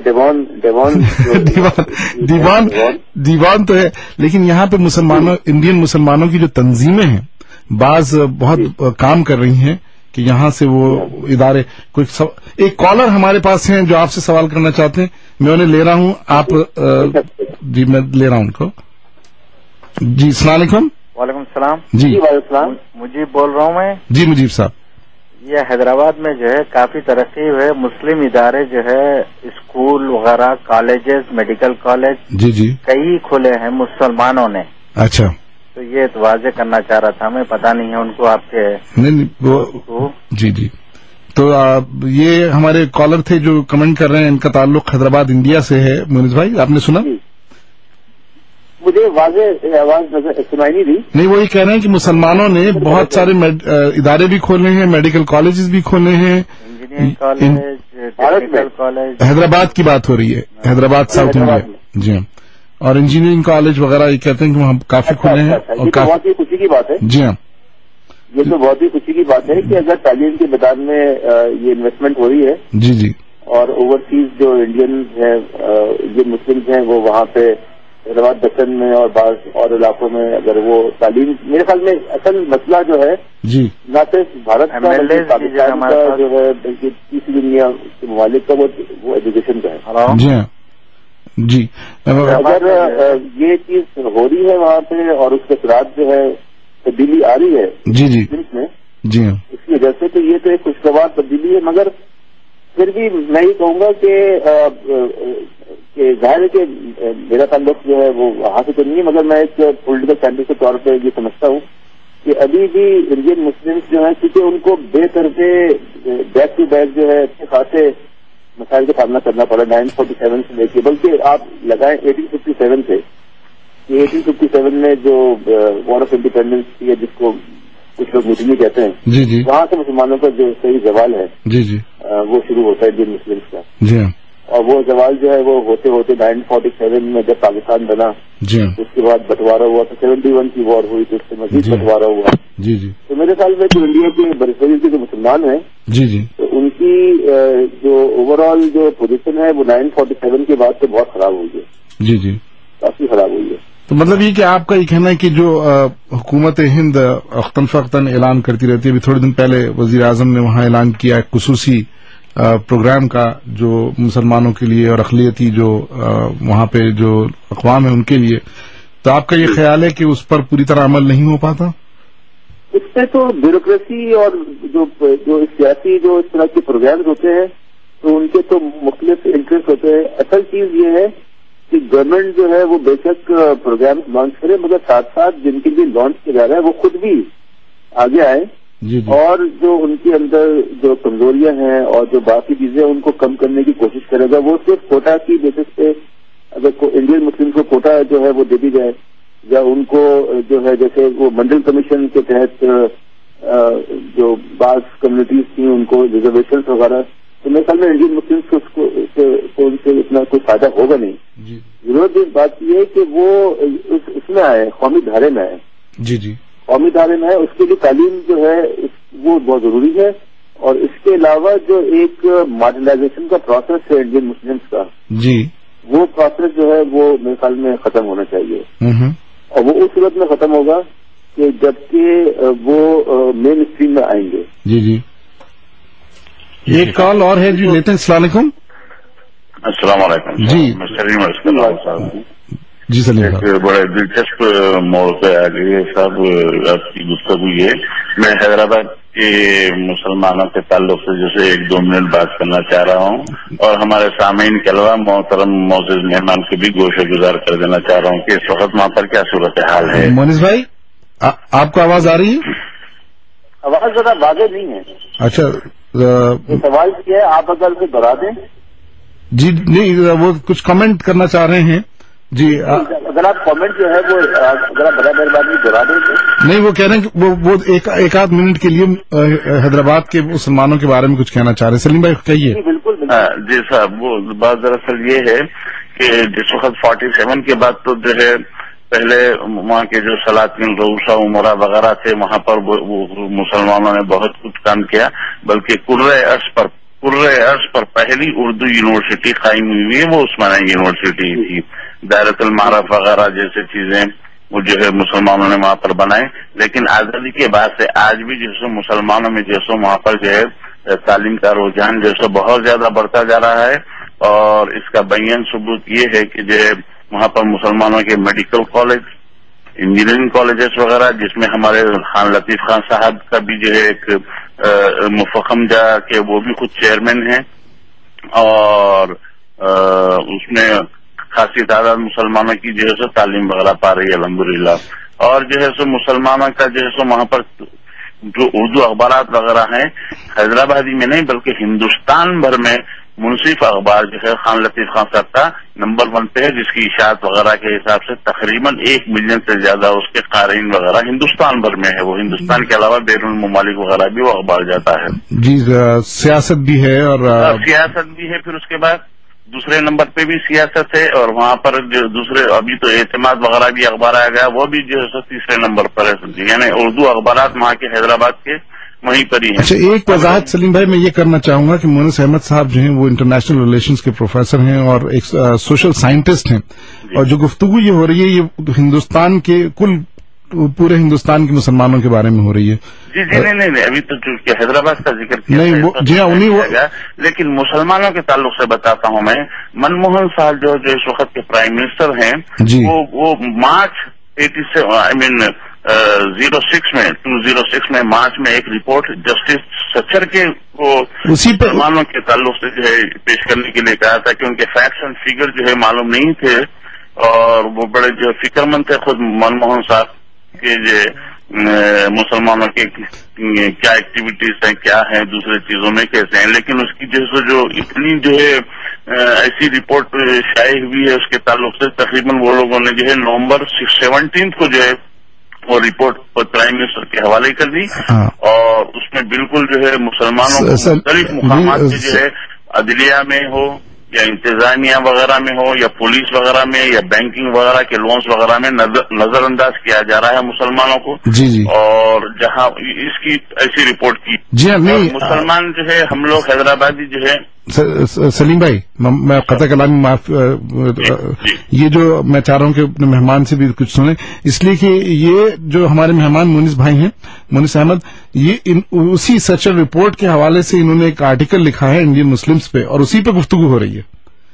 دیوان تو ہے لیکن یہاں پہ انڈین مسلمانوں کی جو تنظیمیں ہیں بعض بہت کام کر رہی ہیں کہ یہاں سے وہ ادارے ایک کالر ہمارے پاس ہیں جو آپ سے سوال کرنا چاہتے ہیں. میں انہیں لے رہا ہوں. آپ جی میں لے رہا ہوں ان کو. جی السلام علیکم. وعلیکم السلام. جی وعلیکم السلام. مجیب بول رہا ہوں میں. جی مجیب صاحب. یہ حیدرآباد میں جو ہے کافی ترقی ہوئے، مسلم ادارے جو ہے اسکول وغیرہ کالجز میڈیکل کالج جی جی کئی کھلے ہیں مسلمانوں نے. اچھا. تو یہ واضح کرنا چاہ رہا تھا میں، پتہ نہیں ہے ان کو آپ کے جی جی. تو یہ ہمارے کالر تھے جو کمنٹ کر رہے ہیں ان کا تعلق حیدرآباد انڈیا سے ہے. مونس بھائی آپ نے سنا؟ مجھے واضح آواز سنائی نہیں دی. نہیں وہی کہہ رہے ہیں کہ مسلمانوں نے بہت سارے ادارے بھی کھولے ہیں، میڈیکل کالجز بھی کھولے ہیں. حیدرآباد کی بات ہو رہی ہے، حیدرآباد ساؤتھ انڈیا. جی ہاں. اور انجینئرنگ کالج وغیرہ یہ کہتے ہیں کہ وہاں کافی کھلے ہیں. اور بہت ہی خوشی کی بات ہے. جی ہاں. یہ تو بہت ہی خوشی کی بات ہے کہ اگر تعلیم کے میدان میں یہ انویسٹمنٹ ہو رہی ہے. جی جی. اور اوورسیز جو انڈین ہیں انڈین مسلمز ہیں وہ وہاں پہ حیدرآباد دکن میں اور بعض اور علاقوں میں اگر وہ تعلیم، میرے خیال میں اصل مسئلہ جو ہے جی نہ صرف بھارت کا بلکہ پاکستان کا جو ہے بلکہ تیسری دنیا کے ممالک کا وہ ایجوکیشن کا ہے. جی ہاں جی اگر یہ چیز ہو رہی ہے وہاں پہ اور اس کے اثرات جو ہے تبدیلی آ رہی ہے جی جی میں جی ہاں اس کی وجہ سے، تو یہ تو ایک خوشگوار تبدیلی ہے. مگر پھر بھی میں یہ کہوں گا کہ ظاہر ہے کہ میرا تعلق جو ہے وہ وہاں سے تو نہیں ہے، مگر میں ایک پولیٹیکل سائنٹسٹ کے طور پہ یہ سمجھتا ہوں کہ ابھی بھی انڈین مسلمس جو ہیں کیونکہ ان کو بے طرفے بیک ٹو بیک جو ہے اچھے خاصے مسائل کا سامنا کرنا پڑا 947 سے لے کے، بلکہ آپ لگائیں 1857 سے. یہ 1857 میں جو وار آف انڈیپینڈنس تھی جس کو کچھ لوگ مسلم کہتے ہیں، جی جی وہاں سے مسلمانوں کا جو صحیح زوال ہے جی جی وہ شروع ہوتا ہے انڈین مسلمس کا. جی ہاں اور وہ زوال جو ہے وہ ہوتے ہوتے 947 میں جب پاکستان بنا جی ہاں اس کے بعد بٹوارا ہوا تو 71 کی وار ہوئی تو اس سے مزید بٹوارا ہوا. جی جی تو میرے خیال میں جو انڈیا کے برصغیر کے جو مسلمان ہیں جی جی تو ان کی جو اوور آل جو پوزیشن ہے وہ 947 کے بعد سے بہت خراب ہوئی ہے. جی جی کافی خراب ہوئی ہے. تو مطلب یہ کہ آپ کا یہ کہنا ہے کہ جو حکومت ہند وقتاً فوقتاً اعلان کرتی رہتی ہے، ابھی تھوڑے دن پہلے وزیر اعظم نے وہاں اعلان کیا ایک خصوصی پروگرام کا جو مسلمانوں کے لیے اور اقلیتی جو وہاں پہ جو اقوام ہیں ان کے لیے، تو آپ کا یہ خیال ہے کہ اس پر پوری طرح عمل نہیں ہو پاتا؟ اس پہ تو بیوروکریسی اور جو سیاسی جو اس طرح کے پروگرامز ہوتے ہیں تو ان کے تو مختلف انٹرسٹ ہوتے ہیں. اصل چیز یہ ہے کہ گورنمنٹ جو ہے وہ بے شک پروگرامز لانچ کرے، مگر ساتھ ساتھ جن کے لیے لانچ کیا جا رہا ہے وہ خود بھی آگے آئے اور جو ان کے اندر جو کمزوریاں ہیں اور جو باقی چیزیں ان کو کم کرنے کی کوشش کرے گا. وہ صرف کوٹا کی بیسس پہ اگر انڈین مسلم کو کوٹا جو ہے وہ دے دی جائے یا ان کو جو ہے جیسے وہ منڈل کمیشن کے تحت جو بعض کمیونٹیز تھیں ان کو ریزرویشن وغیرہ، تو میرے خیال میں انڈین مسلم کو ان سے اتنا کوئی فائدہ ہوگا نہیں. ضرورت اس بات کی ہے کہ وہ اس میں آئے، قومی دھارے میں آئے. جی جی قومی دھارے میں ہے، اس کے لیے تعلیم جو ہے وہ بہت ضروری ہے. اور اس کے علاوہ جو ایک ماڈرنائزیشن کا پروسیس ہے انڈین مسلمس کا، جی وہ پروسیس جو ہے وہ میرے خیال میں ختم ہونا چاہیے. اور وہ اس صورت میں ختم ہوگا کہ جبکہ وہ مین اسٹریم میں آئیں گے. جی جی ایک کال اور ہے جی لیتے ہیں. السلام علیکم. السلام علیکم جی میں سلیم ارسلان صاحب. جی سلیم ایک بڑے دلچسپ موڑ پہ آ گئی ہے صاحب آپ کی گفتگو. یہ میں حیدرآباد کے مسلمانوں کے تعلق سے جیسے 1-2 منٹ بات کرنا چاہ رہا ہوں اور ہمارے سامعین کے علاوہ محترم معزز مہمان کے بھی گوشہ گزار کر دینا چاہ رہا ہوں کہ اس وقت وہاں پر کیا صورتحال ہے. مونس بھائی آپ کو آواز آ رہی ہے؟ آواز ذرا واضح نہیں ہے. اچھا سوال کیا ہے آپ اگر اسے دوہرا دیں. جی نہیں وہ کچھ کمنٹ کرنا چاہ رہے ہیں. جی اگر آپ کامنٹ جو ہے وہ اگر آپ بڑا مہربانی دوہرا دیں تو. نہیں وہ کہہ رہے ہیں کہ وہ ایک آدھ منٹ کے لیے حیدرآباد کے مسلمانوں کے بارے میں کچھ کہنا چاہ رہے ہیں. سلیم بھائی کہیے. بالکل جی صاحب وہ بات دراصل یہ ہے کہ جس وقت 47 کے بعد تو جو ہے پہلے وہاں کے جو سلاطین روسا عمرہ وغیرہ تھے وہاں پر مسلمانوں نے بہت کچھ کام کیا. بلکہ کرۂ ارض پر پہلی اردو یونیورسٹی قائم ہوئی ہے وہ عثمانیہ یونیورسٹی تھی. دائرۃ المعارف وغیرہ جیسے چیزیں وہ جو ہے مسلمانوں نے وہاں پر بنائے. لیکن آزادی کے بعد سے آج بھی جیسے مسلمانوں میں جیسے وہاں پر جو ہے تعلیم کا رجحان جیسے بہت زیادہ بڑھتا جا رہا ہے. اور اس کا بیان ثبوت یہ ہے کہ جو ہے وہاں پر مسلمانوں کے میڈیکل کالج، انجینئرنگ کالجز وغیرہ جس میں ہمارے خان لطیف خان صاحب کا بھی جو ہے ایک مفخم جا کہ وہ بھی خود چیئرمین ہیں اور اس میں خاصی تعداد مسلمانوں کی جو ہے سو تعلیم وغیرہ پا رہی ہے الحمدللہ. اور جو ہے سو مسلمانوں کا جو ہے سو وہاں پر جو اردو اخبارات وغیرہ ہیں حیدرآبادی میں نہیں بلکہ ہندوستان بھر میں منصف اخبار جو ہے خان لطیف خان صاحب کا نمبر 1 پہ ہے جس کی اشاعت وغیرہ کے حساب سے تقریباً 1 ملین سے زیادہ اس کے قارئین وغیرہ ہندوستان بھر میں ہے. وہ ہندوستان کے علاوہ بیرون ممالک وغیرہ بھی وہ اخبار جاتا ہے. جی سیاست بھی ہے اور سیاست بھی ہے. پھر اس کے بعد دوسرے نمبر پہ بھی سیاست ہے اور وہاں پر جو دوسرے ابھی تو اعتماد وغیرہ بھی اخبار آیا گیا وہ بھی جو ہے تیسرے نمبر پر ہے. یعنی اردو اخبارات وہاں کے حیدرآباد کے وہیں پر ہی ہیں. اچھا ایک وضاحت سلیم بھائی میں یہ کرنا چاہوں گا کہ مونس احمد صاحب جو ہیں وہ انٹرنیشنل ریلیشنز کے پروفیسر ہیں اور ایک سوشل سائنٹسٹ ہیں. और जो गुफ्तगू ये हो रही है ये हिंदुस्तान के पूरे हिंदुस्तान के मुसलमानों के बारे में हो रही है। जी नहीं अभी तो जो हैदराबाद का जिक्र किया नहीं वो जी हाँ उन्हीं लेकिन मुसलमानों के ताल्लुक से बताता हूँ मैं, मनमोहन साहब जो इस वक्त के प्राइम मिनिस्टर हैं वो मार्च 2006 में मार्च में एक रिपोर्ट जस्टिस सच्चर के को मुसलमानों के ताल्लुक से जो है पेश करने के लिए कहा था कि उनके फैक्ट्स एंड फिगर जो है मालूम नहीं थे और वो बड़े जो फिक्रमंद थे खुद मनमोहन साहब के जो मुसलमानों के क्या एक्टिविटीज हैं क्या हैं दूसरे चीजों में कैसे हैं, लेकिन उसकी जो इतनी जो है ऐसी रिपोर्ट शाये हुई है उसके ताल्लुक से तकरीबन वो लोगों ने जो है नवंबर 17 को जो है वो रिपोर्ट प्राइम मिनिस्टर के हवाले कर दी और उसमें बिल्कुल जो है मुसलमानों को मुख्तलिफ मुकामात से जो है अदलिया में हो या इंतजामिया वगैरह में हो या पुलिस वगैरह में या बैंकिंग वगैरह के लोन्स वगैरह में नजरअंदाज किया जा रहा है मुसलमानों को। जी और जहां इसकी ऐसी रिपोर्ट की जी नहीं मुसलमान जो है हम लोग हैदराबादी जो है सलीम भाई मैं कता कलामी माफ ये जो मैं चाह रहा हूँ कि अपने मेहमान से भी कुछ सुने, इसलिए कि ये जो हमारे मेहमान मुनिस भाई हैं मुनिस अहमद ये उसी सचर रिपोर्ट के हवाले से इन्होंने एक आर्टिकल लिखा है इंडियन मुस्लिम्स पे और उसी पे गुफ्तगू हो रही है।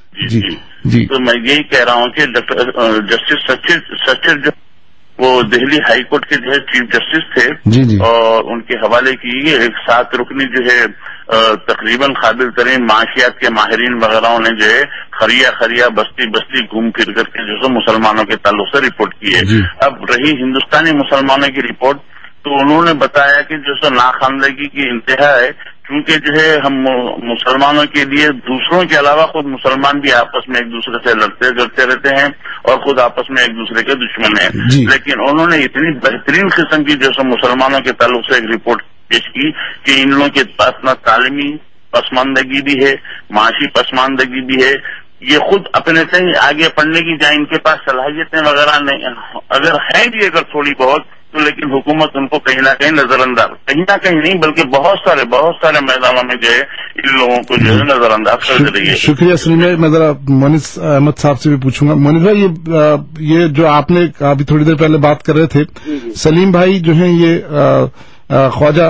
जी तो मैं यही कह रहा हूँ कि जस्टिस सच्चर जो वो दिल्ली हाई कोर्ट के जो है चीफ जस्टिस थे जी और उनके हवाले की एक 7 रुकनी जो है तकरीबन काबिल तरीन माशियात के माहिरीन वगैरह ने जो है खरिया बस्ती बस्ती घूम फिर करके जो है मुसलमानों के ताल्लुक से रिपोर्ट की है। अब रही हिंदुस्तानी मुसलमानों की रिपोर्ट तो उन्होंने बताया कि जो सो नाखानदगी की इंतहा है क्योंकि जो है हम मुसलमानों के लिए दूसरों के अलावा खुद मुसलमान भी आपस में एक दूसरे से लड़ते रहते हैं और खुद आपस में एक दूसरे के दुश्मन हैं, लेकिन उन्होंने इतनी बेहतरीन किस्म की जो सो मुसलमानों के ताल्लुक से एक रिपोर्ट पेश की कि इन लोगों के पास न तालीमी पसमानदगी भी है माशी पसमानदगी भी है, ये खुद अपने से ही आगे पढ़ने की जाए इनके पास सलाहियतें वगैरह नहीं अगर है भी अगर थोड़ी बहुत तो लेकिन हुकूमत उनको कहीं ना कहीं नजरअंदाज कहीं ना कहीं नहीं बल्कि बहुत सारे मैदानों में जो है इन लोगों को जो है नजरअंदाज कर रही है। शुक्रिया सलीम भाई। मैं जरा मोनिस अहमद साहब से भी पूछूंगा। मोनिस भाई ये जो आपने अभी थोड़ी देर पहले बात कर रहे थे सलीम भाई जो है ये ख्वाजा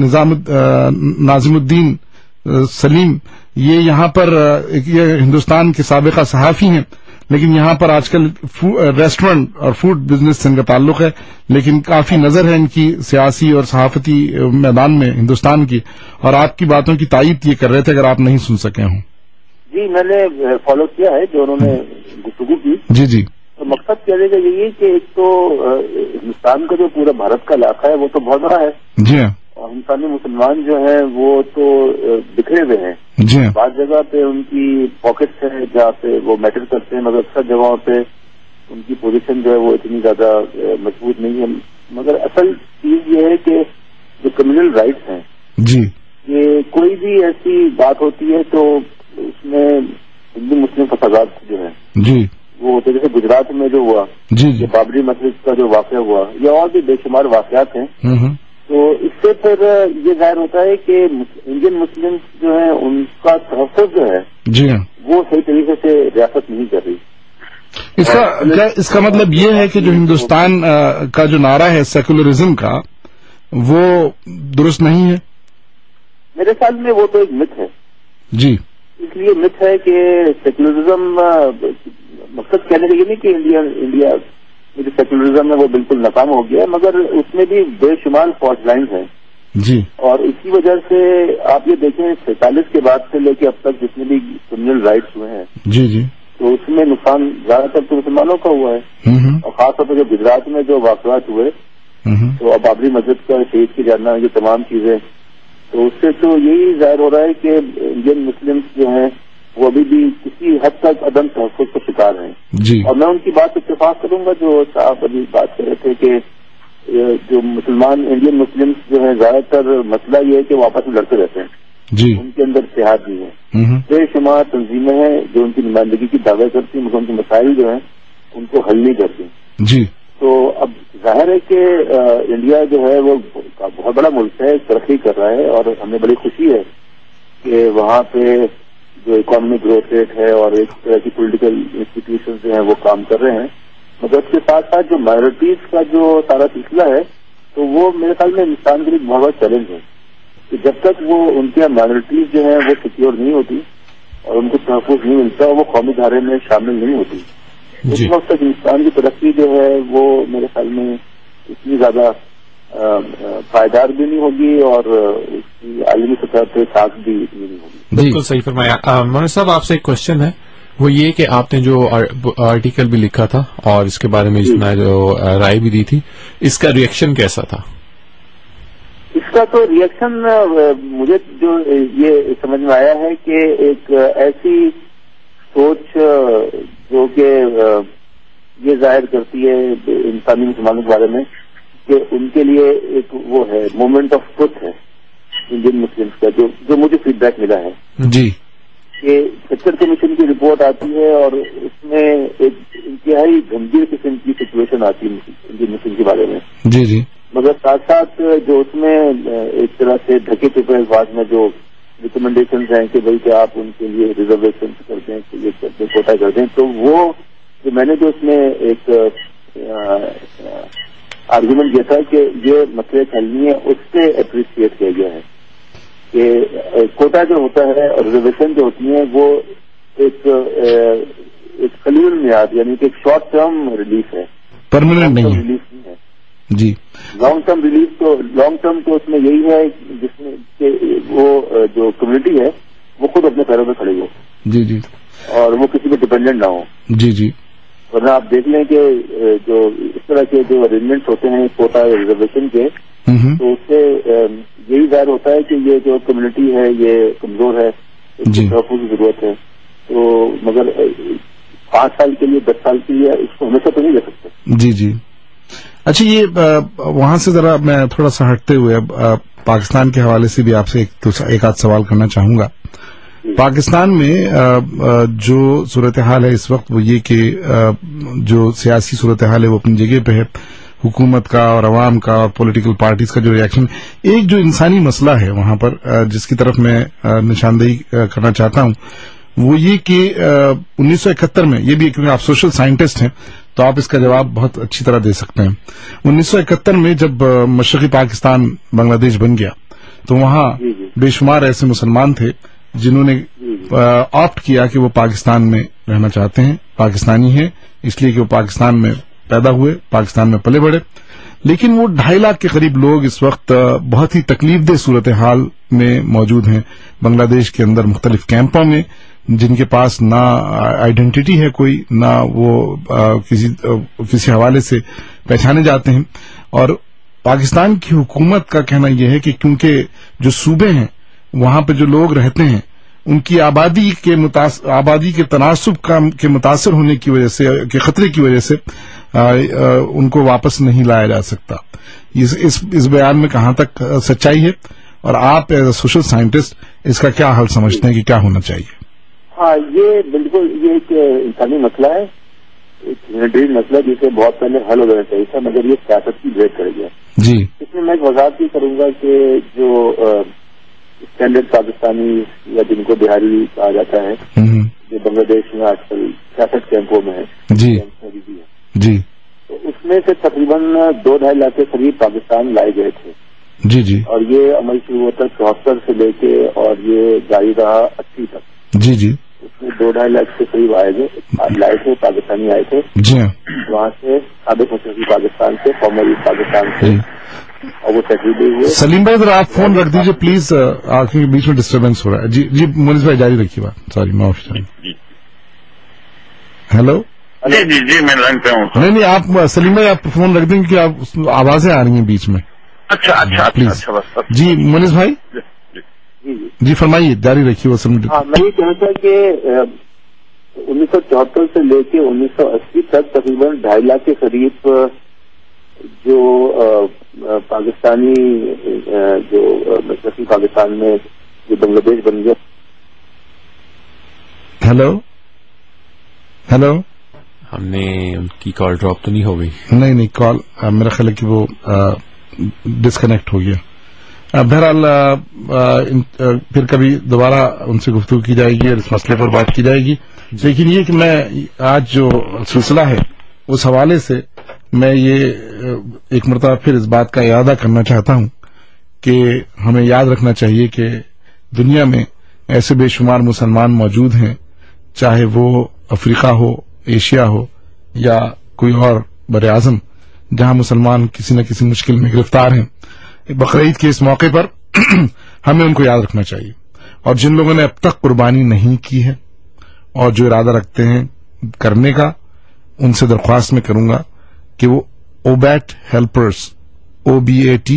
नाजिमुद्दीन सलीम ये यहाँ पर ये हिंदुस्तान के साबिका सहाफी हैं लेकिन यहाँ पर आजकल रेस्टोरेंट और फूड बिजनेस से इनका ताल्लुक है, लेकिन काफी नजर है इनकी सियासी और सहाफती मैदान में हिंदुस्तान की, और आपकी बातों की तायीद ये कर रहे थे अगर आप नहीं सुन सके हों। जी मैंने फॉलो किया है जो उन्होंने गुफ्तगू की। जी तो मकसद कहने का यही है कि एक तो हिंदुस्तान का जो पूरा भारत का इलाका है वो तो बहुत बड़ा है जी हाँ, और हिंदुस्तानी मुसलमान जो है वो तो बिखरे हुए हैं जी हाँ। बाद जगह पे उनकी पॉकेट्स है जहाँ पे वो मैटर करते हैं मगर अक्सर जगहों पे उनकी पोजीशन जो है वो इतनी ज्यादा मजबूत नहीं है, मगर असल चीज ये है कि जो कम्युनल राइट्स हैं जी ये कोई भी ऐसी बात होती है तो उसमें हिंदू मुस्लिम फसादात जो है जी वो होते जैसे गुजरात में जो हुआ जी ये बाबरी मस्जिद का जो वाक़या हुआ या और भी बेशुमार वाक़यात हैं तो इससे फिर ये जाहिर होता है कि इंडियन मुस्लिम जो है उनका तहफ़्फ़ुज़ जो है जी वो सही तरीके से रियासत नहीं कर रही। इसका मतलब ये है कि जो हिंदुस्तान का जो नारा है सेकुलरिज्म का वो दुरुस्त नहीं है। मेरे ख्याल में वो तो एक मिथ है जी, इसलिए मिथ है कि सेकुलरिज्म मकसद कहने का ये नहीं कि इंडिया जो सेकुलरिज्म है वो बिल्कुल नाकाम हो गया, मगर उसमें भी बेशुमार फॉल्ट लाइन्स हैं जी, और इसी वजह से आप ये देखें 47 के बाद से लेके अब तक जितने भी क्रिमिनल राइट्स हुए हैं जी जी तो उसमें नुकसान ज्यादातर तो मुसलमानों का हुआ है और खासतौर पर जो गुजरात में जो वाक़यात हुए तो अब बाबरी मस्जिद का शहीद की जाना ये तमाम चीजें तो उससे तो यही जाहिर हो रहा है कि इंडियन मुस्लिम जो हैं वो अभी भी किसी हद तक अदम तहफ़्फ़ुज़ का शिकार हैं जी। और मैं उनकी बात इत्तेफाक करूंगा जो साहब अभी बात कर रहे थे कि जो मुसलमान इंडियन मुस्लिम्स जो है ज्यादातर मसला ये है कि वो आपस में लड़ते रहते हैं जी, उनके अंदर इत्तेहाद भी है, बेशुमार तंजीमें हैं जो उनकी नुमाइंदगी की दावे करती हैं मगर उनके मसाइल जो हैं उनको हल नहीं करती जी। तो अब जाहिर है कि इंडिया जो है वो बहुत बड़ा मुल्क है, तरक्की कर रहा है और हमें बड़ी खुशी है कि वहाँ पे जो इकोनॉमिक ग्रोथ रेट है और एक तरह की पॉलिटिकल इंस्टीट्यूशन जो हैं वो काम कर रहे हैं, मगर उसके साथ साथ जो माइनॉरिटीज का जो सारा सिलसिला है तो वो मेरे ख्याल में हिंदुस्तान के लिए बहुत बड़ा चैलेंज है कि जब तक वो उनके यहाँ माइनॉरिटीज जो है वो सिक्योर नहीं होती और उनको तहफ़्फ़ुज़ नहीं मिलता और वो कौमी धारे में शामिल नहीं होती, उस वक्त तक हिंदुस्तान की तरक्की जो है वो मेरे ख्याल में इतनी ज्यादा पायदार भी नहीं होगी और उसकी आलमी सतह पे साख भी इतनी नहीं होगी। बिल्कुल सही फरमाया। मोहन साहब, आपसे एक क्वेश्चन है, वो ये कि आपने जो आर्टिकल भी लिखा था और इसके बारे में इतना जो राय भी दी थी, इसका रिएक्शन कैसा था? इसका तो रिएक्शन मुझे जो ये समझ में आया है कि एक ऐसी सोच जो कि ये जाहिर करती है इंसानी मुसलमानों के बारे में कि उनके लिए एक वो है मोमेंट ऑफ ट्रुथ है इंडियन मुस्लिम्स का, जो मुझे फीडबैक मिला है जी कि सेक्टर कमीशन की रिपोर्ट आती है और उसमें एक इंतहाई गंभीर किस्म की सिचुएशन आती है इंडियन मुस्लिम के बारे में जी जी, मगर साथ साथ जो उसमें एक तरह से ढके छुपे अल्फाज में जो रिकमेंडेशन हैं कि भाई कि आप उनके लिए रिजर्वेशन कर दें, ये कर दें, कोटा कर दें, तो वो जो मैंने जो उसमें एक आर्गुमेंट दिया था कि ये मसले हलनी है, उससे अप्रिशिएट किया गया है कि कोटा जो होता है और रिजर्वेशन जो होती है वो एक कलील मियाद यानी कि एक शॉर्ट टर्म रिलीफ है, परमानेंट नहीं है रिलीफ नहीं है जी। लॉन्ग टर्म रिलीफ तो लॉन्ग टर्म तो उसमें यही है जिसमें कि वो जो कम्युनिटी है वो खुद अपने पैरों पर खड़ी हो जी जी, और वो किसी पे डिपेंडेंट ना हो जी जी, वरना आप देख लें कि जो इस तरह के जो अरेंजमेंट्स होते हैं कोटा रिजर्वेशन के, तो उससे यही जाहिर होता है कि ये जो कम्युनिटी है ये कमजोर है, इसको तहफ़्फ़ुज़ की जरूरत है, तो मगर 5 साल के लिए 10 साल के लिए इसको हमेशा तो नहीं ले सकते। जी जी। अच्छा, ये वहां से जरा मैं थोड़ा सा हटते हुए पाकिस्तान के हवाले से भी आपसे एक आध सवाल करना चाहूंगा। पाकिस्तान में जो सूरत हाल है इस वक्त वो ये कि जो सियासी सूरत हाल है वो अपनी जगह पे है, हुकूमत का और अवाम का और पॉलिटिकल पार्टीज का जो रिएक्शन, एक जो इंसानी मसला है वहां पर जिसकी तरफ मैं निशानदेही करना चाहता हूं वो ये कि 1971 में, ये भी क्योंकि आप सोशल साइंटिस्ट हैं तो आप इसका जवाब बहुत अच्छी तरह दे सकते हैं। 1971 में जब मशरकी पाकिस्तान बांग्लादेश बन गया तो वहां बेशुमार ऐसे मुसलमान थे जिन्होंने ऑप्ट किया कि वो पाकिस्तान में रहना चाहते हैं, पाकिस्तानी हैं इसलिए कि वो पाकिस्तान में पैदा हुए, पाकिस्तान में पले बढ़े। लेकिन वो 2.5 लाख के करीब लोग इस वक्त बहुत ही तकलीफदेह सूरत हाल में मौजूद हैं बांग्लादेश के अंदर मुख्तलिफ कैंपों में, जिनके पास ना आइडेंटिटी है कोई, ना वो किसी हवाले से पहचाने जाते हैं। और पाकिस्तान की हुकूमत का कहना यह है कि क्योंकि जो सूबे हैं वहां पे जो लोग रहते हैं उनकी आबादी के तनासुब के मुतासर होने की वजह से, के खतरे की वजह से उनको वापस नहीं लाया जा सकता। इस बयान में कहां तक सच्चाई है और आप एज ए सोशल साइंटिस्ट इसका क्या हल समझते हैं कि क्या होना चाहिए? हाँ, ये बिल्कुल ये एक इंसानी मसला है, एक ह्यूमैनिटेरियन मसला जिसे बहुत पहले हल हो जाना चाहिए था, मगर ये सियासत की ब्रेक कर गया जी। इसमें मैं एक वजाहत भी करूंगा कि जो स्टैंडर्ड पाकिस्तानी या जिनको बिहारी कहा जाता है जो बांग्लादेश में आजकल 66 कैंपों में है जी जी, तो उसमें से तकरीबन 2-2.5 लाख के करीब पाकिस्तान लाए गए थे जी जी, और ये अमल शुरू होता 74 से लेके और ये जारी रहा 80 तक जी जी। उसमें 2-2.5 लाख के करीब लाए थे पाकिस्तानी आए थे जी, वहाँ से साबिक मशरकी पाकिस्तान से, फॉर्मल पाकिस्तान से, और वो सेटल हुए। सलीम भाई जरा आप फोन रख दीजिए प्लीज, आंखों के बीच में डिस्टर्बेंस हो रहा है। जी जी, मुनीस भाई जारी रखिए बात। सॉरी मैं हेलो जी जी जी, मैं लाइन पे हूँ। नहीं आप सलीम भाई आप फोन रख देंगे कि आप आवाजें आ रही हैं बीच में। अच्छा अच्छा प्लीज अच्छा, बस जी मुनीस भाई जी फरमाइए, जारी रखिए वो सब। हाँ, मैं ये कहता कि 1974 से लेके 1980 तक तकरीबन 2.5 लाख के करीब जो पाकिस्तानी जो मशरकी पाकिस्तान में जो बांग्लादेश बन गया। हेलो हेलो, हमने उनकी कॉल ड्रॉप तो नहीं हो गई? नहीं कॉल मेरा ख्याल है कि वो डिस्कनेक्ट हो गया। बहरहाल फिर कभी दोबारा उनसे गुफ्तगू की जाएगी और इस मसले पर बात की जाएगी। लेकिन ये कि मैं आज जो सिलसिला है उस हवाले से मैं ये एक मरतबा फिर इस बात का इरादा करना चाहता हूं कि हमें याद रखना चाहिए कि दुनिया में ऐसे बेशुमार मुसलमान मौजूद हैं, चाहे वो अफ्रीका हो, एशिया हो या कोई और बर आज़म, जहां मुसलमान किसी न किसी मुश्किल में गिरफ्तार हैं। बकरीद के इस मौके पर हमें उनको याद रखना चाहिए। और जिन लोगों ने अब तक कुर्बानी नहीं की है और जो इरादा रखते हैं करने का, उनसे दरख्वास्त में करूंगा कि वो OBAT हेल्पर्स OBAT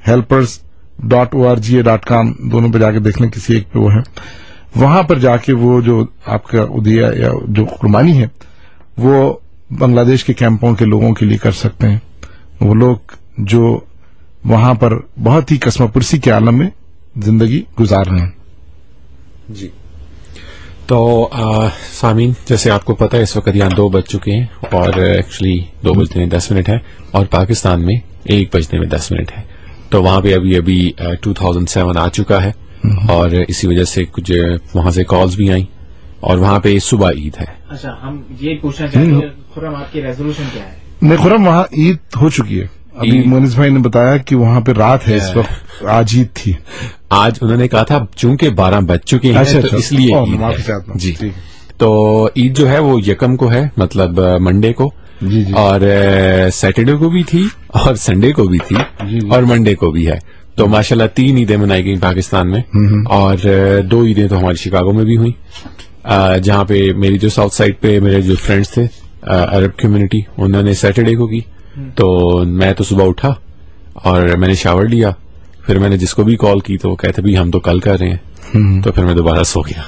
helpers.org.com दोनों पे जाके देख लें, किसी एक पे वो है, वहां पर जाके वो जो आपका उदिया या जो कुर्बानी है वो बांग्लादेश के कैंपों के लोगों के लिए कर सकते हैं। वो लोग जो वहां पर बहुत ही कस्मापुरसी के आलम में जिंदगी गुजार रहे हैं। जी, तो सामीन, जैसे आपको पता है इस वक्त यहाँ 2 बज चुके हैं और एक्चुअली 2 बजने में 10 मिनट है और पाकिस्तान में 1 बजने में 10 मिनट है। तो वहां पे अभी 2007 आ चुका है और इसी वजह से कुछ वहां से कॉल्स भी आई और वहां पे सुबह ईद है। अच्छा, हम ये पूछना चाहते हैं खुर्रम, आपकी रेजोल्यूशन क्या है? नहीं, खुर्रम वहां ईद हो चुकी है। अभी मोनिस भाई ने बताया कि वहां पे रात है इस वक्त, आज ईद थी। आज उन्होंने कहा था चूंकि 12 बज चुके हैं तो इसलिए ईद है। जी, तो ईद जो है वो यकम को है, मतलब मंडे को। जी। और सैटरडे को भी थी और संडे को भी थी। जी। और मंडे को भी है। तो माशाल्लाह 3 ईदें मनाई गई पाकिस्तान में और 2 ईदें तो हमारी शिकागो में भी हुई, जहां पे मेरी जो साउथ साइड पे मेरे जो फ्रेंड्स थे अरब कम्युनिटी, उन्होंने सैटरडे को की। तो मैं तो सुबह उठा और मैंने शावर लिया, फिर मैंने जिसको भी कॉल की तो वो कहते भी हम तो कल कर रहे हैं, तो फिर मैं दोबारा सो गया।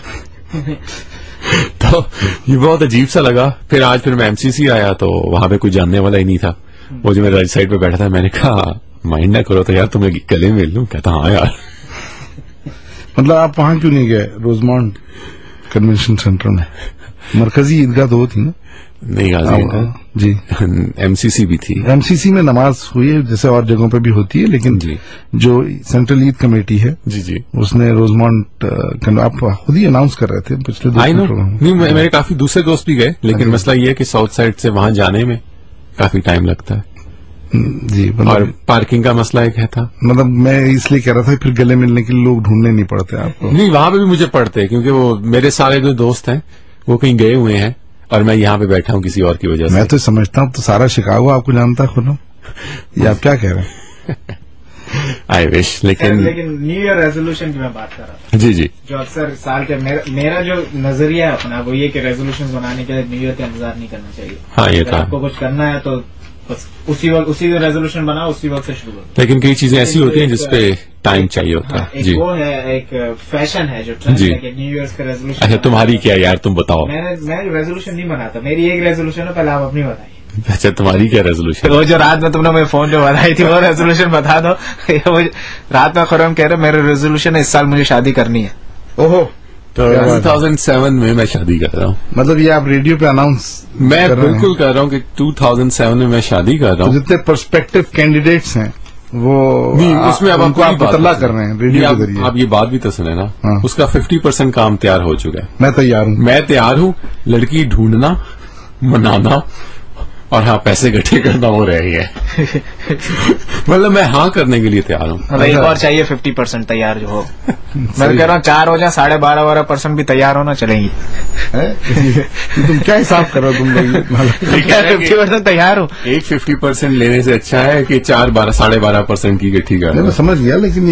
तो ये बहुत अजीब सा लगा। फिर आज फिर मैं MCC आया तो वहां पे कोई जानने वाला ही नहीं था। वो जो मेरे राइट साइड पे बैठा था, मैंने कहा माइंड ना करो तो यार तुम्हें गले मिल लूं। कहता हाँ यार। मतलब आप वहां क्यों नहीं गए रोजमॉन्ड कन्वेंशन सेंटर में? मरकजी ईदगाह तो थी ना? नहीं, गाजी जी MCC भी थी। MCC में नमाज हुई है जैसे और जगहों पे भी होती है, लेकिन जी जो सेंट्रल ईद कमेटी है जी उसने रोजमॉन्ड आप खुद ही अनाउंस कर रहे थे पिछले 2 नहीं, मेरे काफी दूसरे दोस्त भी गए, लेकिन मसला ये है कि साउथ साइड से वहां जाने में काफी टाइम लगता है। जी, और पार्किंग का मसला एक है था। मतलब मैं इसलिए कह रहा था फिर गले मिलने के लिए लोग ढूंढने नहीं पड़ते आपको? नहीं, वहां पे भी मुझे पड़ते, क्योंकि वो मेरे सारे जो दोस्त हैं वो कहीं गए हुए हैं और मैं यहाँ पे बैठा हूँ किसी और की वजह से। मैं तो समझता हूँ तो सारा शिकागो आपको जानता खुद। ये आप क्या कह रहे हैं? I wish. लेकिन न्यू ईयर रेजोल्यूशन की मैं बात कर रहा था। जी, जो अक्सर साल के मेरा जो नजरिया है अपना, वो ये कि रेजोल्यूशन बनाने के लिए न्यू ईयर का इंतजार नहीं करना चाहिए। हाँ, ये था। आपको कुछ करना है तो बस उसी रेजोल्यूशन बनाओ, उसी वक्त से शुरू करो। लेकिन कई चीजें ऐसी होती हैं जिसपे टाइम चाहिए होता है। जी, वो है एक फैशन है जो ट्रेंड है कि न्यू ईयर का रेजोल्यूशन। अच्छा, तुम्हारी क्या यार, तुम बताओ। मैं रेजोल्यूशन नहीं बनाता, मेरी एक रेजोल्यूशन है, पहले आप अपनी बताइए। अच्छा, तुम्हारी क्या रेजोल्यूशन? वो जो रात में तुमने मेरे फोन जो बताई थी वो रेजोल्यूशन बता दो। रात में खुर्रम कह रहे मेरा रेजोल्यूशन है इस साल मुझे शादी करनी है। ओहो, तो 2007 में मैं शादी कर रहा हूँ। मतलब ये आप रेडियो पे अनाउंस? मैं बिल्कुल कर रहा हूँ कि 2007 में मैं शादी कर रहा हूँ। जितने पर्सपेक्टिव कैंडिडेट्स हैं वो उसमें अब उनको आप मुतल्ला कर रहे हैं रेडियो के जरिए। आप ये बात भी तो सुने ना। हाँ। उसका 50% काम तैयार हो चुका है। मैं तैयार हूँ। लड़की ढूंढना, मनाना और हाँ पैसे इकट्ठे करना हो रही है। मतलब मैं हाँ करने के लिए तैयार हूँ। एक और चाहिए 50% तैयार जो हो। मैं कह रहा हूँ 4 हो जाए, 12.5% भी तैयार होना चलेंगी। तुम क्या हिसाब कर रहे हो? तुम लोग 50% तैयार हो। एक 50% लेने से अच्छा है कि 12.5% की इकट्ठी कर। मैं समझ गया, लेकिन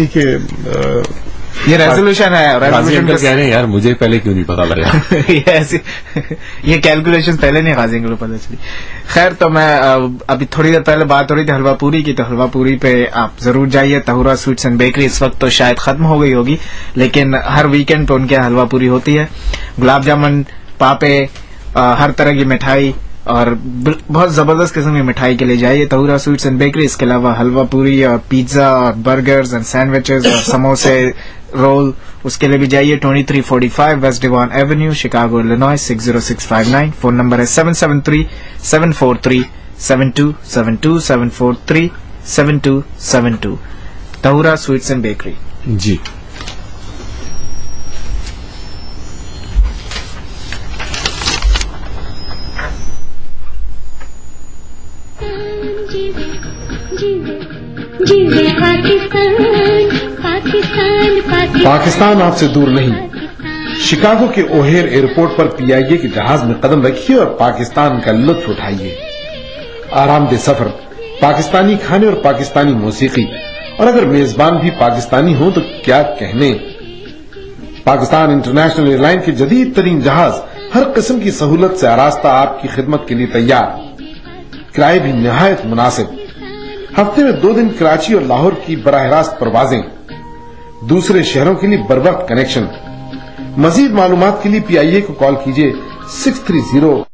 ये रेजोल्यूशन है। रेजोल्यूशन कह रहे हैं यार, मुझे पहले क्यों नहीं पता लगा? ये कैलकुलेशन पहले नहीं गाजी को पता चली। खैर, तो मैं अभी थोड़ी देर पहले बात हो रही थी हलवा पूरी की, तो हलवा पूरी पे आप जरूर जाइए। तहुरा स्वीट्स एंड बेकरी इस वक्त तो शायद खत्म हो गई होगी, लेकिन हर वीकेंड पे उनके हलवा पूरी होती है। गुलाब जामुन, पापे, हर तरह की मिठाई और बहुत जबरदस्त किस्म की मिठाई के लिए जाइए तहुरा स्वीट्स एंड बेकरी। इसके अलावा हलवा पूरी और पिज्जा और बर्गर्स एंड सैंडविचेस और समोसे, रोल, उसके लिए भी जाइए। 2345 west Devon avenue, Chicago, Illinois 60659। Phone number है 773-743-7272 743-7272। Tahura sweets and bakery. जी पाकिस्तान आपसे दूर नहीं। शिकागो के ओहेर एयरपोर्ट पर पीआईए के जहाज में कदम रखिए और पाकिस्तान का लुत्फ उठाइए। आरामदेह सफर, पाकिस्तानी खाने और पाकिस्तानी मौसीकी, और अगर मेजबान भी पाकिस्तानी हो तो क्या कहने। पाकिस्तान इंटरनेशनल एयरलाइन के जदीद तरीन जहाज हर किस्म की सहूलत से आरास्ता आपकी खिदमत के लिए तैयार। किराए भी निहायत मुनासिब। हफ्ते में 2 दिन कराची और लाहौर की बराह रास्त परवाजें, दूसरे शहरों के लिए बरवक्त कनेक्शन। मजीद मालूमात के लिए पीआईए को कॉल कीजिए 630।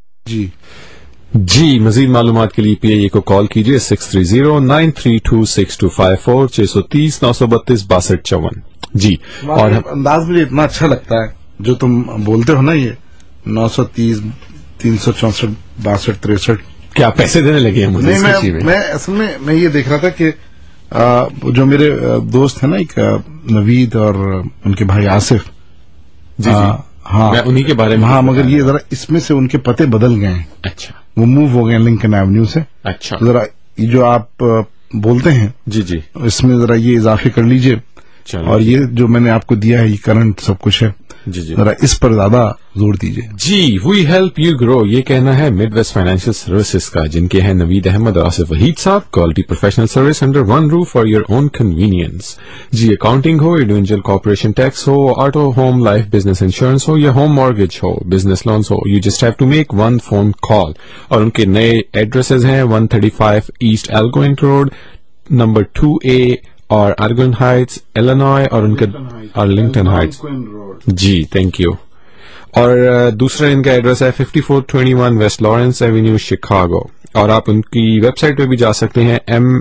जी मजीद मालूमात के लिए पीआईए को कॉल कीजिए 630-932-6254 630 932 6254। जी और अंदाज मुझे इतना अच्छा लगता है जो तुम बोलते हो ना, ये 930 364 62 63। क्या पैसे देने लगे हैं मुझे? मैं असल में मैं ये देख रहा था कि जो मेरे दोस्त हैं ना, एक नवीद और उनके भाई आसिफ। जी हाँ, मैं उन्हीं के बारे में। हाँ, मगर ये जरा इसमें से उनके पते बदल गए हैं। अच्छा, वो मूव हो गए लिंकन एवेन्यू से। अच्छा, जरा ये जो आप बोलते हैं, जी जी, इसमें जरा ये इजाफे कर लीजिए। और ये जो मैंने आपको दिया है, ये करंट सब कुछ है, जी जी, जरा इस पर ज्यादा जोर दीजिए। जी, वी हेल्प यू ग्रो, ये कहना है मिडवेस्ट फाइनेंशियल सर्विसेज का, जिनके हैं नवीद अहमद और आसिफ वहीद साहब। Quality professional service under one roof for your own convenience. जी, अकाउंटिंग हो, इंडिविजुअल कॉर्पोरेशन टैक्स हो, auto, home, life, business insurance हो, या होम मॉर्गेज हो, बिजनेस लोन्स हो, you just have to make one phone call. और उनके नए एड्रेसेस हैं 135 ईस्ट एल्गोइंट रोड, नंबर 2A और आर्गन हाइट्स, इलिनॉय, और उनके आर्लिंगटन हाइट्स। जी, थैंक यू। और दूसरा इनका एड्रेस है 5421 वेस्ट लॉरेंस एवेन्यू, शिकागो। और आप उनकी वेबसाइट पे भी जा सकते हैं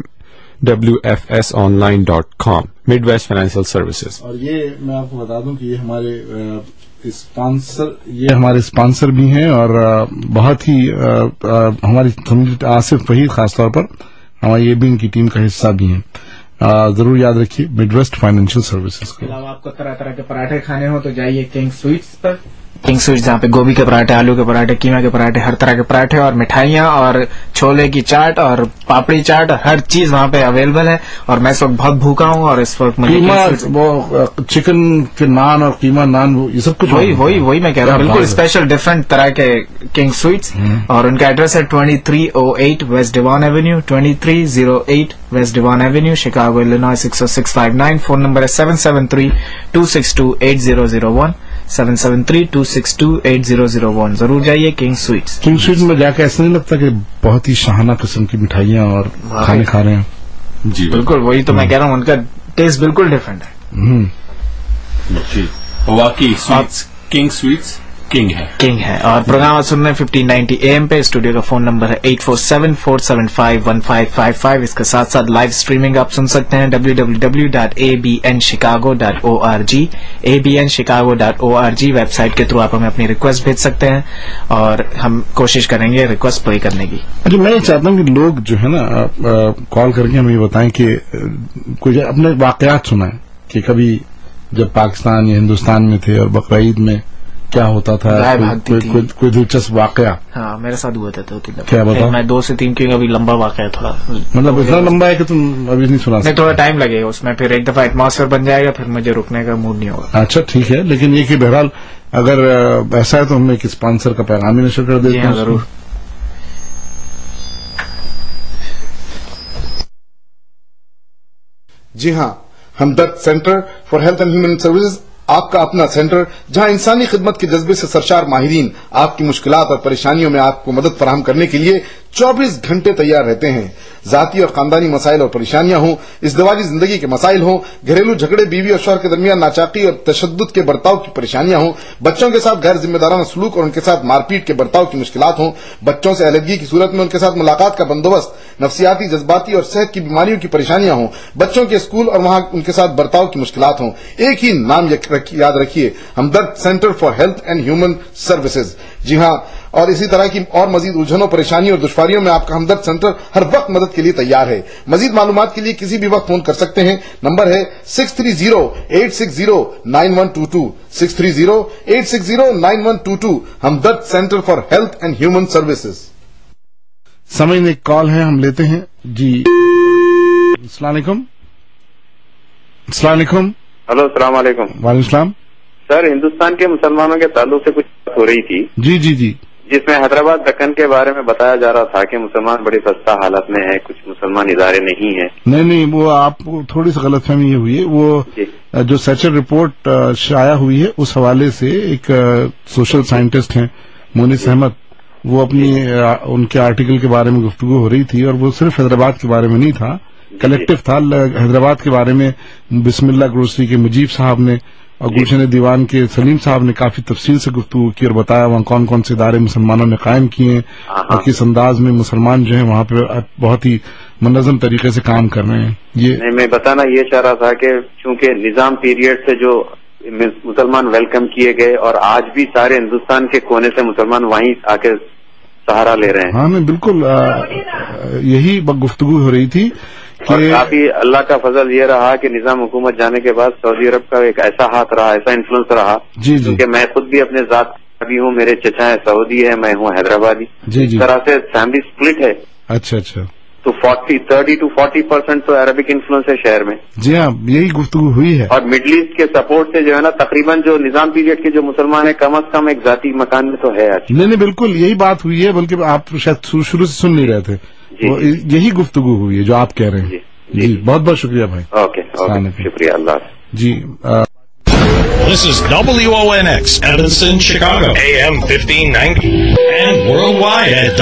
mwfsonline.com, मिडवेस्ट फाइनेंशियल सर्विसेज। और ये मैं आपको बता दूं कि ये हमारे स्पॉन्सर भी हैं, और बहुत ही हमारी आसिफ वहीद खासतौर पर हमारी ये भी इनकी टीम का हिस्सा भी हैं। जरूर याद रखिए मिडवेस्ट फाइनेंशियल सर्विसेज के अलावा आपको तरह तरह के पराठे खाने हो तो जाइए किंग स्वीट्स पर। किंग स्वीट्स जहाँ पे गोभी के पराठे, आलू के पराठे, कीमा के पराठे, हर तरह के पराठे और मिठाइयाँ और छोले की चाट और पापड़ी चाट, हर चीज वहाँ पे अवेलेबल है। और मैं इस वक्त बहुत भूखा हूँ और इस वक्त मुझे वो चिकन के नान और कीमा नान, वो ये सब कुछ वही मैं कह रहा हूँ, बिल्कुल स्पेशल डिफरेंट तरह के किंग स्वीट्स। और उनका एड्रेस है 2308 west Devon avenue, 2308 west Devon avenue, Chicago, Illinois 60659। Phone number है 773-262-8001, 773-262-8001। जरूर जाइए किंग स्वीट्स। किंग स्वीट्स में जाकर ऐसा नहीं लगता कि बहुत ही शाहाना किस्म की मिठाइयाँ और खाने खा रहे हैं? जी बिल्कुल, वही तो मैं कह रहा हूँ, उनका टेस्ट बिल्कुल डिफरेंट है। जी, वाकई स्वीट्स, किंग स्वीट्स किंग है। और प्रोग्राम आप सुन रहे हैं 1590 AM पे। स्टूडियो का फोन नंबर है 847-475-1555। इसके साथ साथ लाइव स्ट्रीमिंग आप सुन सकते हैं www.abnchicago.org, abnchicago.org वेबसाइट के थ्रू आप हमें अपनी रिक्वेस्ट भेज सकते हैं और हम कोशिश करेंगे रिक्वेस्ट प्ले करने की। अच्छा, मैं ये चाहता हूँ कि लोग जो है ना कॉल करके हमें बताएं कि कोई अपने वाकयात सुनाएं कि कभी जब पाकिस्तान या हिंदुस्तान में थे और बकरीद में क्या होता था, कोई दिलचस्प वाकया। हाँ, मेरे साथ हुआ था। क्या बताओ? मैं 2 से 3 क्योंकि अभी लंबा वाकया थोड़ा, मतलब इतना लंबा है कि तुम अभी नहीं सुना सकते? थोड़ा टाइम लगेगा उसमें, फिर एक दफा एटमॉस्फेयर बन जाएगा, फिर मुझे रुकने का मूड नहीं होगा। अच्छा, ठीक है, लेकिन ये कि बहरहाल अगर ऐसा है तो हम एक स्पॉन्सर का पैगाम ही नशर कर देते हैं। जरूर। जी हाँ, Hamdard center for health and human services, आपका अपना सेंटर जहां इंसानी खिदमत के जज्बे से सरशार माहिरीन आपकी मुश्किलात और परेशानियों में आपको मदद फराहम करने के लिए 24 घंटे तैयार रहते हैं। जाती और खानदानी मसाइल और परेशानियां हों, इज़्दिवाजी जिंदगी के मसाइल हों, घरेलू झगड़े, बीवी और शौहर के दरमियान नाचाकी और तशद्दुद के बर्ताव की परेशानियां हों, बच्चों के साथ गैर जिम्मेदाराना सलूक और उनके साथ मारपीट के बर्ताव की मुश्किलात हों, बच्चों से अलहदगी की सूरत में उनके साथ मुलाकात का बंदोबस्त, नफ्सियाती, जज्बाती और सेहत की बीमारियों की परेशानियां हों, बच्चों के स्कूल और वहां उनके साथ बर्ताव की मुश्किलात हों, एक ही नाम याद रखिए, Hamdard center for health and human services. जी हाँ, और इसी तरह की और मजीद उलझनों, परेशानियों और दुश्वारियों में आपका हमदर्द सेंटर हर वक्त मदद مدد کے لیے تیار ہے. مزید معلومات کے لیے کسی بھی وقت فون کر سکتے ہیں. نمبر ہے 630-860-9122 630-860-9122. Hamdard center for health and human services. سامعین ایک کال ہے, ہم لیتے ہیں. جی السلام علیکم. السلام علیکم. ہلو السلام علیکم. وعلیکم السلام. سر ہندوستان کے مسلمانوں کے تعلق سے کچھ بات ہو رہی تھی. جی جی جی. جس میں حیدرآباد دکن کے بارے میں بتایا جا رہا تھا کہ مسلمان بڑی خستہ حالت میں ہے, کچھ مسلمان ادارے نہیں ہیں. نہیں وہ آپ کو تھوڑی سی غلط فہمی یہ ہوئی ہے. وہ جو سیچر رپورٹ شائع ہوئی ہے اس حوالے سے ایک سوشل سائنٹسٹ ہیں مونس احمد, وہ اپنی ان کے آرٹیکل کے بارے میں گفتگو ہو رہی تھی, اور وہ صرف حیدرآباد کے بارے میں نہیں تھا, کلیکٹو تھا. حیدرآباد کے بارے میں بسم اللہ گروسری کے مجیب صاحب نے اور گلشن دیوان کے سلیم صاحب نے کافی تفصیل سے گفتگو کی اور بتایا وہاں کون کون سے ادارے مسلمانوں نے قائم کیے ہیں اور کس انداز میں مسلمان جو ہیں وہاں پہ بہت ہی منظم طریقے سے کام کر رہے ہیں. یہ میں بتانا یہ چاہ رہا تھا کہ چونکہ نظام پیریڈ سے جو مسلمان ویلکم کیے گئے اور آج بھی سارے ہندوستان کے کونے سے مسلمان وہیں آ کے سہارا لے رہے ہیں. ہاں نہیں بالکل یہی گفتگو ہو رہی تھی. اور کافی اللہ کا فضل یہ رہا کہ نظام حکومت جانے کے بعد سعودی عرب کا ایک ایسا ہاتھ رہا, ایسا انفلوئنس رہا, کیونکہ میں خود بھی اپنے ذات بھی ہوں, میرے چچا ہے سعودی ہے, میں ہوں حیدرآبادی. اس طرح سے فیملی سپلٹ ہے. اچھا اچھا. تو 30 to 40% تو عربک انفلوئنس ہے شہر میں. جی ہاں یہی گفتگو ہوئی ہے. اور مڈل ایسٹ کے سپورٹ سے جو ہے نا تقریباً جو نظام پیریڈ کے جو مسلمان ہیں کم از کم ایک ذاتی مکان میں تو ہے. نہیں بالکل یہی بات ہوئی ہے, بلکہ آپ شاید شروع سے سن نہیں رہے تھے. یہی گفتگو ہوئی ہے جو آپ کہہ رہے ہیں. جی بہت بہت شکریہ بھائی. اوکے شکریہ, اللہ حافظ. جی This is WONX, Evanston, Chicago, AM 1590, and worldwide at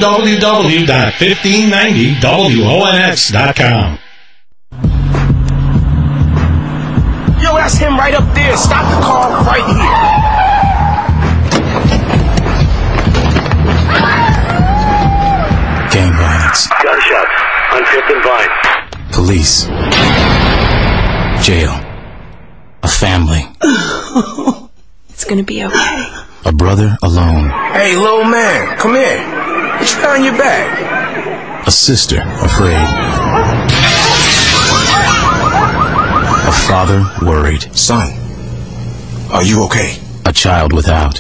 www.1590WONX.com. Yo, that's him right up there. Stop the car right here. Gang violence. Gunshots on 5th and Vine. Police. Jail. A family. It's gonna be okay. A brother alone. Hey, little man, come here. What you got on your back? A sister afraid. A father worried. Son, are you okay? A child without.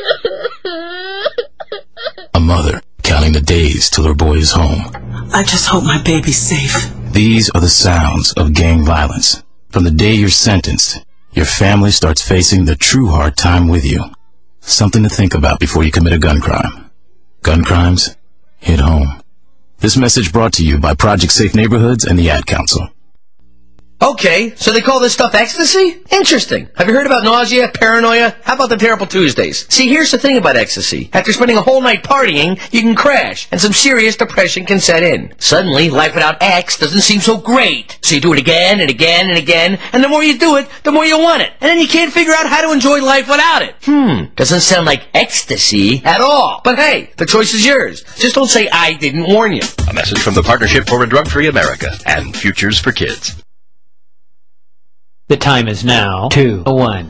A mother counting the days till her boy is home. I just hope my baby's safe. These are the sounds of gang violence. From the day you're sentenced, your family starts facing the true hard time with you. Something to think about before you commit a gun crime. Gun crimes hit home. This message brought to you by Project Safe Neighborhoods and the Ad Council. Okay, so they call this stuff ecstasy? Interesting. Have you heard about nausea, paranoia? How about the terrible Tuesdays? See, here's the thing about ecstasy. After spending a whole night partying, you can crash, and some serious depression can set in. Suddenly, life without X doesn't seem so great. So you do it again and again and again, and the more you do it, the more you want it. And then you can't figure out how to enjoy life without it. Doesn't sound like ecstasy at all. But hey, the choice is yours. Just don't say I didn't warn you. A message from the Partnership for a Drug-Free America and Futures for Kids. The time is now 2:01.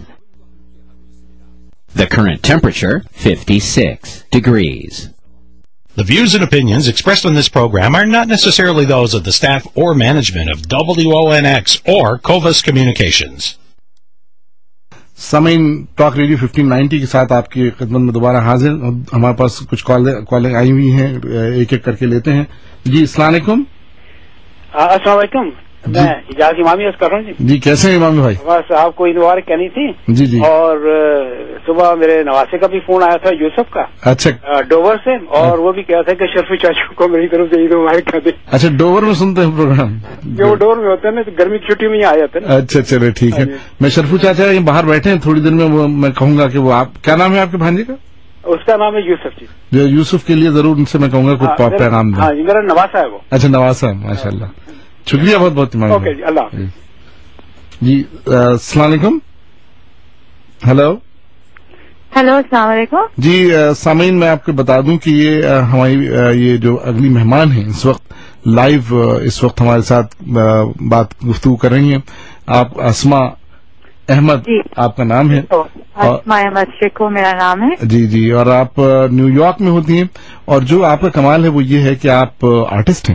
The current temperature, 56 degrees. The views and opinions expressed on this program are not necessarily those of the staff or management of WONX or Covas Communications. سامعین talk radio 1590 کے ساتھ آپ کی خدمت میں دوبارہ حاضر. ہمارے پاس کچھ کالیں آئی ہوئی ہیں, ایک ایک کر کے لیتے ہیں. جی السلام علیکم. السلام علیکم. میں اجاز امامی کر رہا ہوں. جی کیسے ہیں امامی بھائی؟ بس آپ کو عید مبارک کہنی تھی. جی جی. اور صبح میرے نواسے کا بھی فون آیا تھا یوسف کا. اچھا. ڈوور سے, اور وہ بھی کہا تھا کہ شرفی چاچو کو میری طرف سے عید مبارک کر دیں. اچھا ڈوور میں سنتے ہیں پروگرام؟ جو ڈوور میں ہوتے ہیں نا گرمی کی چھٹی میں ہی آ جاتے ہیں. اچھا چلے ٹھیک ہے. میں شرفو چاچا یہ باہر بیٹھے ہیں, تھوڑی دیر میں وہ میں کہوں گا کہ وہ آپ کیا نام ہے آپ کے بھانجے کا؟ اس کا نام ہے یوسف. جی جو یوسف کے لیے ضرور ان سے میں کہوں گا کچھ پیغام دیں. ہاں جی میرا نواسا ہے وہ. اچھا نواسا, ماشاء اللہ, شکریہ بہت بہت. اوکے جی, اللہ حافظ. جی السلام علیکم. ہلو السلام علیکم. جی سامعین میں آپ کو بتا دوں کہ یہ ہماری یہ جو اگلی مہمان ہیں اس وقت لائیو اس وقت ہمارے ساتھ بات گفتگو کر رہی ہیں. آپ اسما احمد آپ کا نام ہے؟ اسما احمد شیخو میرا نام ہے. جی جی. اور آپ نیو یارک میں ہوتی ہیں, اور جو آپ کا کمال ہے وہ یہ ہے کہ آپ آرٹسٹ ہیں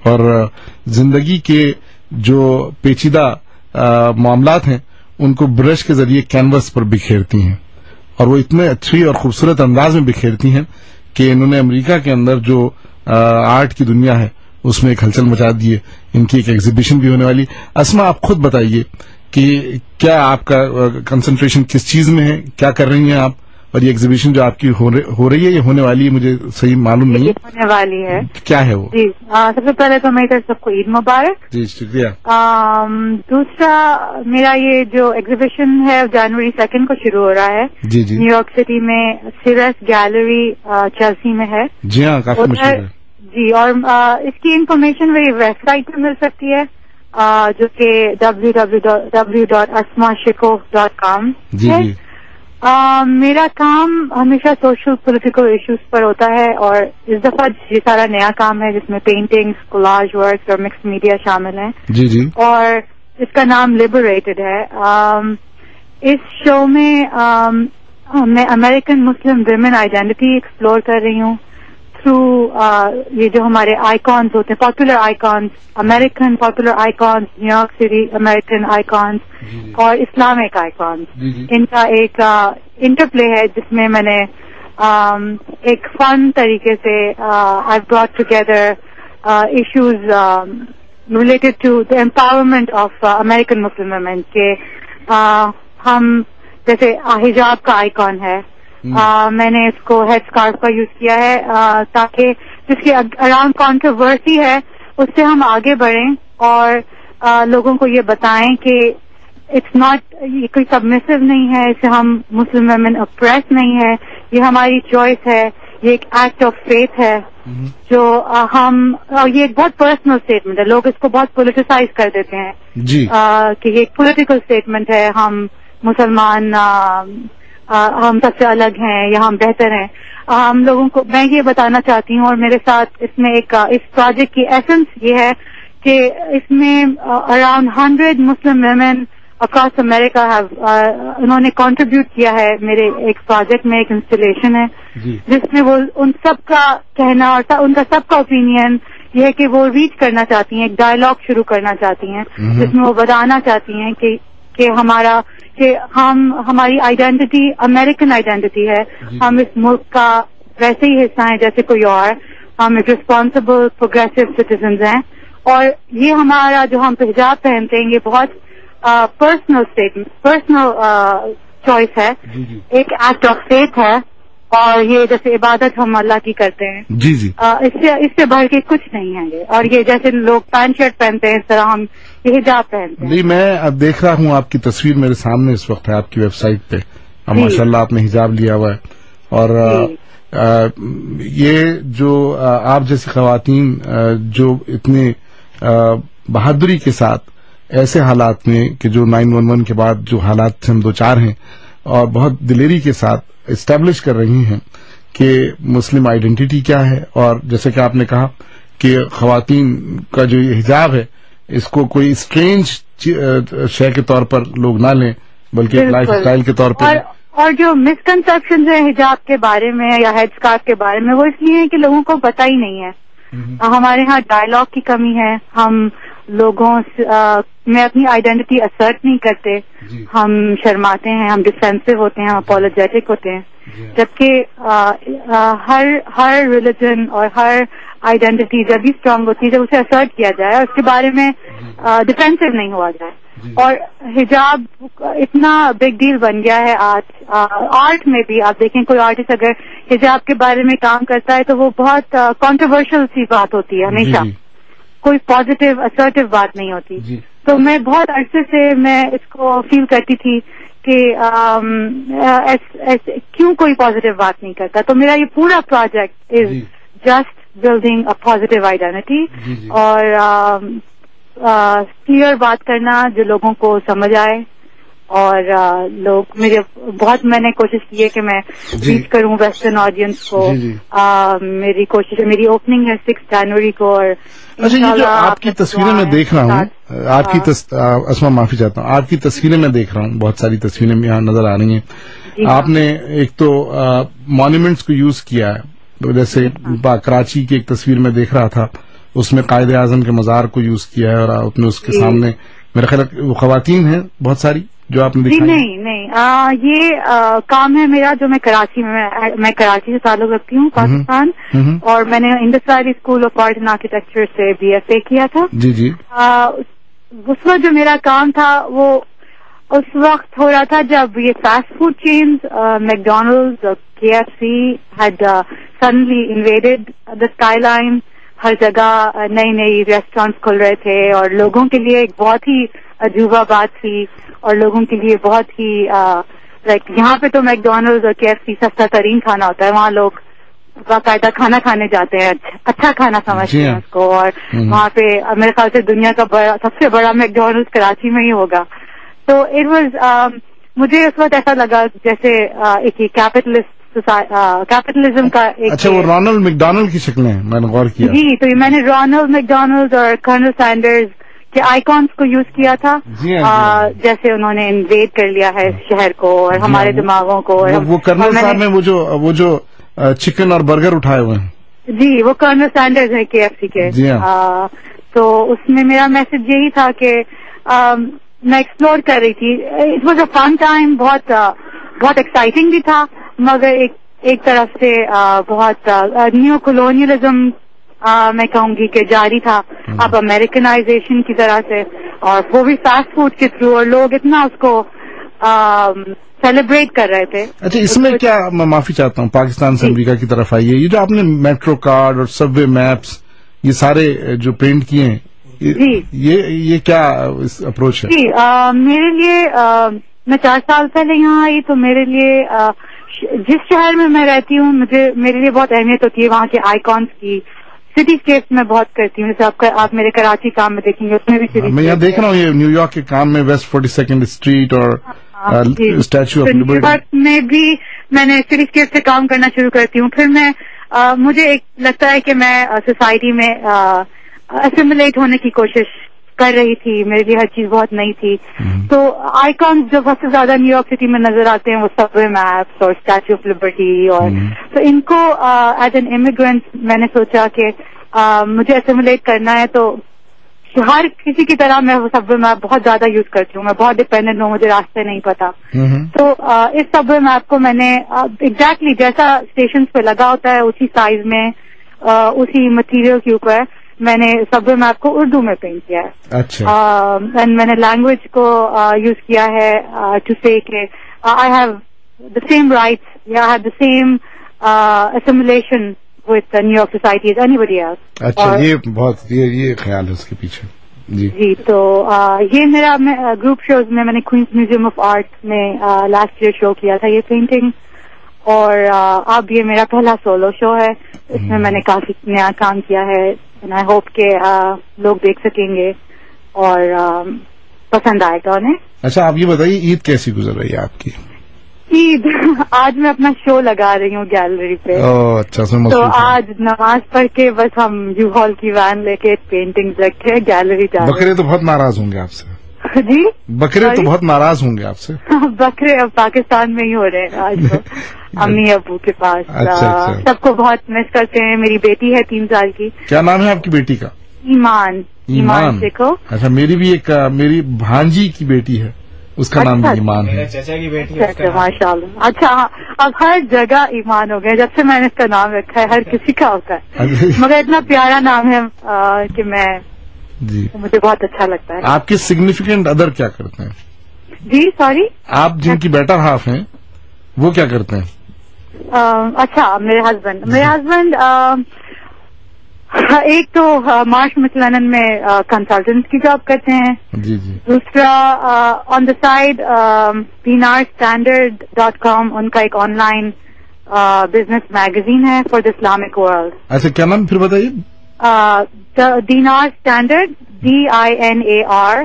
اور زندگی کے جو پیچیدہ معاملات ہیں ان کو برش کے ذریعے کینوس پر بکھیرتی ہیں، اور وہ اتنے اچھی اور خوبصورت انداز میں بکھیرتی ہیں کہ انہوں نے امریکہ کے اندر جو آرٹ کی دنیا ہے اس میں ایک ہلچل مچا دی ہے. ان کی ایک ایگزیبیشن بھی ہونے والی. اسما، آپ خود بتائیے کہ کیا آپ کا کنسنٹریشن کس چیز میں ہے، کیا کر رہی ہیں آپ، اور یہ ایگزیبیشن جو آپ کی ہو رہی ہے یہ ہونے والی ہے، مجھے صحیح معلوم نہیں ہونے والی ہے. کیا ہے وہ؟ جی سب سے پہلے تو میری طرف سب کو عید مبارک. جی شکریہ. دوسرا میرا یہ جو ایگزیبیشن ہے جنوری 2 کو شروع ہو رہا ہے. جی جی. نیو یارک سٹی میں سیرس گیلری چیلسی میں ہے. جی ہاں، کافی مشہور ہے. جی، اور اس کی انفارمیشن میری ویب سائٹ پہ مل سکتی ہے جو کہ www.asmashiko.com ہے. میرا کام ہمیشہ سوشل پولیٹیکل ایشوز پر ہوتا ہے، اور اس دفعہ یہ سارا نیا کام ہے جس میں پینٹنگز، کولاج ورکس اور مکس میڈیا شامل ہیں. جی جی. اور اس کا نام لبریٹڈ ہے. اس شو میں میں American Muslim women identity explore کر رہی ہوں تھرو یہ جو ہمارے آئیکانز ہوتے ہیں، popular icons, American popular icons, new York city American icons اور اسلامک آئیکانز. ان کا ایک انٹرپلے ہے جس میں نے ایک فن طریقے سے I brought together issues related to the empowerment of American Muslim women کہ ہم جیسے حجاب کا آئیکن ہے، میں نے اس کو ہیڈ اسکارف کا یوز کیا ہے تاکہ جس کے اراؤنڈ کانٹروورسی ہے اس سے ہم آگے بڑھیں اور لوگوں کو یہ بتائیں کہ اٹس ناٹ، یہ کوئی سبمسو نہیں ہے، اسے ہم مسلم ویمن اپریس نہیں ہے، یہ ہماری چوائس ہے، یہ ایک ایکٹ آف فیتھ ہے جو ہم، اور یہ ایک بہت پرسنل اسٹیٹمنٹ ہے. لوگ اس کو بہت پولیٹیسائز کر دیتے ہیں جی کہ یہ ایک پولیٹیکل اسٹیٹمنٹ ہے، ہم مسلمان ہم سب سے الگ ہیں یا ہم بہتر ہیں. ہم لوگوں کو میں یہ بتانا چاہتی ہوں، اور میرے ساتھ اس میں ایک اس پروجیکٹ کی ایسنس یہ ہے کہ اس میں around 100 Muslim women across America انہوں نے کنٹریبیوٹ کیا ہے میرے ایک پروجیکٹ میں. ایک انسٹالیشن ہے جس میں وہ ان سب کا کہنا اور ان کا سب کا اوپینین یہ ہے کہ وہ ریچ کرنا چاہتی ہیں، ایک ڈائلاگ شروع کرنا چاہتی ہیں جس میں وہ بتانا چاہتی ہیں کہ ہماری آئیڈینٹی امریکن آئیڈینٹی ہے، ہم اس ملک کا ویسے ہی حصہ ہیں جیسے کوئی اور، ہم ایک ریسپانسبل پروگریسو سٹیزنز ہیں. اور یہ ہمارا جو ہم حجاب پہنتے ہیں یہ بہت پرسنل اسٹیٹمنٹ، پرسنل چوائس ہے، ایک ایکٹ آف فیتھ ہے، اور یہ جیسے عبادت ہم اللہ کی کرتے ہیں. جی جی. اس سے بڑھ کے کچھ نہیں ہے یہ. اور یہ جیسے لوگ پینٹ شرٹ پہنتے ہیں اس طرح ہم یہ حجاب پہنتے ہیں. جی میں اب دیکھ رہا ہوں آپ کی تصویر میرے سامنے اس وقت ہے آپ کی ویب سائٹ پہ. ماشاءاللہ آپ نے حجاب لیا ہوا ہے، اور یہ جو آپ جیسی خواتین جو اتنے بہادری کے ساتھ ایسے حالات میں کہ جو 911 کے بعد جو حالات سے ہم دوچار ہیں، اور بہت دلیری کے ساتھ اسٹیبلش کر رہی ہیں کہ مسلم آئیڈینٹی کیا ہے، اور جیسے کہ آپ نے کہا کہ خواتین کا جو یہ حجاب ہے اس کو کوئی اسٹرینج شے کے طور پر لوگ نہ لیں بلکہ ایک لائف اسٹائل کے طور پر. اور جو مسکنسپشنز ہیں حجاب کے بارے میں یا ہیڈ اسکارف کے بارے میں وہ اس لیے ہے کہ لوگوں کو پتہ ہی نہیں ہے. ہمارے ہاں ڈائلاگ کی کمی ہے، ہم لوگوں میں اپنی آئیڈینٹی اسرٹ نہیں کرتے، ہم شرماتے ہیں، ہم ڈیفینسو ہوتے ہیں، ہم اپولوجیٹک ہوتے ہیں. جبکہ ہر ریلیجن اور ہر آئیڈینٹی جب بھی اسٹرانگ ہوتی ہے جب اسے اسرٹ کیا جائے اور اس کے بارے میں ڈیفینسو نہیں ہوا جائے. اور حجاب اتنا بگ ڈیل بن گیا ہے آج. آرٹ میں بھی آپ دیکھیں کوئی آرٹسٹ اگر حجاب کے بارے میں کام کرتا ہے تو وہ بہت کنٹروورشل سی بات ہوتی ہے، ہمیشہ کوئی پازیٹیو اسرٹیو بات نہیں ہوتی. تو میں بہت عرصے سے میں اس کو فیل کرتی تھی کہ کیوں کوئی پازیٹیو بات نہیں کرتا. تو میرا یہ پورا project is just building a positive identity اور کلیئر بات کرنا جو لوگوں کو سمجھ آئے. اور لوگ میں نے کوشش کی ہے کہ میں ریچ کروں ویسٹرن آڈینس کو. میری کوشش ہے، میری اوپننگ ہے 6 جنوری کو. اور جو آپ کی تصویریں میں دیکھ رہا ہوں، آپ کی اسما معافی چاہتا ہوں، آپ کی تصویریں میں دیکھ رہا ہوں، بہت ساری تصویریں یہاں نظر آ رہی ہیں. آپ نے ایک تو مانیومنٹس کو یوز کیا ہے، جیسے کراچی کی ایک تصویر میں دیکھ رہا تھا اس میں قائد اعظم کے مزار کو یوز کیا ہے اور آپ نے اس کے سامنے میرا خیال ہے وہ خواتین ہیں بہت ساری جو آپ نے دکھائی. نہیں یہ کام ہے میرا جو میں کراچی سے تعلق رکھتی ہوں پاکستان, اور میں نے Indus valley school of art and architecture سے BFA کیا تھا. جی اس وقت جو میرا کام تھا وہ اس وقت ہو رہا تھا جب یہ فاسٹ فوڈ چینز میکڈونلڈز اور KFC had suddenly invaded the skyline. ہر جگہ نئی ریسٹورینٹس کھل رہے تھے اور لوگوں کے لیے ایک بہت ہی عجوبہ بات تھی, اور لوگوں کے لیے بہت ہی لائک یہاں پہ تو میکڈونلڈز اور KFC سستا ترین کھانا ہوتا ہے, وہاں لوگ باقاعدہ کھانا کھانے جاتے ہیں, اچھا کھانا سمجھتے ہیں اس کو, اور وہاں پہ میرے خیال سے دنیا کا سب سے بڑا میکڈونلڈز کراچی میں ہی ہوگا. تو اٹ واز مجھے اس وقت ایسا لگا جیسے ایک کیپٹلزم کا ایک. اچھا, وہ رونلڈ میکڈونلڈ کی شکلیں میں نے غور کیا. جی, تو میں نے رونلڈ میکڈونلڈ اور کرنل سینڈرز کے آئیکونس کو یوز کیا تھا. جیسے انہوں نے انویڈ کر لیا ہے اس شہر کو اور ہمارے دماغوں کو. وہ کرنل صاحب میں وہ جو چکن اور برگر اٹھائے ہوئے ہیں. جی, وہ کرنل سینڈرز ہیں KFC کے. تو اس میں میرا میسج یہی تھا کہ میں ایکسپلور کر رہی تھی. It was a fun time, بہت ایکسائٹنگ بھی تھا, مگر ایک طرف سے بہت نیو کولونیلزم میں کہوں گی کہ جاری تھا اب امریکنائزیشن کی طرح سے, اور وہ بھی فاسٹ فوڈ کے تھرو, اور لوگ اتنا اس کو سیلیبریٹ کر رہے تھے. اچھا, اس میں کیا میں معافی چاہتا ہوں, پاکستان سے امریکہ کی طرف آئیے, یہ جو آپ نے میٹرو کارڈ اور سب وے میپس یہ سارے جو پرنٹ کیے ہیں, یہ کیا اپروچ ہے؟ جی, میرے لیے میں 4 سال پہلے یہاں آئی, تو میرے لیے جس شہر میں میں رہتی ہوں میرے لیے بہت اہمیت ہوتی ہے وہاں کے آئیکونس کی. سٹی اسکیپس میں بہت کرتی ہوں, جیسے آپ میرے کراچی کام میں دیکھیں گے اس میں بھی میں یہاں دیکھ رہا ہوں, یہ نیو یارک کے کام میں ویسٹ 42nd اسٹریٹ اور statue of liberty. New York میں بھی میں نے سٹی اسکیپ سے کام کرنا شروع کرتی ہوں. پھر میں مجھے ایک لگتا ہے کہ میں سوسائٹی میں اسیمولیٹ ہونے کی کوشش کر رہی تھی, میرے لیے ہر چیز بہت نئی تھی. تو آئیکونس جو سب سے زیادہ نیو یارک سٹی میں نظر آتے ہیں وہ سب وے میپس اور اسٹیچو آف لبرٹی, اور تو ان کو ایز این امیگرینٹ میں نے سوچا کہ مجھے اسیمولیٹ کرنا ہے, تو ہر کسی کی طرح میں سب وے میپ بہت زیادہ یوز کرتی ہوں. میں بہت ڈپینڈنٹ ہوں, مجھے راستے نہیں پتا. تو اس سب وے میپ کو میں نے ایگزیکٹلی جیسا اسٹیشن پہ لگا ہوتا ہے اسی سائز میں اسی مٹیریل کے اوپر میں نے سب وے میپ کو اردو میں پینٹ کیا ہے. اچھا, میں نے لینگویج کو یوز کیا ہے ٹو سے کہ I have the same rights یا I have the same assimilation with new York society as anybody else. اچھا, یہ بہت یہ خیال ہے اس کے پیچھے. جی, تو یہ میرا گروپ شوز میں نے کوئنز میوزیم آف آرٹ میں لاسٹ ایئر شو کیا تھا یہ پینٹنگ, اور اب یہ میرا پہلا سولو شو ہے. اس میں نے کافی نیا کام کیا ہے. آئی ہوپ کہ لوگ دیکھ سکیں گے اور پسند آئے گا انہیں. اچھا, آپ یہ بتائیے عید کیسی گزر رہی ہے آپ کی؟ عید آج میں اپنا شو لگا رہی ہوں گیلری پہ. اچھا, تو آج نماز پڑھ کے بس ہم یو ہال کی وین لے کے پینٹنگ رکھ کے گیلری جا رہے ہیں. بکرے تو بہت ناراض ہوں گے آپ سے. جی, بکرے تو بہت ناراض ہوں گے آپ سے. بکرے اب پاکستان میں ہی ہو رہے ہیں آج تو امی ابو کے پاس. سب کو بہت مس کرتے ہیں. میری بیٹی ہے 3 سال کی. کیا نام ہے آپ کی بیٹی کا؟ ایمان دیکھو. اچھا, میری بھی ایک میری بھانجی کی بیٹی ہے, اس کا نام بھی ایمان ہے. چچا کی بیٹی. ماشاء اللہ. اچھا, اب ہر جگہ ایمان ہو گیا جب سے میں نے اس کا نام رکھا ہے. ہر کسی کا ہوتا ہے, مگر اتنا پیارا نام ہے کہ میں مجھے بہت اچھا لگتا ہے. آپ کے سگنیفیکینٹ ادر کیا کرتے ہیں؟ جی سوری, آپ جن کی بیٹر ہاف ہیں وہ کیا کرتے ہیں؟ اچھا, میرے ہسبینڈ ایک تو مارش مسلنن میں کنسلٹنٹ کی جاب کرتے ہیں. جی. دوسرا آن دا سائڈ dinarstandard.com ان کا ایک آن لائن بزنس میگزین ہے فار دا اسلامک ورلڈ. اچھا, کیا نام پھر بتائیے؟ Dinar Standard, DINAR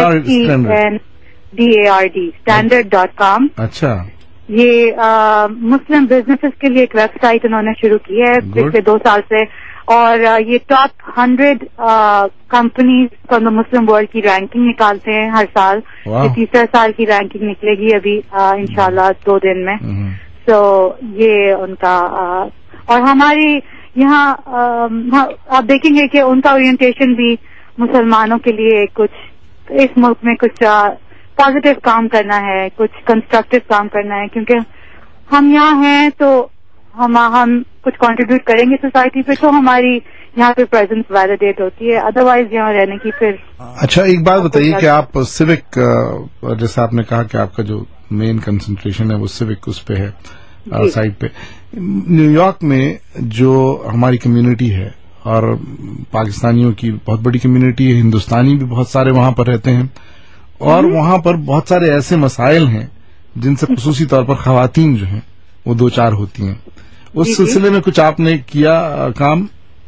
STANDARD standard.com. اچھا, یہ مسلم بزنسز کے لیے ایک ویب سائٹ انہوں نے شروع کی ہے پچھلے 2 سال سے, اور یہ top 100 companies from the Muslim world کی رینکنگ نکالتے ہیں ہر سال. یہ 3 سال کی رینکنگ نکلے گی ابھی انشاءاللہ 2 دن میں. سو یہ ان کا, اور ہماری यहाँ आप देखेंगे कि उनका ओरिएंटेशन भी मुसलमानों के लिए कुछ इस मुल्क में कुछ पॉजिटिव काम करना है, कुछ कंस्ट्रक्टिव काम करना है, क्योंकि हम यहाँ हैं तो हम कुछ कंट्रीब्यूट करेंगे सोसाइटी पे, तो हमारी यहाँ पे प्रेजेंस वैलिडेट होती है, अदरवाइज यहाँ रहने की फिर। अच्छा, एक बात बताइए कि आप सिविक, जैसे आपने कहा कि आपका जो मेन कंसंट्रेशन है वो सिविक उस पे है, साइड पे। न्यूयॉर्क में जो हमारी कम्युनिटी है और पाकिस्तानियों की बहुत बड़ी कम्युनिटी है, हिंदुस्तानी भी बहुत सारे वहां पर रहते हैं, और वहां पर बहुत सारे ऐसे मसाइल हैं जिनसे खुसूसी तौर पर खवातीन जो हैं वो दो चार होती हैं। उस सिलसिले में कुछ आपने किया काम?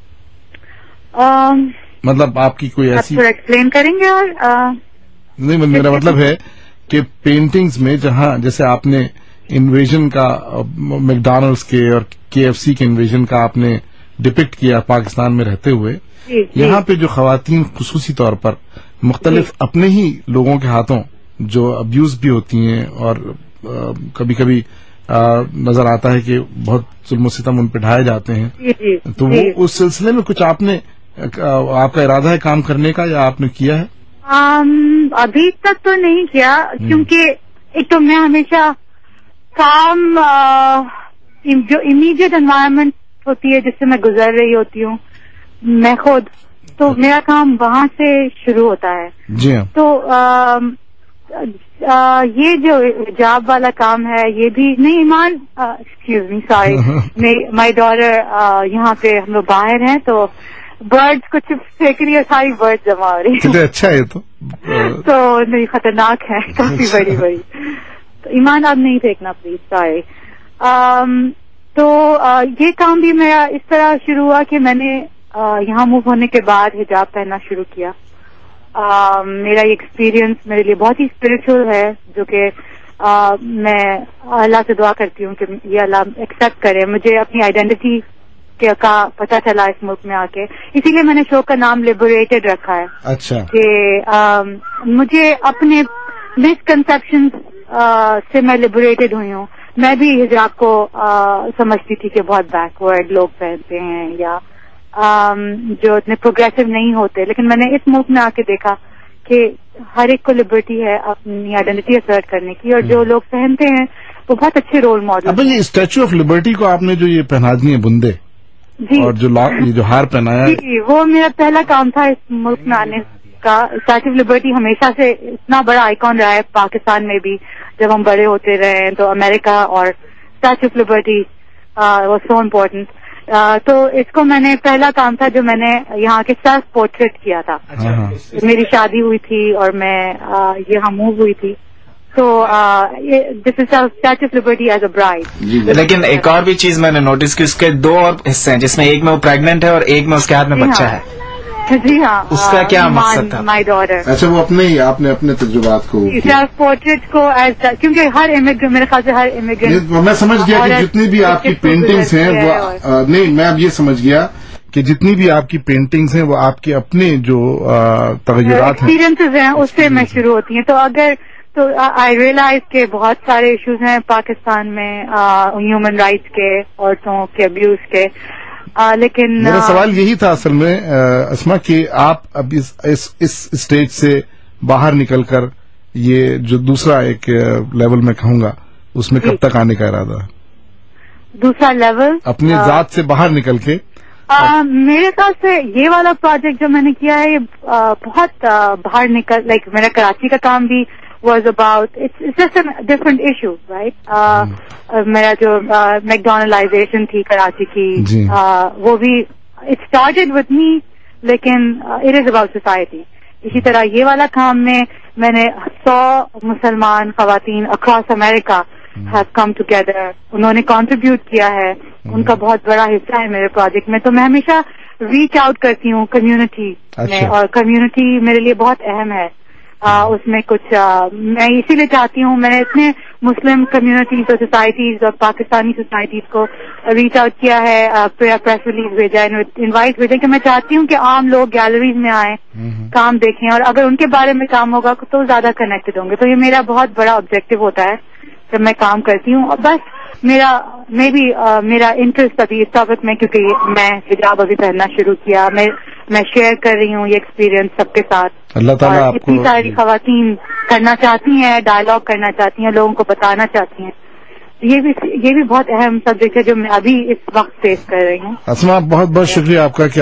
मतलब आपकी कोई ऐसी एक्सप्लेन करेंगे? और नहीं, मेरा मतलब है कि पेंटिंग्स में जहां जैसे आपने इन्वेजन का मैकडॉनल्ड्स के और KFC के इन्वेजन का आपने डिपिक्ट किया पाकिस्तान में रहते हुए, यहाँ पे जो खवातीन खुसूसी तौर पर मुख्तलिफ अपने ही लोगों के हाथों जो अब्यूज भी होती हैं और कभी कभी नजर आता है कि बहुत जुल्म सितम उन पे ढाए जाते हैं, तो वो उस सिलसिले में कुछ आपने आपका इरादा है काम करने का या आपने किया है? अभी तक तो नहीं किया, क्योंकि एक तो मैं हमेशा काम जो इमीडिएट एनवायरनमेंट होती है जिससे मैं गुजर रही होती हूँ मैं खुद, तो मेरा काम वहां से शुरू होता है। जी हाँ। तो ये जो हिजाब वाला काम है ये भी नहीं, Iman excuse me sorry, my daughter यहाँ पे हम लोग बाहर हैं तो बर्ड्स कुछ फेंक रही है, सारी बर्ड्स जमा हो रही है। अच्छा है तो नहीं, खतरनाक है काफी बड़ी बड़ी, तो ईमान आप नहीं फेंकना प्लीज, सॉरी। तो ये काम भी मेरा इस तरह शुरू हुआ कि मैंने यहाँ मूव होने के बाद हिजाब पहनना शुरू किया। मेरा ये एक्सपीरियंस मेरे लिए बहुत ही स्पिरिचुअल है, जो कि मैं अल्लाह से दुआ करती हूँ कि ये अल्लाह एक्सेप्ट करे। मुझे अपनी आइडेंटिटी का पता चला इस मुल्क में आके, इसीलिए मैंने शो का नाम लिबरेटेड रखा है। अच्छा। कि मुझे अपने मिसकंसेप्शन से मैं लिबरेटेड हुई हूँ। मैं भी हिजाब को समझती थी कि बहुत बैकवर्ड लोग पहनते हैं या जो इतने प्रोग्रेसिव नहीं होते, लेकिन मैंने इस मुल्क में आके देखा कि हर एक को लिबर्टी है अपनी आइडेंटिटी असर्ट करने की, और जो लोग पहनते हैं वो बहुत अच्छे रोल मॉडल। अब ये स्टैच्यू ऑफ लिबर्टी को आपने जो ये पहना दी है बुंदे जी, और ये जो हार पहनाया जी, वो मेरा पहला काम था इस मुल्क में आने का। स्टैच्यू ऑफ लिबर्टी हमेशा से इतना बड़ा आइकॉन रहा है पाकिस्तान में भी, जब हम बड़े होते रहे तो अमेरिका और statue of liberty was so important. तो इसको मैंने पहला काम था जो मैंने यहाँ के सेल्फ पोर्ट्रेट किया था। मेरी शादी हुई थी और मैं यहाँ मूव हुई थी, तो this is statue of liberty as a bride. लेकिन एक और भी चीज मैंने नोटिस की, उसके दो और हिस्से हैं, जिसमें एक में वो प्रेग्नेंट है और एक में उसके हाथ में बच्चा है। जी हाँ। उसका क्या मकसद था? My daughter. अच्छा, वो आपने अपने तजुर्बात को सेल्फ पोर्ट्रेट को एज, क्योंकि हर इमिग्रेंट, मेरे ख्याल से हर इमिग्रेंट, मैं समझ गया कि जितनी भी आपकी पेंटिंग्स हैं वो नहीं, मैं अब ये समझ गया कि जितनी भी आपकी पेंटिंग्स हैं वो आपके अपने जो तजुर्बात हैं, एक्सपीरियंसेस हैं, उससे मैं शुरू होती हैं। तो अगर तो आई रियलाइज के बहुत सारे इश्यूज हैं पाकिस्तान में ह्यूमन राइट्स के, औरतों के अब्यूज के, लेकिन मेरा सवाल यही था असल में अस्मा कि आप अब इस स्टेज से बाहर निकलकर ये जो दूसरा एक लेवल में कहूंगा उसमें कब तक आने का इरादा है? दूसरा लेवल अपनी जात से बाहर निकल के मेरे ख्याल से ये वाला प्रोजेक्ट जो मैंने किया है ये बहुत बाहर निकल, लाइक मेरा कराची का काम भी was about, it's just a different issue, right? मेरा जो मैकडॉनल्डाइजेशन थी कराची की, वो भी it started with me, लेकिन it is about society. इसी तरह ये वाला काम में मैंने 100 मुसलमान खवातीन across America have come together, उन्होंने contribute किया है, उनका बहुत बड़ा हिस्सा है मेरे प्रोजेक्ट में। तो मैं हमेशा reach out करती हूँ कम्युनिटी में, और कम्युनिटी मेरे लिए बहुत अहम है। उसमें कुछ मैं इसीलिए चाहती हूँ, मैंने इतने मुस्लिम कम्युनिटीज और सोसाइटीज और पाकिस्तानी सोसाइटीज को रीच आउट किया है, प्रेस रिलीज भेजा, इनवाइट भेजा, कि मैं चाहती हूँ कि आम लोग गैलरीज में आए, काम देखें, और अगर उनके बारे में काम होगा तो ज्यादा कनेक्टेड होंगे। तो ये मेरा बहुत बड़ा ऑब्जेक्टिव होता है। جب میں کام کرتی ہوں. اور بس میرا انٹرسٹ ابھی اس ٹاپک میں, کیونکہ میں حجاب ابھی پہننا شروع کیا, میں شیئر کر رہی ہوں یہ ایکسپیرینس سب کے ساتھ. اللہ تعالیٰ آپ کو, اتنی ساری خواتین کرنا چاہتی ہیں, ڈائلاگ کرنا چاہتی ہیں, لوگوں کو بتانا چاہتی ہیں. یہ بھی بہت اہم سبجیکٹ ہے جو میں ابھی اس وقت فیس کر رہی ہوں. اسما, بہت بہت شکریہ آپ کا کہ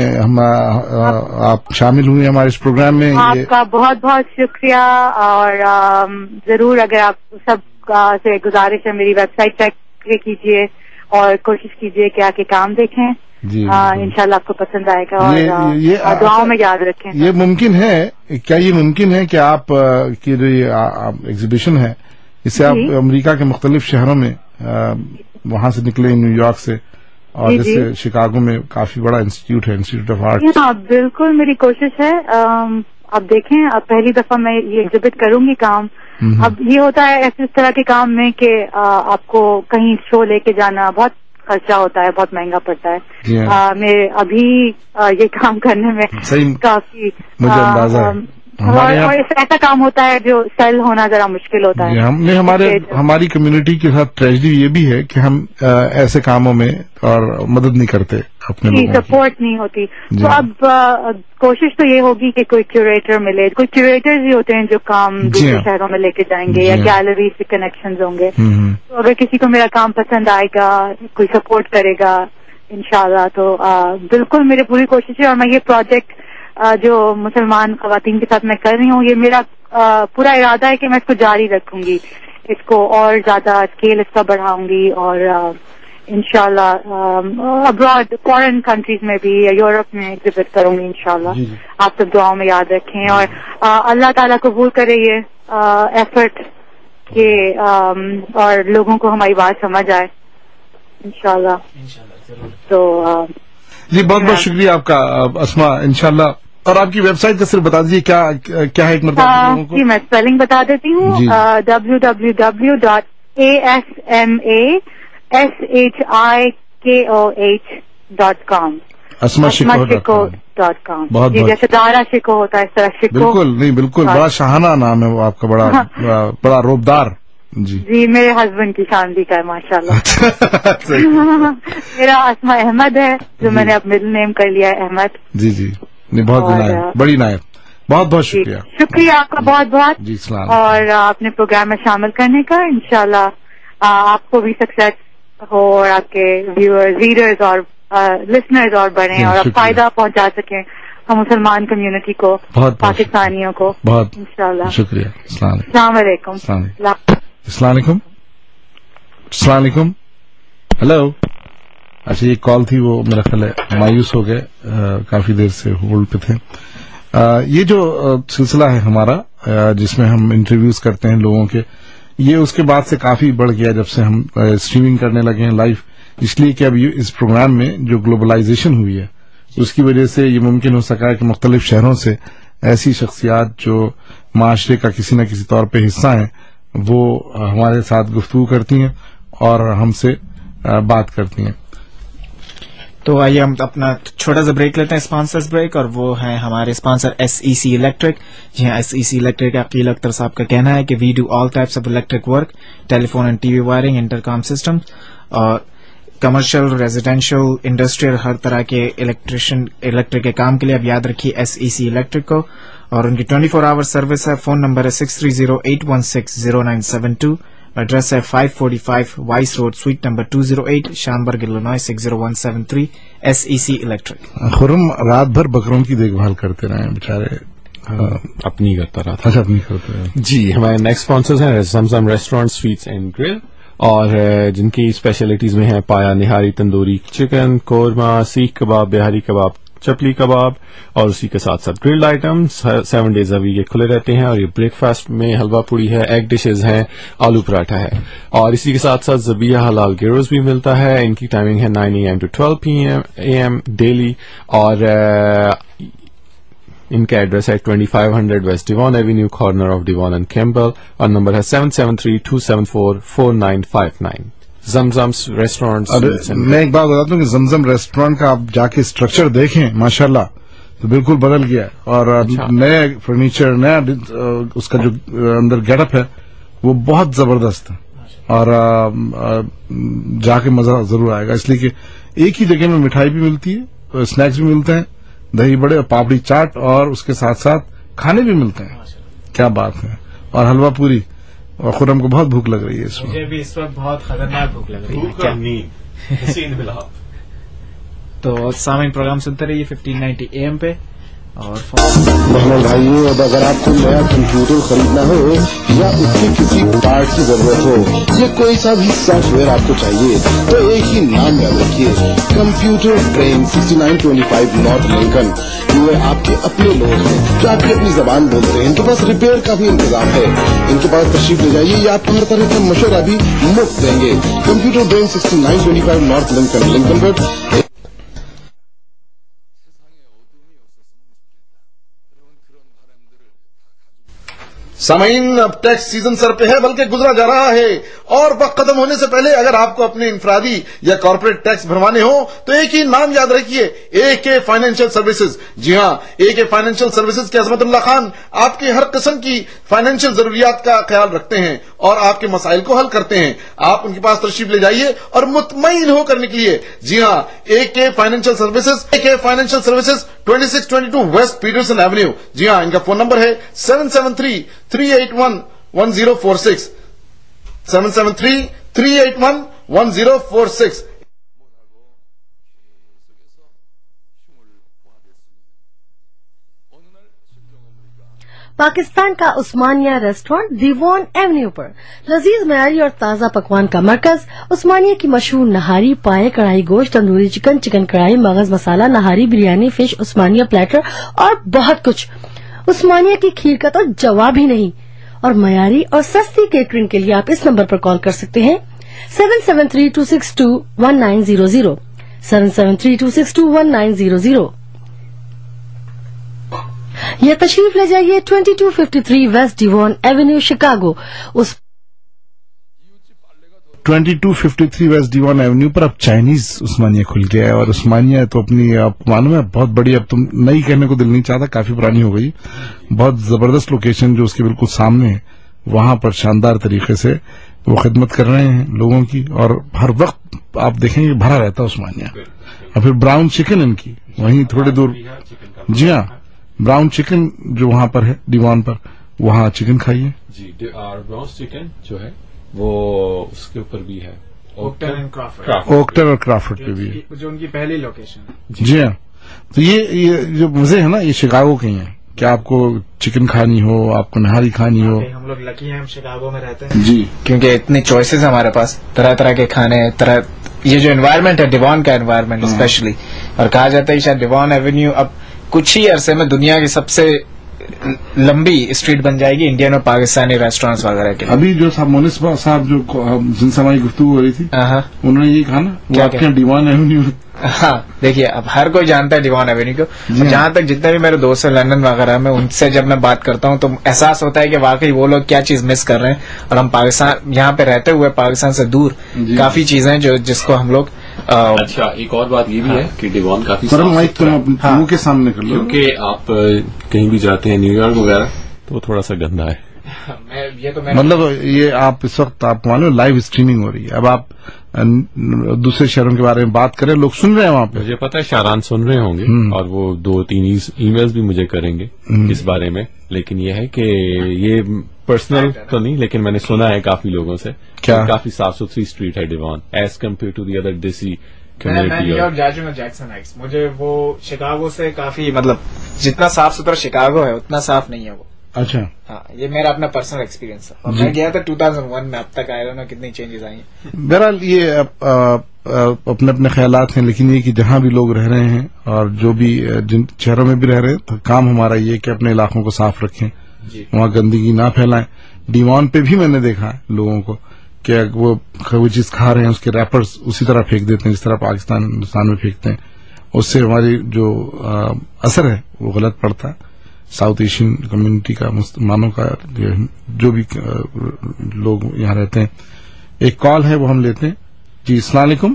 آپ شامل ہوئی ہمارے اس پروگرام میں. آپ کا بہت بہت شکریہ. اور ضرور اگر آپ سب سے گزارش ہے, میری ویب سائٹ چیک کیجیے اور کوشش کیجیے کہ آ کے کام دیکھیں. انشاءاللہ آپ کو پسند آئے گا, اور دعاؤں میں یاد رکھیں. یہ ممکن ہے کیا, یہ ممکن ہے کہ آپ کی جو ایگزیبیشن ہے اس سے آپ امریکہ کے مختلف شہروں میں وہاں سے نکلے, نیو یارک سے, اور جیسے شکاگو میں کافی بڑا انسٹیٹیوٹ ہے, انسٹیٹیوٹ آف آرٹ. ہاں بالکل, میری کوشش ہے. اب دیکھیں, اب پہلی دفعہ میں یہ ایگزیبٹ کروں گی کام. اب یہ ہوتا ہے اس طرح کے کام میں کہ آپ کو کہیں شو لے کے جانا بہت خرچہ ہوتا ہے, بہت مہنگا پڑتا ہے. میں ابھی یہ کام کرنے میں کافی مجھے اندازہ ہے. اور ایسا کام ہوتا ہے جو سیل ہونا ذرا مشکل ہوتا ہے. ہماری کمیونٹی کے ساتھ ٹریجڈی یہ بھی ہے کہ ہم ایسے کاموں میں اور مدد نہیں کرتے, اپنے سپورٹ نہیں ہوتی. تو اب کوشش تو یہ ہوگی کہ کوئی کیوریٹر ملے. کوئی کیوریٹرز ہی ہوتے ہیں جو کام دوسرے شہروں میں لے کے جائیں گے, یا گیلری سے کنیکشنز ہوں گے. تو اگر کسی کو میرا کام پسند آئے گا, کوئی سپورٹ کرے گا انشاءاللہ, تو بالکل میری پوری کوشش ہے. اور میں یہ پروجیکٹ جو مسلمان خواتین کے ساتھ میں کر رہی ہوں, یہ میرا پورا ارادہ ہے کہ میں اس کو جاری رکھوں گی, اس کو اور زیادہ اسکیل اس کا بڑھاؤں گی. اور انشاءاللہ ابراڈ فارن کنٹریز میں بھی, یورپ میں ایگزیبٹ کروں گی انشاءاللہ. آپ سب دعاؤں میں یاد رکھیں, اور اللہ تعالیٰ قبول کرے یہ ایفرٹ کہ اور لوگوں کو ہماری بات سمجھ آئے انشاءاللہ. تو جی بہت بہت شکریہ آپ کا اسما, انشاءاللہ. اور آپ کی ویب سائٹ کا صرف بتا دیجیے کیا ہے ایک مرتبہ. جی میں اسپیلنگ بتا دیتی ہوں. www.asmashikoh.com asmashikoh.com. جی جیسے دارا شکو ہوتا ہے اس طرح شکو. بالکل نہیں, بالکل بڑا شاہانہ نام ہے وہ آپ کا, بڑا روبدار. جی میرے ہسبینڈ کی شاندی کا ہے ماشاءاللہ. میرا اسما احمد ہے جو میں نے اب مڈل نیم کر لیا ہے, احمد. جی جی, بہت بڑی نائب. بہت بہت شکریہ. شکریہ آپ کا بہت بہت. جی السلام. اور اپنے پروگرام میں شامل کرنے کا. انشاءاللہ آپ کو بھی سکسیس ہو, اور آپ کے ویورز, ریڈرز اور لسنرز اور بڑھیں, اور آپ فائدہ پہنچا سکیں ہم مسلمان کمیونٹی کو, پاکستانیوں کو. بہت انشاءاللہ شکریہ. السلام علیکم. السلام علیکم. السلام علیکم. ہلو. اچھا یہ کال تھی, وہ میرا خیال ہے مایوس ہو گئے, کافی دیر سے ہولڈ پہ تھے. یہ جو سلسلہ ہے ہمارا جس میں ہم انٹرویوز کرتے ہیں لوگوں کے, یہ اس کے بعد سے کافی بڑھ گیا جب سے ہم اسٹریمنگ کرنے لگے ہیں لائیو. اس لیے کہ اب اس پروگرام میں جو گلوبلائزیشن ہوئی ہے اس کی وجہ سے یہ ممکن ہو سکا ہے کہ مختلف شہروں سے ایسی شخصیات جو معاشرے کا کسی نہ کسی طور پہ حصہ ہیں وہ ہمارے ساتھ گفتگو کرتی ہیں اور ہم سے بات کرتی ہیں. تو آئیے ہم اپنا چھوٹا سا بریک لیتے ہیں, اسپانسرز بریک, اور وہ ہیں ہمارے اسپانسر SEC الیکٹرک. جی ہاں, SEC الیکٹرک عقیل اختر صاحب کا کہنا ہے کہ we do all types of electric work, telephone and T V wiring, intercom system, اور کمرشل, ریزیڈینشل, انڈسٹریل, ہر طرح کے الیکٹرک کے کام کے لیے. اب یاد رکھیے SEC الیکٹرک کو, اور ان کی 24 آور سروس ہے. فون نمبر ہے 6308160972. ایڈریس ہے 545 Wise road, suite number 208, Schaumburg, Illinois 60173. SEC electric. Khurram رات بھر بکروں کی دیکھ بھال کرتے رہے بےچارے. اپنی کرتا رہا تھا. اچھا اپنی کرتے رہے. جی ہمارے نیکسٹ اسپانسرز ہیں Zamzam restaurant, sweets and grill, اور جن کی اسپیشلٹیز میں ہیں paya nihari, tandoori chicken, korma, seekh kebab, Bihari kebab, chapli kebab, اور اسی کے ساتھ ساتھ grilled items 7 days a week یہ کھلے رہتے ہیں. اور یہ بریک فاسٹ میں حلوہ پوڑی ہے, ایگ ڈشز ہیں, آلو پراٹھا ہے, اور اسی کے ساتھ ساتھ ذبیحہ حلال گیروز بھی ملتا ہے. ان کی ٹائمنگ ہے 9 AM to 12 AM ڈیلی, اور ان کا ایڈریس ہے 2500 west Devon avenue, corner of Devon and Campbell, اور نمبر ہے 7732744959. زمزم ریسٹورینٹ. میں ایک بات بتاتا ہوں کہ زمزم ریسٹورینٹ کا آپ جا کے اسٹرکچر دیکھیں ماشاءاللہ تو بالکل بدل گیا ہے, اور نئے فرنیچر, نیا اس کا جو اندر گیٹ اپ ہے وہ بہت زبردست ہے. اور جا کے مزہ ضرور آئے گا، اس لیے کہ ایک ہی جگہ میں مٹھائی بھی ملتی ہے، اسنیکس بھی ملتے ہیں، دہی بڑے اور پاپڑی چاٹ، اور اس کے ساتھ ساتھ کھانے بھی ملتے ہیں. کیا بات ہے. اور حلوہ پوری. اور خرم کو بہت بھوک لگ رہی ہے اس وقت. مجھے بھی اس وقت بہت خطرناک بھوک لگ رہی ہے. تو سامعین پروگرام سنتے رہیے 1590 AM پہ. اور بہنوں بھائیوں، اب اگر آپ کو نیا کمپیوٹر خریدنا ہو یا اس کے کسی پارٹ کی ضرورت ہو یا کوئی سا بھی سافٹ ویئر آپ کو چاہیے تو ایک ہی نام یاد رکھیے، کمپیوٹر ٹرین 6925 نارتھ لنکن. یہ آپ کے اپنے لوگ ہیں جو آپ کی اپنی زبان بولتے ہیں، ان کے پاس ریپیئر کا بھی انتظام ہے. ان کے پاس تشریف لے جائیے، یہ آپ کو ہر طرح کا مشورہ بھی مفت دیں گے. Computer train 6925 north Lincoln, Lincoln road. سامعین، اب ٹیکس سیزن سر پہ ہے، بلکہ گزرا جا رہا ہے، اور وقت ختم ہونے سے پہلے اگر آپ کو اپنے انفرادی یا کارپوریٹ ٹیکس بھروانے ہوں تو ایک ہی نام یاد رکھیے، AK فائنینشیل سروسز. جی ہاں، AK فائنینشیل سروسز کے عظمت اللہ خان آپ کی ہر قسم کی فائنینشیل ضروریات کا خیال رکھتے ہیں اور آپ کے مسائل کو حل کرتے ہیں. آپ ان کے پاس تشریف لے جائیے اور مطمئن ہو کر نکلیے. جی ہاں، AK financial services, AK financial services 2622 west Peterson avenue. جی ہاں، ان کا فون نمبر ہے 773-381-1046 773-381-1046. پاکستان کا عثمانیہ ریسٹورینٹ دیوان ایونیو پر لذیذ معیاری اور تازہ پکوان کا مرکز. عثمانیہ کی مشہور نہاری، پائے، کڑھائی گوشت، tandoori chicken, chicken karahi, maghaz masala, nihari, biryani, fish, Usmania platter اور بہت کچھ. عثمانیہ کی کھیر کا تو جواب ہی نہیں. اور معیاری اور سستی کیٹرنگ کے لیے آپ اس نمبر پر کال کر سکتے ہیں 773-262-1900 773-262-1900. یا تشریف لے جائیے 2253 west Devon avenue Chicago. 2253 west Devon avenue پر اب چائنیز عثمانیہ کھل گیا ہے. اور عثمانیہ تو اپنی آپ معلوم ہے بہت بڑی، اب تم نئی کہنے کو دل نہیں چاہتا، کافی پرانی ہو گئی. بہت زبردست لوکیشن جو اس کے بالکل سامنے ہے، وہاں پر شاندار طریقے سے وہ خدمت کر رہے ہیں لوگوں کی، اور ہر وقت آپ دیکھیں گے بھرا رہتا ہے عثمانیہ. اور پھر براؤن چکن ان کی وہیں تھوڑی دور. جی ہاں، براؤن چکن جو وہاں پر ہے ڈیوان پر، وہاں چکن کھائیے. جی، براؤن چکن جو ہے وہ اس کے اوپر بھی ہے، اوکٹر اور کرافٹ پہ بھی ہے، جو ان کی پہلی لوکیشن ہے. جی ہاں. تو یہ جو مزے ہیں نا، یہ شکاگو کے ہیں. کیا آپ کو چکن کھانی ہو، آپ کو نہاری کھانی ہو. ہم لوگ لکی ہیں، ہم شکاگو میں رہتے ہیں. جی، کیونکہ اتنی چوائسیز ہمارے پاس، طرح طرح کے کھانے، یہ جو انوائرمنٹ ہے ڈیوان کا انوائرمنٹ اسپیشلی، اور کہا جاتا ہے شاید ڈیوان ایونیو اب کچھ ہی عرصے میں دنیا کی سب سے لمبی اسٹریٹ بن جائے گی انڈین اور پاکستانی ریسٹورینٹس وغیرہ کے. ابھی جو صاحب مونس صاحب جو جن سے ہماری گفتگو ہو رہی تھی، انہوں نے یہ کہا نا وہ آپ کے ڈیوان ایونیو. ہاں دیکھیے، اب ہر کوئی جانتا ہے ڈیوان ایونیو کو. جہاں تک جتنے بھی میرے دوست ہیں لندن وغیرہ میں، ان سے جب میں بات کرتا ہوں تو احساس ہوتا ہے کہ واقعی وہ لوگ کیا چیز مس کر رہے ہیں، اور ہم پاکستان یہاں پہ رہتے ہوئے پاکستان سے دور کافی چیزیں جس کو ہم لوگ. اچھا، ایک اور بات یہ بھی ہے کہ ڈیوان کافی منہ کے سامنے کر لو، کیونکہ آپ کہیں بھی جاتے ہیں نیو یارک وغیرہ تو وہ تھوڑا سا گندا ہے. مطلب یہ آپ اس وقت آپ معلوم لائیو اسٹریمنگ ہو رہی ہے، اب آپ دوسرے شہروں کے بارے میں بات کریں، لوگ سن رہے ہیں وہاں پہ. مجھے پتا ہے شاران سن رہے ہوں گے اور وہ 2-3 ای میلز بھی مجھے کریں گے اس بارے میں، لیکن یہ ہے کہ یہ پرسنل تو نہیں، لیکن میں نے سنا ہے کافی لوگوں سے کہ کافی صاف ستھری اسٹریٹ ہے Devon as compare to the other desi. میں نیو یارک جا چکا، جیکسن ہائٹس. مجھے وہ شکاگو سے کافی، مطلب جتنا صاف ستھرا شکاگو ہے اتنا صاف نہیں ہے وہ. اچھا، ہاں، یہ میرا اپنا پرسنل ایکسپیرینس ہے. اور میں گیا تھا 2001 میں، اب تک آئے رہا کتنی چینجز آئی ہیں. بہرحال یہ اپنے اپنے خیالات ہیں، لیکن یہ کہ جہاں بھی لوگ رہ رہے ہیں اور جو بھی جن شہروں میں بھی رہ رہے ہیں، تو کام ہمارا یہ کہ اپنے علاقوں کو صاف رکھیں، وہاں گندگی نہ پھیلائیں. ڈیوان پہ بھی میں نے دیکھا ہے لوگوں کو کہ وہ کوئی چیز کھا رہے ہیں اس کے ریپرز اسی طرح پھینک دیتے ہیں جس طرح پاکستان ہندوستان میں پھینکتے ہیں. اس سے ہماری جو اثر ہے وہ غلط پڑتا ہے. ساؤتھ ایشین کمیونٹی کا، مسلمانوں کا، جو بھی لوگ یہاں رہتے ہیں. ایک کال ہے وہ ہم لیتے ہیں. جی، السلام علیکم.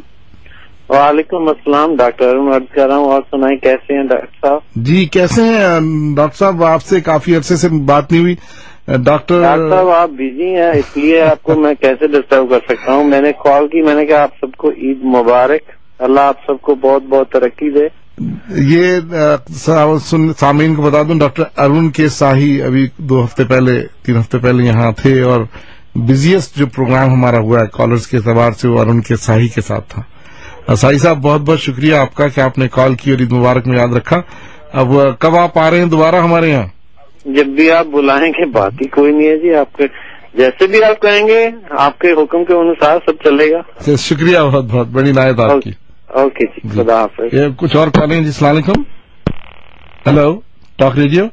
وعلیکم السلام ڈاکٹر، میں عرض کر رہا ہوں، اور سنائیں کیسے ہیں ڈاکٹر صاحب؟ جی کیسے ہیں ڈاکٹر صاحب؟ آپ سے کافی عرصے سے بات نہیں ہوئی. डॉक्टर साहब आप बिजी हैं, इसलिए आपको मैं कैसे डिस्टर्ब कर सकता हूँ. मैंने कॉल की, मैंने कहा आप सबको ईद मुबारक, अल्लाह आप सबको बहुत बहुत तरक्की दे. ये सामीन को बता दूं, डॉक्टर अरुण के शाही अभी 3 हफ्ते पहले यहाँ थे और बिजिएस्ट जो प्रोग्राम हमारा हुआ है कॉलर्स के एतबार से वो अरुण के शाही के साथ था. शाही साहब बहुत बहुत शुक्रिया आपका कि आपने कॉल की और ईद मुबारक में याद रखा. अब कब आप आ रहे हैं दोबारा हमारे यहाँ? जब भी आप बुलाएंगे, बात ही कोई नहीं है जी. आपके जैसे भी आप कहेंगे, आपके हुक्म के अनुसार सब चलेगा. शुक्रिया बहुत बहुत, बड़ी नायत आपकी. ओके जी, खुदा हाफिज. ये कुछ और कॉलें जी. अस्सलाम वालेकुम. हेलो, टॉक रेडियो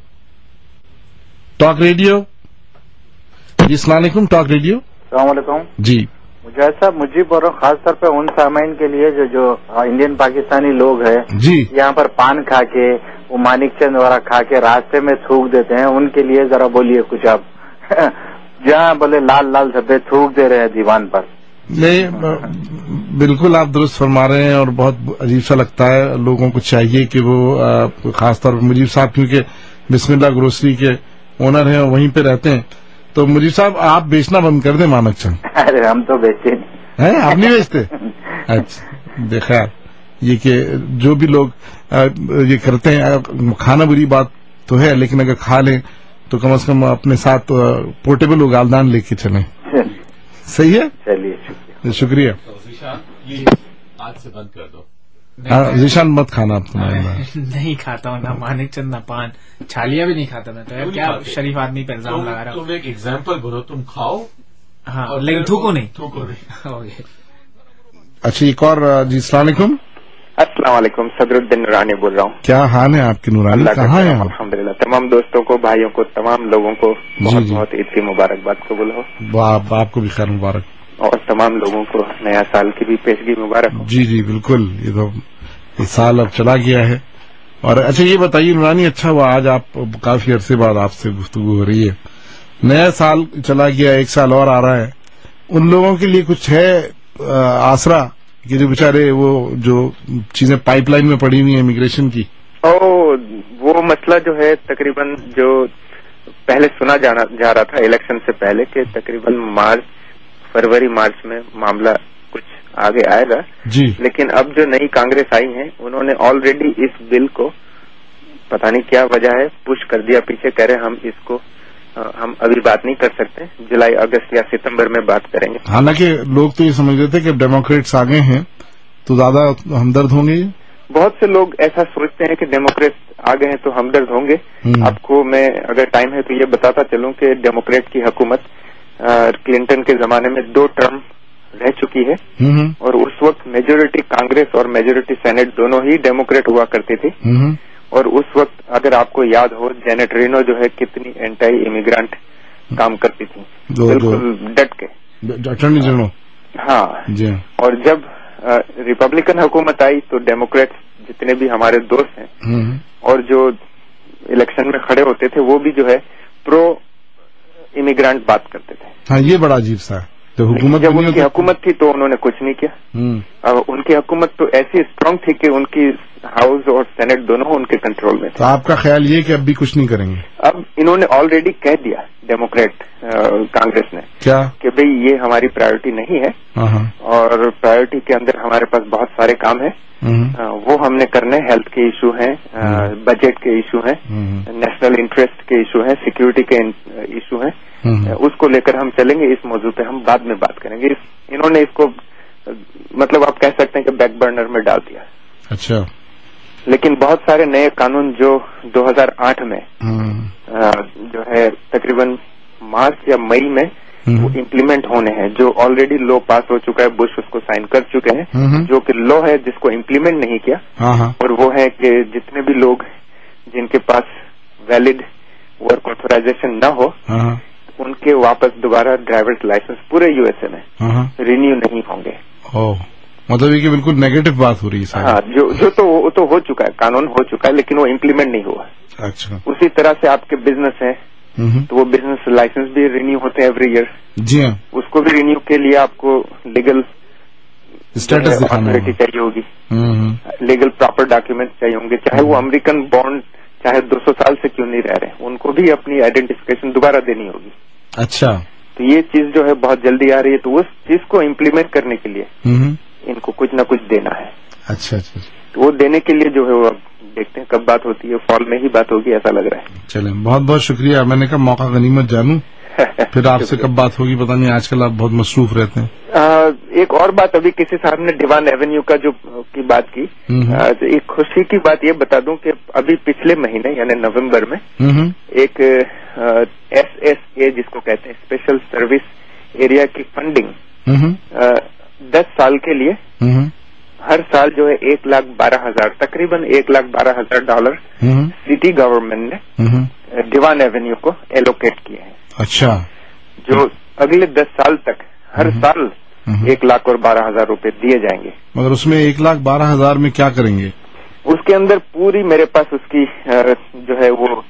जी. अस्सलाम वालेकुम, टॉक रेडियो. अस्सलाम वालेकुम जी. मुजाहिद साहब, मुझे बोल रहा हूँ खास तौर पे उन सामाइन के लिए जो इंडियन पाकिस्तानी लोग हैं जी, यहाँ पर पान खा के, वो मानिक चंद वगैरह खा के रास्ते में थूक देते हैं, उनके लिए जरा बोलिए कुछ आप. जहाँ बोले लाल लाल धब्बे थूक दे रहे हैं दीवान पर. नहीं, बिल्कुल आप दुरुस्त फरमा रहे हैं और बहुत अजीब सा लगता है. लोगों को चाहिए कि वो खासतौर पर मुजीब साहब क्योंकि बिस्मिल्लाह ग्रोसरी के ओनर हैं और वहीं पे रहते हैं, तो मुजीब साहब आप बेचना बंद कर दें मानक चंद. अरे हम तो बेचते नहीं हैं. आप नहीं बेचते? अच्छा, देखा ये कि जो भी लोग ये करते हैं, खाना बुरी बात तो है, लेकिन अगर खा लें तो कम से कम अपने साथ पोर्टेबल उगालदान लेके चलें. सही है. चलिए, शुक्रिया. आज से बंद कर दो. जीशान मत खाना आप. नहीं खाता हूँ ना मानिक चंद, ना पान, छालिया भी नहीं खाता मैं. तो यार क्या शरीफ आदमी पे इल्जाम लगा रहा हूँ. तुम एक एग्जाम्पल बोलो, तुम खाओ हाँ, लेकिन थूको नहीं. अच्छा, एक और जी. अस्सलाम वालेकुम. अस्सलाम वालेकुम. सदरुद्दीन नूरानी बोल रहा हूँ. क्या हाल है आपके नूरानी? कहाँ हैं आप? अल्हम्दुलिल्लाह. तमाम दोस्तों को, भाइयों को, तमाम लोगों को बहुत बहुत ईद की मुबारकबाद कबूल हो. आपको भी खैर मुबारक. और तमाम लोगों को नया साल की भी पेशगी मुबारक हो. जी जी बिल्कुल. ये तो इस साल अब चला गया है. और अच्छा ये बताइए नूरानी, अच्छा हुआ आज आप काफी अरसे बाद आपसे गुफ्तगू हो रही है. नया साल चला गया, एक साल और आ रहा है. उन लोगों के लिए कुछ है आसरा कि जो बेचारे वो जो चीजें पाइपलाइन में पड़ी हुई है इमिग्रेशन की? वो मसला जो है तकरीबन जो पहले सुना जा रहा था इलेक्शन से पहले कि तकरीबन फरवरी मार्च में मामला कुछ आगे आएगा जी. लेकिन अब जो नई कांग्रेस आई है उन्होंने ऑलरेडी इस बिल को पता नहीं क्या वजह है पुश कर दिया पीछे. कह रहे हम इसको हम अभी बात नहीं कर सकते, जुलाई अगस्त या सितंबर में बात करेंगे. हालांकि लोग तो ये समझ रहे थे कि डेमोक्रेट्स आगे हैं तो ज्यादा हमदर्द होंगे. बहुत से लोग ऐसा सोचते हैं कि डेमोक्रेट्स आ गए हैं तो हमदर्द होंगे. आपको मैं अगर टाइम है तो ये बताता चलूं कि डेमोक्रेट की हुकूमत क्लिंटन के जमाने में 2 टर्म रह चुकी है और उस वक्त मेजोरिटी कांग्रेस और मेजोरिटी सेनेट दोनों ही डेमोक्रेट हुआ करती थी. और उस वक्त अगर आपको याद हो जेनेट रेनो जो है कितनी एंटी इमिग्रेंट काम करती थी, बिल्कुल डट के. Attorney general. हाँ जी. और जब रिपब्लिकन हुकूमत आई तो डेमोक्रेट्स जितने भी हमारे दोस्त हैं और जो इलेक्शन में खड़े होते थे वो भी जो है प्रो इमिग्रेंट बात करते थे. हाँ, ये बड़ा अजीब सा है. तो हुकूमत जब उनकी हुकूमत थी तो उन्होंने कुछ नहीं किया. अब उनकी हुकूमत तो ऐसी स्ट्रांग थी कि उनकी हाउस और सेनेट दोनों उनके कंट्रोल में थे. तो आपका ख्याल ये कि अब भी कुछ नहीं करेंगे? अब इन्होंने ऑलरेडी कह दिया डेमोक्रेट कांग्रेस ने क्या कि भाई ये हमारी प्रायोरिटी नहीं है और प्रायोरिटी के अंदर हमारे पास बहुत सारे काम है. वो हमने करने. हेल्थ के इशू हैं, बजट के इशू हैं, नेशनल इंटरेस्ट के इशू हैं, सिक्योरिटी के इशू हैं. उसको लेकर हम चलेंगे. इस मौजू पे हम बाद में बात करेंगे. इन्होंने इसको मतलब आप कह सकते हैं कि बैक बर्नर में डाल दिया. अच्छा. लेकिन बहुत सारे नए कानून जो 2008 में जो है तकरीबन मार्च या मई में वो इम्प्लीमेंट होने हैं. जो ऑलरेडी लॉ पास हो चुका है, बुश उसको साइन कर चुके हैं, जो कि लॉ है जिसको इम्प्लीमेंट नहीं किया. और वो है कि जितने भी लोग जिनके पास वैलिड वर्क ऑथराइजेशन न हो उनके वापस दोबारा ड्राइवर्स लाइसेंस पूरे यूएसए में रिन्यू नहीं होंगे. मतलब ये बिल्कुल नेगेटिव बात हो रही है. हाँ, जो तो हो चुका है, कानून हो चुका है लेकिन वो इम्प्लीमेंट नहीं हुआ. अच्छा. उसी तरह से आपके बिजनेस है तो वो बिजनेस लाइसेंस भी रिन्यू होते हैं एवरी ईयर. जी हाँ. उसको भी रिन्यू के लिए आपको लीगल स्टेटस अथॉरिटी चाहिए होगी, लीगल प्रॉपर डॉक्यूमेंट चाहिए होंगे, चाहे वो अमेरिकन बॉन्ड चाहे 200 साल से क्यों नहीं रह रहे, उनको भी अपनी आइडेंटिफिकेशन दोबारा देनी होगी। अच्छा, तो ये चीज जो है बहुत जल्दी आ रही है, तो उस चीज को इम्प्लीमेंट करने के लिए इनको कुछ न कुछ देना है। अच्छा अच्छा, तो वो देने के लिए जो है वो अब देखते हैं कब बात होती है, फॉल में ही बात होगी ऐसा लग रहा है। चलें, बहुत बहुत शुक्रिया। मैंने कहा मौका गनीमत जानूं, फिर आपसे कब बात होगी पता नहीं, आजकल आप बहुत मसरूफ रहते हैं। एक और बात, अभी किसी साहब ने डिवान एवेन्यू का जो की बात की, तो एक खुशी की बात ये बता दूं कि अभी पिछले महीने यानी नवंबर में एक SSA जिसको कहते हैं स्पेशल सर्विस एरिया की फंडिंग 10 साल के लिए हर साल जो है 1,12,000 तकरीबन $1,12,000 सिटी गवर्नमेंट ने डिवान एवेन्यू को एलोकेट किए हैं। अच्छा, जो अगले 10 साल तक हर साल 1,12,000 रुपए दिए जाएंगे। मगर उसमें 1,12,000 में क्या करेंगे? उसके अंदर पूरी मेरे पास उसकी जो है वो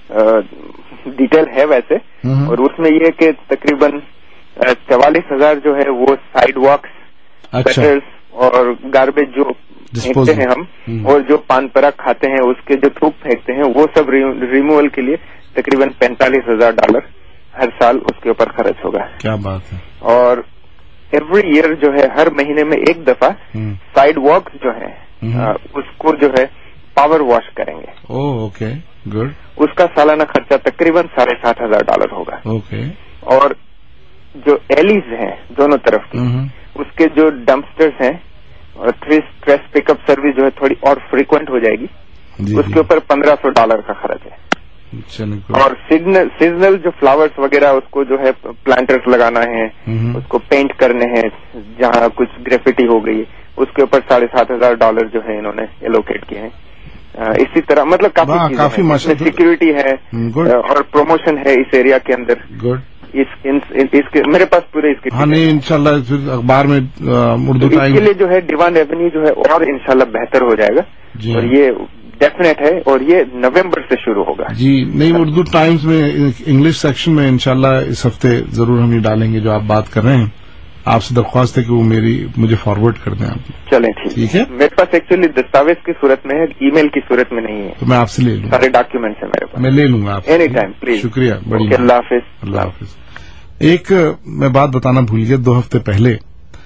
डिटेल है वैसे, और उसमें ये कि तकरीबन 44,000 जो है वो साइड वॉक्स, गटर्स और गार्बेज जो फेंकते हैं हम, और जो पान पराग खाते हैं उसके जो थूक फेंकते हैं, वो सब रिमूवल के लिए तकरीबन $45,000 हर साल उसके ऊपर खर्च होगा। क्या बात है। और एवरी ईयर जो है हर महीने में एक दफा साइड वॉक्स जो है उसको जो है पावर वॉश करेंगे। Okay, good. उसका सालाना खर्चा तकरीबन $7,500 होगा। ओके। और जो एलीज हैं दोनों तरफ की, उसके जो डंपस्टर्स हैं और ट्रेस पिकअप सर्विस जो है थोड़ी और फ्रीक्वेंट हो जाएगी, उसके ऊपर $1,500 का खर्च है। और सीजनल जो फ्लावर्स वगैरह उसको जो है प्लांटर्स लगाना है, उसको पेंट करने हैं, जहाँ कुछ ग्रेफिटी हो गई उसके ऊपर $7,500 जो है इन्होंने एलोकेट किए हैं। इसी तरह मतलब काफी सिक्योरिटी है और प्रमोशन है इस एरिया के अंदर। गुड। इसके मेरे पास पूरे इसके नहीं, इंशाल्लाह फिर अखबार में उर्दू टाइम के लिए जो है डिवान एवेन्यू जो है और इंशाल्लाह बेहतर हो जाएगा, और ये डेफिनेट है, और ये नवंबर से शुरू होगा। जी नहीं, उर्दू टाइम्स में इंग्लिश सेक्शन में इंशाल्लाह इस हफ्ते जरूर हम ये डालेंगे जो आप बात कर रहे हैं। आपसे दरख्वास्त है कि वो मुझे फॉरवर्ड कर दें आप। चलें, ठीक है। मेरे पास एक्चुअली दस्तावेज की सूरत में है, ईमेल की सूरत में नहीं है, तो मैं आपसे ले लूंगा। सारे डॉक्यूमेंट्स हैं मेरे पास, मैं ले लूंगा आपसे। Any time please. शुक्रिया, बड़ी अल्लाह हाफिज। अल्लाह हाफिज। एक मैं बात बताना भूल गया, 2 हफ्ते पहले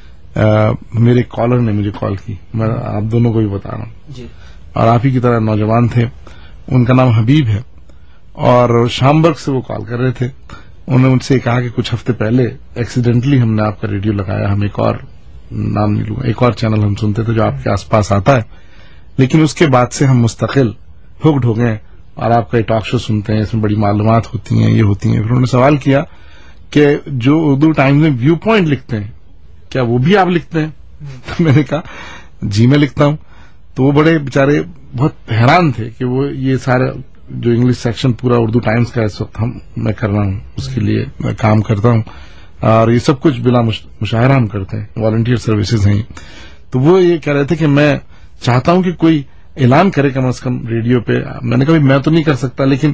मेरे कॉलर ने मुझे कॉल की, मैं आप दोनों को भी बता रहा हूँ, और आप ही की तरह नौजवान थे, उनका नाम हबीब है, और शामबर्ग से वो कॉल कर रहे थे। उन्होंने मुझसे कहा कि कुछ हफ्ते पहले एक्सीडेंटली हमने आपका रेडियो लगाया, हम एक और नाम नहीं लूंगा, एक और चैनल हम सुनते थे जो आपके आसपास आता है, लेकिन उसके बाद से हम मुस्तकिल हुक्ड हो गए और आपका टॉक शो सुनते हैं, इसमें बड़ी मालूमात होती हैं, ये होती हैं। फिर उन्होंने सवाल किया कि जो उर्दू टाइम्स में व्यू पॉइंट लिखते हैं, क्या वो भी आप लिखते हैं? तो मैंने कहा जी मैं लिखता हूं। तो वो बड़े बेचारे बहुत हैरान थे कि वो ये सारे जो इंग्लिश सेक्शन पूरा उर्दू टाइम्स का इस वक्त मैं कर रहा हूं, उसके लिए मैं काम करता हूं, और ये सब कुछ बिला मुशाहरा हम करते हैं, वॉलंटियर सर्विसेज हैं। तो वो ये कह रहे थे कि मैं चाहता हूं कि कोई ऐलान करे कम से कम रेडियो पे। मैंने कहा मैं तो नहीं कर सकता, लेकिन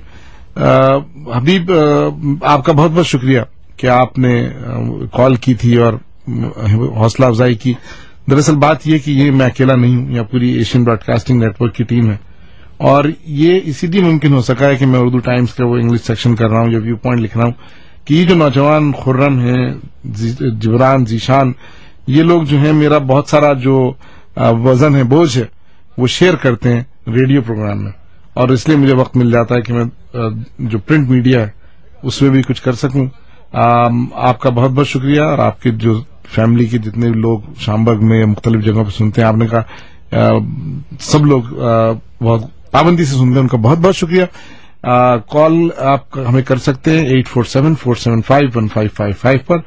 हबीब आपका बहुत बहुत शुक्रिया कि आपने कॉल की थी और हौसला अफजाई की। दरअसल बात यह कि ये मैं अकेला नहीं हूं, या पूरी एशियन ब्रॉडकास्टिंग नेटवर्क की टीम है, और ये इसीलिए मुमकिन हो सका है कि मैं उर्दू टाइम्स का वो इंग्लिश सेक्शन कर रहा हूं, जो व्यू पॉइंट लिख रहा हूं, कि ये जो नौजवान खुर्रम हैं, जिब्रान, जीशान, ये लोग जो हैं मेरा बहुत सारा जो वजन है, बोझ है, वो शेयर करते हैं रेडियो प्रोग्राम में, और इसलिए मुझे वक्त मिल जाता है कि मैं जो प्रिंट मीडिया है उसमें भी कुछ कर सकूं। आपका बहुत बहुत शुक्रिया, और आपके जो फैमिली के जितने भी लोग शामबर्ग में मुख्तलिफ जगहों पर सुनते हैं, आपने कहा सब लोग बहुत पाबंदी से सुनते हैं, उनका बहुत बहुत शुक्रिया। कॉल आप हमें कर सकते हैं 847-475-1555 पर,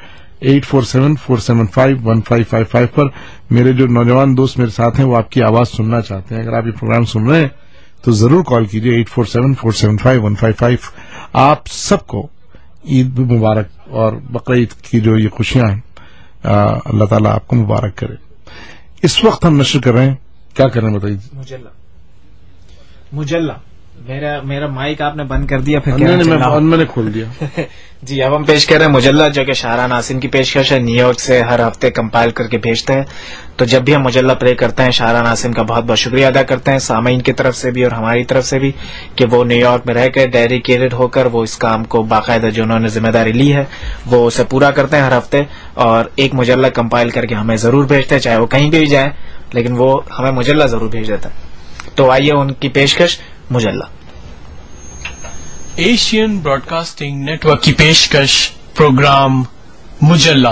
847-475-1555 पर। मेरे जो नौजवान दोस्त मेरे साथ हैं वो आपकी आवाज सुनना चाहते हैं, अगर आप ये प्रोग्राम सुन रहे हैं तो जरूर कॉल कीजिए 847-475-1555। आप सबको ईद मुबारक, और बकरीद की जो ये खुशियां हैं अल्लाह ताला आपको मुबारक करे। इस वक्त हम नशर कर रहे हैं, क्या कर रहे हैं बताइए? मुजल्ला میرا مائک آپ نے بند کر دیا، پھر میں نے کھول دیا. جی اب ہم پیش کر رہے ہیں مجلہ، جو کہ شاہراہ ناصر کی پیشکش ہے. نیو یارک سے ہر ہفتے کمپائل کر کے بھیجتے ہیں. تو جب بھی ہم مجلہ پلے کرتے ہیں شاہراہ ناصر کا بہت بہت شکریہ ادا کرتے ہیں سامعین کی طرف سے بھی اور ہماری طرف سے بھی، کہ وہ نیو یارک میں رہ کے ڈیڈیکیٹڈ ہو کر وہ اس کام کو باقاعدہ جو انہوں نے ذمہ داری لی ہے وہ اسے پورا کرتے ہیں ہر ہفتے، اور ایک مجلہ کمپائل کر کے ہمیں ضرور بھیجتے ہیں، چاہے وہ کہیں پہ بھی جائے لیکن وہ ہمیں مجلہ ضرور بھیج دیتا ہے. تو آئیے ان کی پیشکش مجلہ. Asian broadcasting network کی پیشکش پروگرام مجلہ.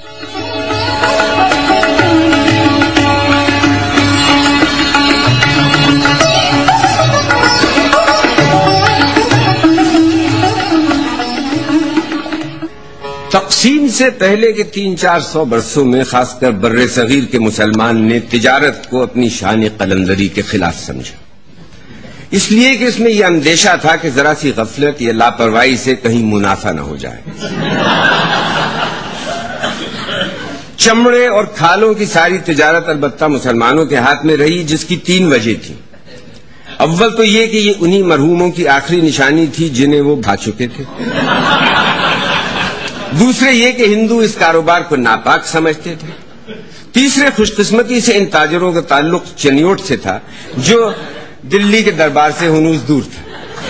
تقسیم سے پہلے کے 300-400 برسوں میں خاص کر بر صغیر کے مسلمان نے تجارت کو اپنی شان قلندری کے خلاف سمجھا، اس لیے کہ اس میں یہ اندیشہ تھا کہ ذرا سی غفلت یا لاپرواہی سے کہیں منافع نہ ہو جائے. چمڑے اور کھالوں کی ساری تجارت البتہ مسلمانوں کے ہاتھ میں رہی، جس کی 3 وجہ تھی. اول تو یہ کہ یہ انہی مرحوموں کی آخری نشانی تھی جنہیں وہ بھا چکے تھے. دوسرے یہ کہ ہندو اس کاروبار کو ناپاک سمجھتے تھے. تیسرے خوش قسمتی سے ان تاجروں کا تعلق چنیوٹ سے تھا جو دلی کے دربار سے ہنوز دور تھا.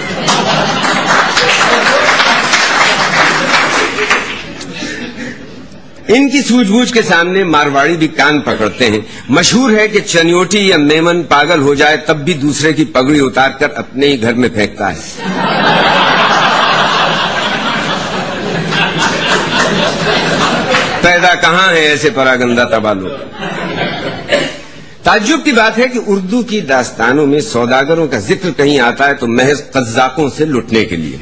ان کی سوجھ بوجھ کے سامنے مارواڑی بھی کان پکڑتے ہیں. مشہور ہے کہ چنیوٹی یا میمن پاگل ہو جائے تب بھی دوسرے کی پگڑی اتار کر اپنے ہی گھر میں پھینکتا ہے. پیدا کہاں ہے ایسے پراگندہ تبالو. تعجب کی بات ہے کہ اردو کی داستانوں میں سوداگروں کا ذکر کہیں آتا ہے تو محض قزاقوں سے لٹنے کے لیے،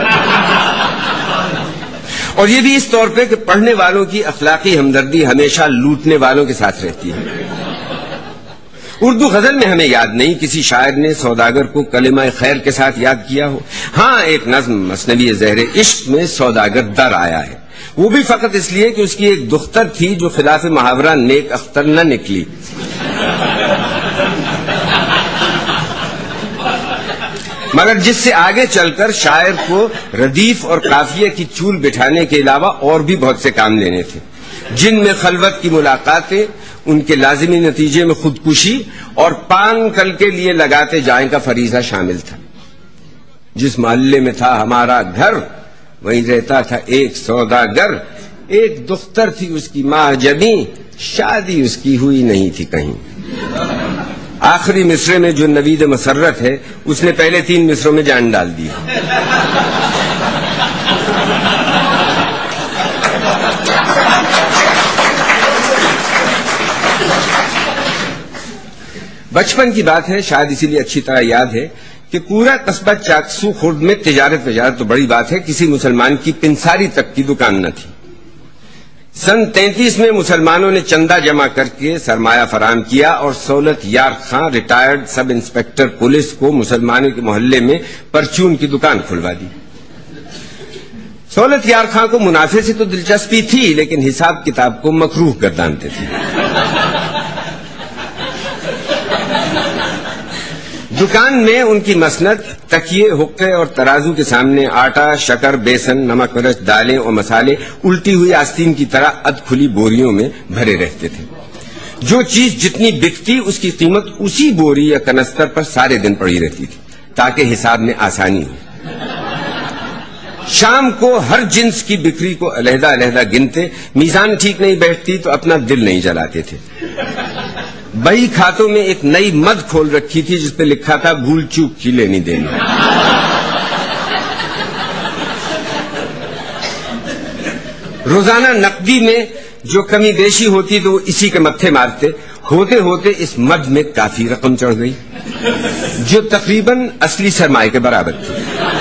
اور یہ بھی اس طور پہ کہ پڑھنے والوں کی اخلاقی ہمدردی ہمیشہ لوٹنے والوں کے ساتھ رہتی ہے. اردو غزل میں ہمیں یاد نہیں کسی شاعر نے سوداگر کو کلمہ خیر کے ساتھ یاد کیا ہو. ہاں ایک نظم مثنوی زہر عشق میں سوداگر در آیا ہے، وہ بھی فقط اس لیے کہ اس کی ایک دختر تھی جو خلاف محاورہ نیک اختر نہ نکلی. مگر جس سے آگے چل کر شاعر کو ردیف اور قافیے کی چول بٹھانے کے علاوہ اور بھی بہت سے کام لینے تھے، جن میں خلوت کی ملاقاتیں، ان کے لازمی نتیجے میں خودکشی اور پان کل کے لیے لگاتے جائیں کا فریضہ شامل تھا. جس محلے میں تھا ہمارا گھر وہیں رہتا تھا ایک سوداگر، ایک دختر تھی اس کی ماں جبیں، شادی اس کی ہوئی نہیں تھی کہیں. آخری مصرے میں جو نوید مسرت ہے اس نے پہلے 3 مصروں میں جان ڈال دی. بچپن کی بات ہے، شاید اسی لیے اچھی طرح یاد ہے کہ پورا قصبہ چاکسو خرد میں تجارت تو بڑی بات ہے، کسی مسلمان کی پنساری تک کی دکان نہ تھی. سن 33 میں مسلمانوں نے چندہ جمع کر کے سرمایہ فراہم کیا اور سہولت Yar Khan retired sub inspector police کو مسلمانوں کے محلے میں پرچون کی دکان کھلوا دی. سہولت یار خان کو منافع سے تو دلچسپی تھی لیکن حساب کتاب کو مکروہ گردانتے تھے. دکان میں ان کی مسند تکیے، حقے اور ترازو کے سامنے آٹا، شکر، بیسن، نمک مرچ، دالیں اور مسالے الٹی ہوئی آستین کی طرح اد کھلی بوریوں میں بھرے رہتے تھے. جو چیز جتنی بکتی اس کی قیمت اسی بوری یا کنستر پر سارے دن پڑی رہتی تھی تاکہ حساب میں آسانی ہو. شام کو ہر جنس کی بکری کو علیحدہ علیحدہ گنتے، میزان ٹھیک نہیں بیٹھتی تو اپنا دل نہیں جلاتے تھے. بہی کھاتوں میں ایک نئی مد کھول رکھی تھی جس پہ لکھا تھا بھول چوک کی لینی دینی. روزانہ نقدی میں جو کمی بیشی ہوتی تو وہ اسی کے متھے مارتے. ہوتے ہوتے اس مد میں کافی رقم چڑھ گئی جو تقریباً اصلی سرمایہ کے برابر تھی.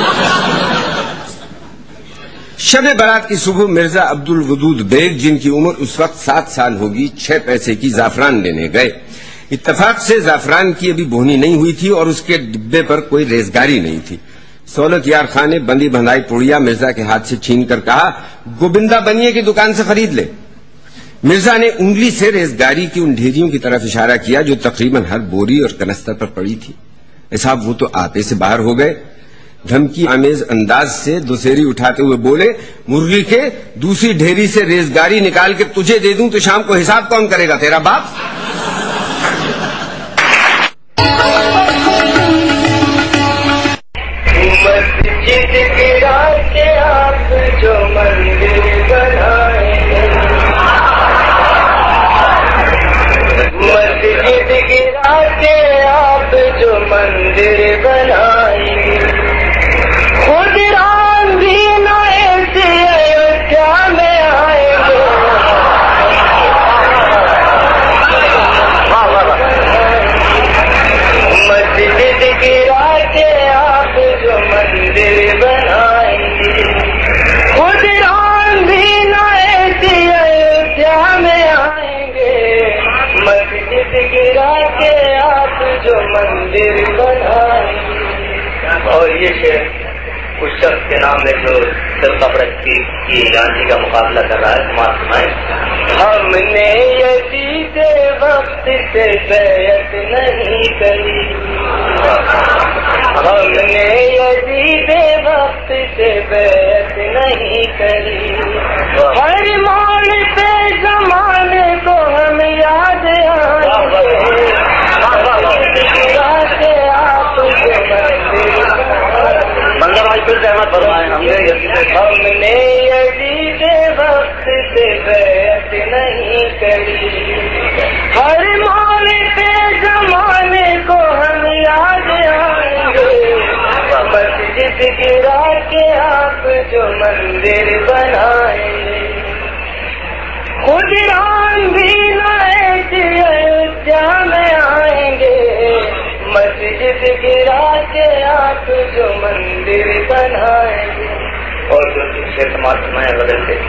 شب برات کی صبح مرزا عبد الودود بیگ جن کی عمر اس وقت 7 سال ہوگی 6 پیسے کی زعفران لینے گئے. اتفاق سے زعفران کی ابھی بہنی نہیں ہوئی تھی اور اس کے ڈبے پر کوئی ریزگاری نہیں تھی. سہولت یار خان نے بندی بندائی پوڑیا مرزا کے ہاتھ سے چھین کر کہا گوبندہ بنیے کی دکان سے خرید لے. مرزا نے انگلی سے ریزگاری کی ان ڈھیریوں کی طرف اشارہ کیا جو تقریباً ہر بوری اور کنستر پر پڑی تھی. साहब वो तो आपे से बाहर हो गए। धमकी आमेज अंदाज से दुसेरी उठाते हुए बोले, मुरली के दूसरी ढेरी से रेजगारी निकाल के तुझे दे दूं तो शाम को हिसाब कौन करेगा, तेरा बाप? मस्जिद गिरा के आप जो मंदिर बनाएंगे, मस्जिद गिरा के आप जो मंदिर बनाएंगे, खुद राम भी न ऐसे अयोध्या में आएंगे। मस्जिद गिरा के आप जो मंदिर बनाएंगे, खुद राम भी न ऐसे अयोध्या में आएंगे। मस्जिद गिरा के आप जो मंदिर बनाएंगे। और ये शेर उस शख्स के नाम है जो सरपरस्ती की गांधी का मुकाबला कर रहा है, समाज सुनाए। हमने यजीद वक्त से बैत नहीं करी, हमने यजीद वक्त से बैत नहीं करी। हर मोड़ पे जमाने को हम याद आएंगे, आप मंदिर आज फिर सहमत फरमाए। हमने यजीद वक्त से बैत नहीं करी, हर मोड़ पे जमाने को हम याद आएंगे। मस्जिद गिरा के आप जो मंदिर बनाएंगे, खुद राम भी न ऐसे अयोध्या में आएंगे। मस्जिद गिरा के आप जो मंदिर बनाएंगे। और जो शेर समाज सुनाए बदल से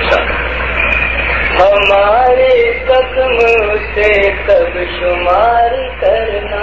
हमारे कदम से तब शुमार करना,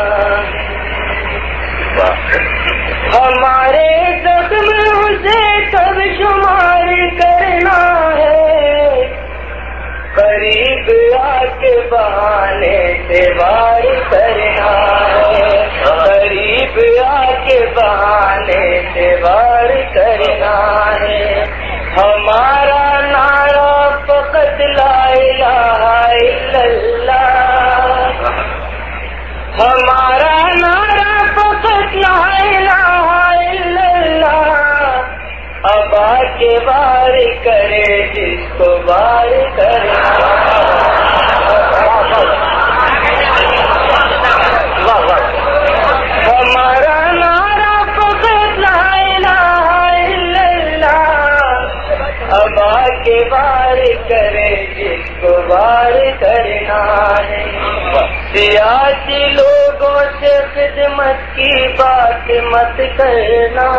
हमारे कदम से तब शुमार करना है। करीब आके बहाने से वार करना है, करीब आके बहाने से वार करना है। हमारा नारा फकत ला इलाहा इल्लल्लाह, हमारा नारा फकत ला इलाहा इल्लल्लाह। अब आके वार करे जिसको वार करना। हमारा नारा फकत ला इलाहा इल्लल्लाह। अब आके वार करे जिसको वार करना है। सियासी लोगों से खिदमत की बात मत करना,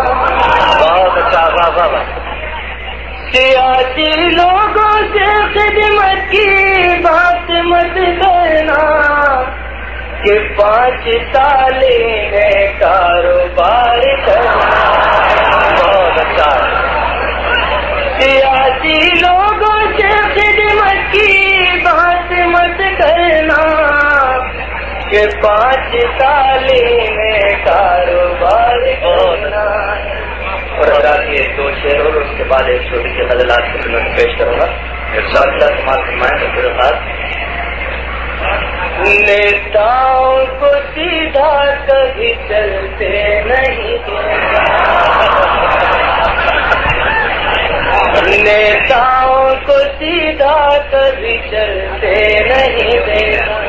सियासी लोगों से खिदमत की बात मत करना। कि 5 ताले है कारोबार करना। बहुत अच्छा। सियासी लोगों से खिदमत की बात मत करना। कि 5 ताले में कारोबार करना। और अगर ये 2 शेर और उसके बाद एक छोटी सी गजल आपकी खिदमत में पेश करूंगा। समाज फरमाएं तो साथ। नेताओं को सीधा कभी चलते नहीं, नेताओं को सीधा कभी चलते नहीं देखा,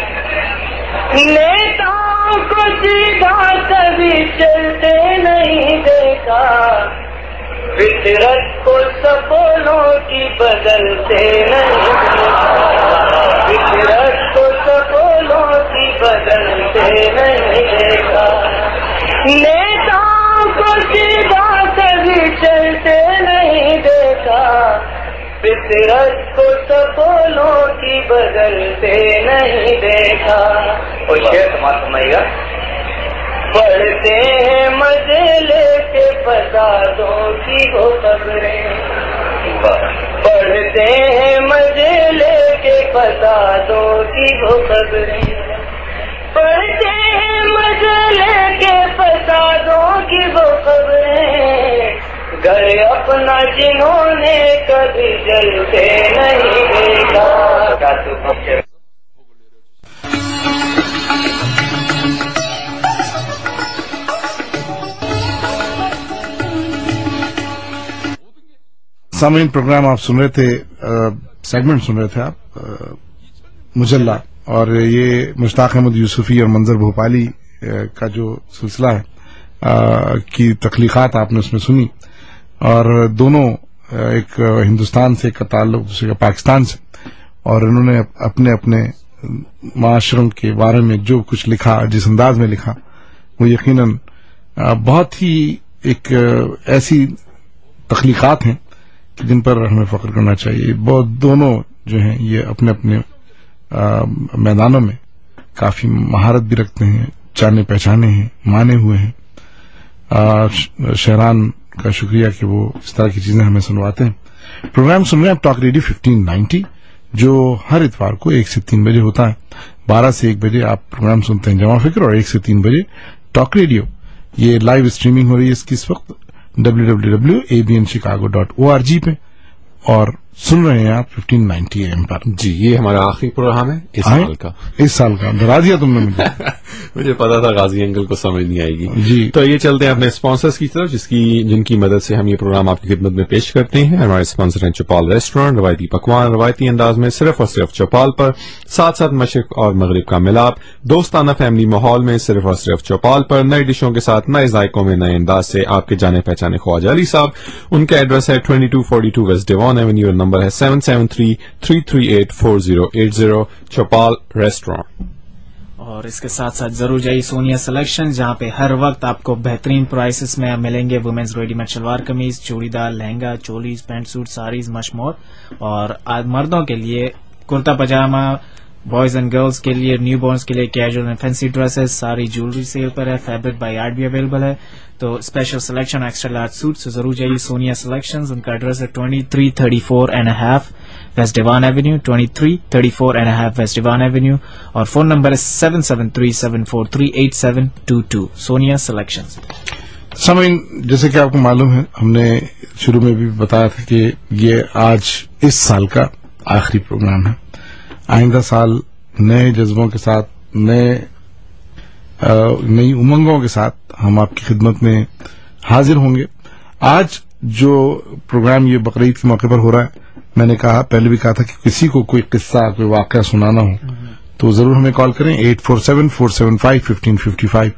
नेताओं को सीधा कभी चलते नहीं देखा। फितरत को सपोलों की बदलते नहीं देखा, फितरत को सपोलों की बदलते नहीं देखा। नेताओं को सीधा कभी चलते नहीं देखा, फितरत को सपोलों की बदलते नहीं देखा। और शेर समाज सुनाइएगा। पढ़ते हैं मजे लेके फसादों की वो खबरें, पढ़ते हैं मजे लेके फसादों की वो खबरें, पढ़ते हैं मजे लेके अपना जिन्होंने कभी जलते नहीं देखा। सामीन प्रोग्राम आप सुन रहे थे, सेगमेंट सुन रहे थे आप मुजल्ला, और ये मुश्ताक अहमद यूसुफी और मंजर भोपाली का जो सिलसिला है की तख्लीकात आपने उसमें सुनी, और दोनों एक हिंदुस्तान से का ताल्लुक, दूसरे का पाकिस्तान से, और इन्होंने अपने अपने माशरों के बारे में जो कुछ लिखा, जिस अंदाज में लिखा, वो यकीनन बहुत ही एक ऐसी तख्लीकात हैं जिन पर हमें फख्र करना चाहिए। बहुत दोनों जो हैं ये अपने अपने मैदानों में काफी महारत भी रखते हैं, जाने पहचाने हैं, माने हुए हैं। शहरान का शुक्रिया कि वो इस तरह की चीजें हमें सुनवाते हैं। प्रोग्राम सुन रहे हैं आप टॉक रेडियो 1590, जो हर इतवार को 1 से 3 बजे होता है। 12 से 1 बजे आप प्रोग्राम सुनते हैं जमा फिक्र, और 1 से 3 बजे टॉक रेडियो। ये लाइव स्ट्रीमिंग हो रही है इसकी इस वक्त www.abnchicago.org पे, और सुन रहे हैं आप 1590 AM पर। जी, ये हमारा आखिरी प्रोग्राम है इस साल का। डरा दिया तुमने मुझे। मुझे पता था गाजी अंकल को समझ नहीं आएगी जी। तो ये चलते हैं अपने स्पॉन्सर्स की तरफ, जिनकी मदद से हम ये प्रोग्राम आपकी खिदमत में पेश करते हैं। हमारे स्पॉन्सर हैं चौपाल रेस्टोरेंट, रवायती पकवान रवायती अंदाज में सिर्फ और सिर्फ चौपाल पर, साथ साथ मशरक और मगरिब का मिलाप, दोस्ताना फैमिली माहौल में सिर्फ और सिर्फ चौपाल पर, नई डिशों के साथ नए जायकों में नए अंदाज से आपके जाने पहचाने ख्वाजा अली साहब। उनका एड्रेस है 2242 वेस्ट डिवॉन एवेन्यू, नंबर है 7733384080, चौपाल रेस्टोरेंट। और इसके साथ साथ जरूर जाइए सोनिया सिलेक्शन, जहां पे हर वक्त आपको बेहतरीन प्राइसेस में मिलेंगे women's readymade salwar kameez, churidar, lehenga, cholis, pant suit, saris, much more. और मर्दों के लिए kurta pyjama, boys and girls के लिए, न्यू बॉर्न्स के लिए कैजुअल एंड फैंसी ड्रेसेस, सारी ज्वेलरी सेल पर है। फैब्रिक बाय आर्ट भी अवेलेबल है, तो special selection extra large suit से जरूर जाइए सोनिया सिलेक्शंस। उनका एड्रेस है 2334.5 west Devon avenue, 2334.5 west Devon avenue, और फोन नंबर है 7737438722। सोनिया सिलेक्शंस। समय जैसे कि आपको मालूम है, हमने शुरू में भी बताया था कि ये आज इस साल का आखिरी प्रोग्राम है। आइंदा साल नए जज्बों के साथ, नई उमंगों के साथ हम आपकी खिदमत में हाजिर होंगे। आज जो प्रोग्राम ये बकरीद के मौके पर हो रहा है, मैंने कहा, पहले भी कहा था कि किसी को कोई किस्सा, कोई वाकया सुनाना हो तो जरूर हमें कॉल करें 847-475-1555,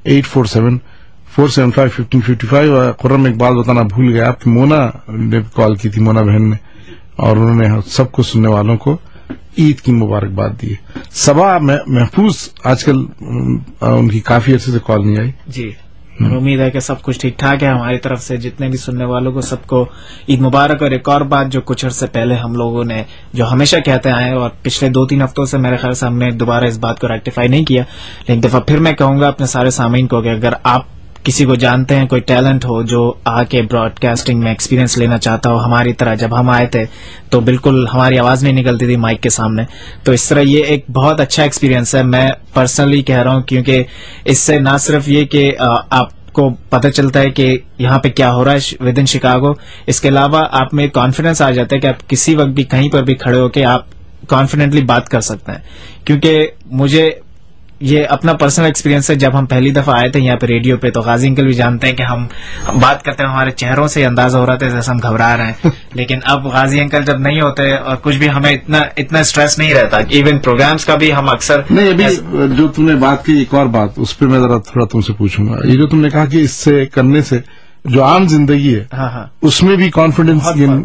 847-475-1555। खुर्रम एक बात बताना भूल गया, आपकी मोना ने कॉल की थी, मोना बहन ने, और उन्होंने सबको सुनने वालों को ईद की मुबारकबाद दी। सबा महफूज आजकल उनकी काफी अर्से से कॉल नहीं आई जी। उम्मीद है कि सब कुछ ठीक ठाक है हमारी तरफ से। जितने भी सुनने वालों को सबको ईद मुबारक। और एक और बात जो कुछ अर्से पहले हम लोगों ने जो हमेशा कहते आए, और पिछले 2-3 हफ्तों से मेरे ख्याल से हमने दोबारा इस बात को रेक्टिफाई नहीं किया, लेकिन दफा फिर मैं कहूंगा अपने सारे सामीन को कि अगर आप किसी को जानते हैं, कोई टैलेंट हो जो आके ब्रॉडकास्टिंग में एक्सपीरियंस लेना चाहता हो हमारी तरह, जब हम आए थे तो बिल्कुल हमारी आवाज नहीं निकलती थी माइक के सामने, तो इस तरह ये एक बहुत अच्छा एक्सपीरियंस है। मैं पर्सनली कह रहा हूं, क्योंकि इससे ना सिर्फ ये कि आपको पता चलता है कि यहाँ पे क्या हो रहा है विद इन शिकागो, इसके अलावा आप में कॉन्फिडेंस आ जाता है कि आप किसी वक्त भी कहीं पर भी खड़े होकर आप कॉन्फिडेंटली बात कर सकते हैं। क्योंकि मुझे ये अपना पर्सनल एक्सपीरियंस है, जब हम पहली दफा आए थे यहाँ पे रेडियो पे, तो गाजी अंकल भी जानते हैं कि हम बात करते हैं, हमारे चेहरों से अंदाजा हो रहा था जैसे हम घबरा रहे हैं। लेकिन अब गाजी अंकल जब नहीं होते और कुछ भी हमें इतना स्ट्रेस नहीं रहता। इवन प्रोग्राम्स का भी हम अक्सर नहीं। अभी जो तुमने बात की, एक और बात उस पर मैं जरा थोड़ा तुमसे पूछूंगा। ये जो तुमने कहा कि इससे करने से जो आम जिंदगी है, हाँ, उसमें भी कॉन्फिडेंस बहुत फर्क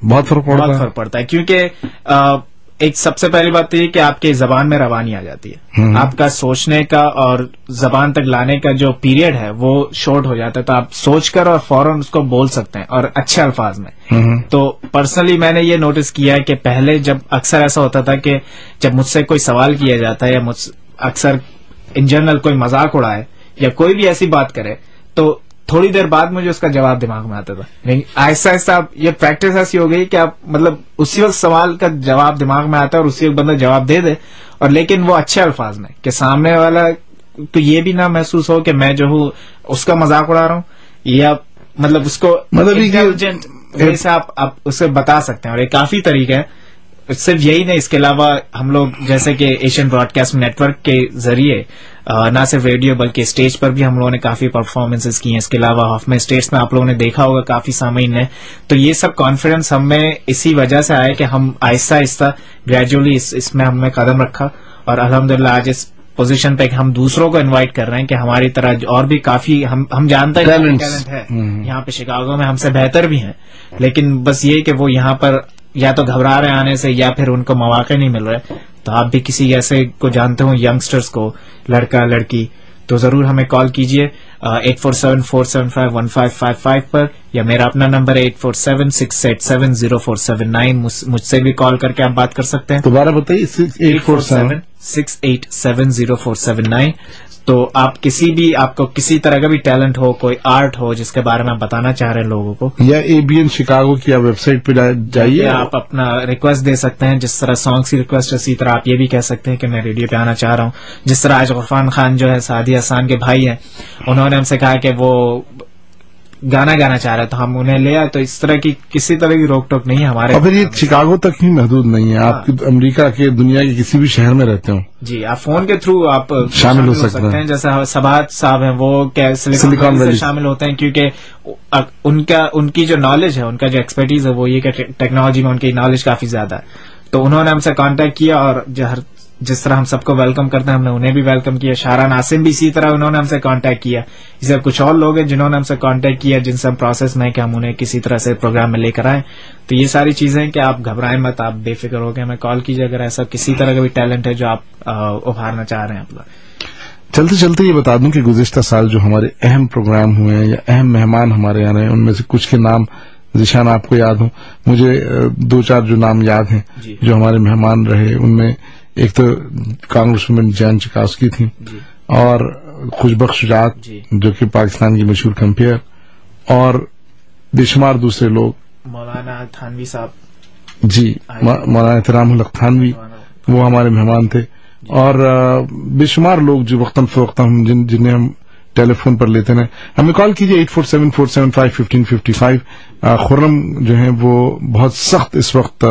पड़ता है। क्योंकि एक सबसे पहली बात तो ये कि आपके जबान में रवानी आ जाती है, आपका सोचने का और जबान तक लाने का जो पीरियड है वो शॉर्ट हो जाता है, तो आप सोचकर और फौरन उसको बोल सकते हैं और अच्छे अल्फाज में। तो पर्सनली मैंने ये नोटिस किया है कि पहले जब अक्सर ऐसा होता था कि जब मुझसे कोई सवाल किया जाता है या मुझसे अक्सर इन जनरल कोई मजाक उड़ाए या कोई भी ऐसी बात करे, तो थोड़ी देर बाद मुझे उसका जवाब दिमाग में आता था। लेकिन आहिस्ता आहिस्ता ये प्रैक्टिस ऐसी हो गई कि आप मतलब उसी वक्त सवाल का जवाब दिमाग में आता है और उसी वक्त बंदा जवाब दे दे, और लेकिन वो अच्छे अल्फाज में, कि सामने वाला तो ये भी ना महसूस हो कि मैं जो हूँ उसका मजाक उड़ा रहा हूँ, या मतलब उसको इंटेलिजेंट वे से आप उसे बता सकते हैं, और ये काफी तरीका है। सिर्फ यही नहीं, इसके अलावा हम लोग जैसे कि एशियन ब्रॉडकास्ट नेटवर्क के जरिए न सिर्फ रेडियो बल्कि स्टेज पर भी हम लोगों ने काफी परफॉर्मेंसेस की हैं। इसके अलावा हाफ में स्टेट्स में आप लोगों ने देखा होगा काफी सामीन ने। तो ये सब कॉन्फिडेंस हमें इसी वजह से आया कि हम आहिस्ता आहिस्ता ग्रेजुअली इसमें हमने कदम रखा, और अल्हम्दुलिल्लाह आज इस पोजीशन पे हम दूसरों को इनवाइट कर रहे हैं कि हमारी तरह और भी काफी हम जानते हैं टैलेंट है यहाँ पे शिकागो में, हमसे बेहतर भी हैं, लेकिन बस ये कि वो यहाँ पर या तो घबरा रहे आने से या फिर उनको मौके नहीं मिल रहे। तो आप भी किसी ऐसे को जानते हो यंगस्टर्स को, लड़का लड़की, तो जरूर हमें कॉल कीजिए 8474751555 पर, या मेरा अपना नंबर है 8476870479। मुझसे भी कॉल करके आप बात कर सकते हैं। दोबारा बताइए 8476870479। तो आप आपको किसी तरह का भी टैलेंट हो, कोई आर्ट हो जिसके बारे में आप बताना चाह रहे हैं लोगों को, या ABN शिकागो की आप वेबसाइट पे जाइए, आप अपना रिक्वेस्ट दे सकते हैं। जिस तरह सॉन्ग की रिक्वेस्ट, इसी तरह आप ये भी कह सकते हैं कि मैं रेडियो पे आना चाह रहा हूँ। जिस तरह आज गफरान खान जो है सादी हसान के भाई हैं, उन्होंने हमसे कहा कि वो गाना गाना चाह रहे, तो हम उन्हें ले आए। तो इस तरह की किसी तरह की रोक टोक नहीं है हमारे। और फिर ये शिकागो तक ही महदूद नहीं है, आप अमेरिका के दुनिया के किसी भी शहर में रहते हो जी, आप फोन के थ्रू आप शामिल हो सकते हैं। जैसे सबात साहब हैं, वो सिलिकॉन वैली से शामिल होते हैं, क्योंकि उनकी जो नॉलेज है, उनका जो एक्सपर्टीज है, वो ये कि टेक्नोलॉजी में उनकी नॉलेज काफी ज्यादा है। तो उन्होंने हमसे कांटेक्ट किया, और जिस तरह हम सबको वेलकम करते हैं, हमने उन्हें भी वेलकम किया। शारा नासिम भी इसी तरह उन्होंने हमसे कांटेक्ट किया। इसे कुछ और लोग हैं जिन्होंने हमसे कांटेक्ट किया, जिनसे हम प्रोसेस में कि हम उन्हें किसी तरह से प्रोग्राम में लेकर आए। तो ये सारी चीजें कि आप घबराएं मत, आप बेफिक्र हो गए, हमें कॉल कीजिए अगर ऐसा किसी तरह का भी टैलेंट है जो आप उभारना चाह रहे हैं अपना। चलते चलते ये बता दूं कि गुज़िश्ता साल जो हमारे अहम प्रोग्राम हुए हैं या अहम मेहमान हमारे यहाँ रहे, उनमें से कुछ के नाम जिशान आपको याद हो, मुझे 2-4 जो नाम याद हैं जो हमारे मेहमान रहे। उनमें एक तो कांग्रेस वुमेन जैन चिकास्की थी, और खुशबख्श शुजात जो कि पाकिस्तान की मशहूर कंपेयर, और बेशुमार दूसरे लोग, मौलाना थानवी साहब जी, मौलाना एहतरामुल हक थानवी, वो हमारे मेहमान थे, और बेशुमार लोग जो वक्तन फवक्तन जिन्हें हम टेलीफोन पर लेते हैं। हमें कॉल कीजिए 8474751555। खुर्रम जो है वो बहुत सख्त इस वक्त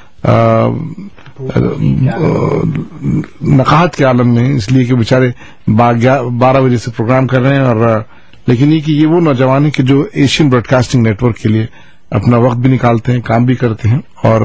नकाहत के आलम में, इसलिए कि बेचारे 12 बजे से प्रोग्राम कर रहे हैं, और लेकिन ये वो नौजवान है कि जो एशियन ब्रॉडकास्टिंग नेटवर्क के लिए अपना वक्त भी निकालते हैं, काम भी करते हैं, और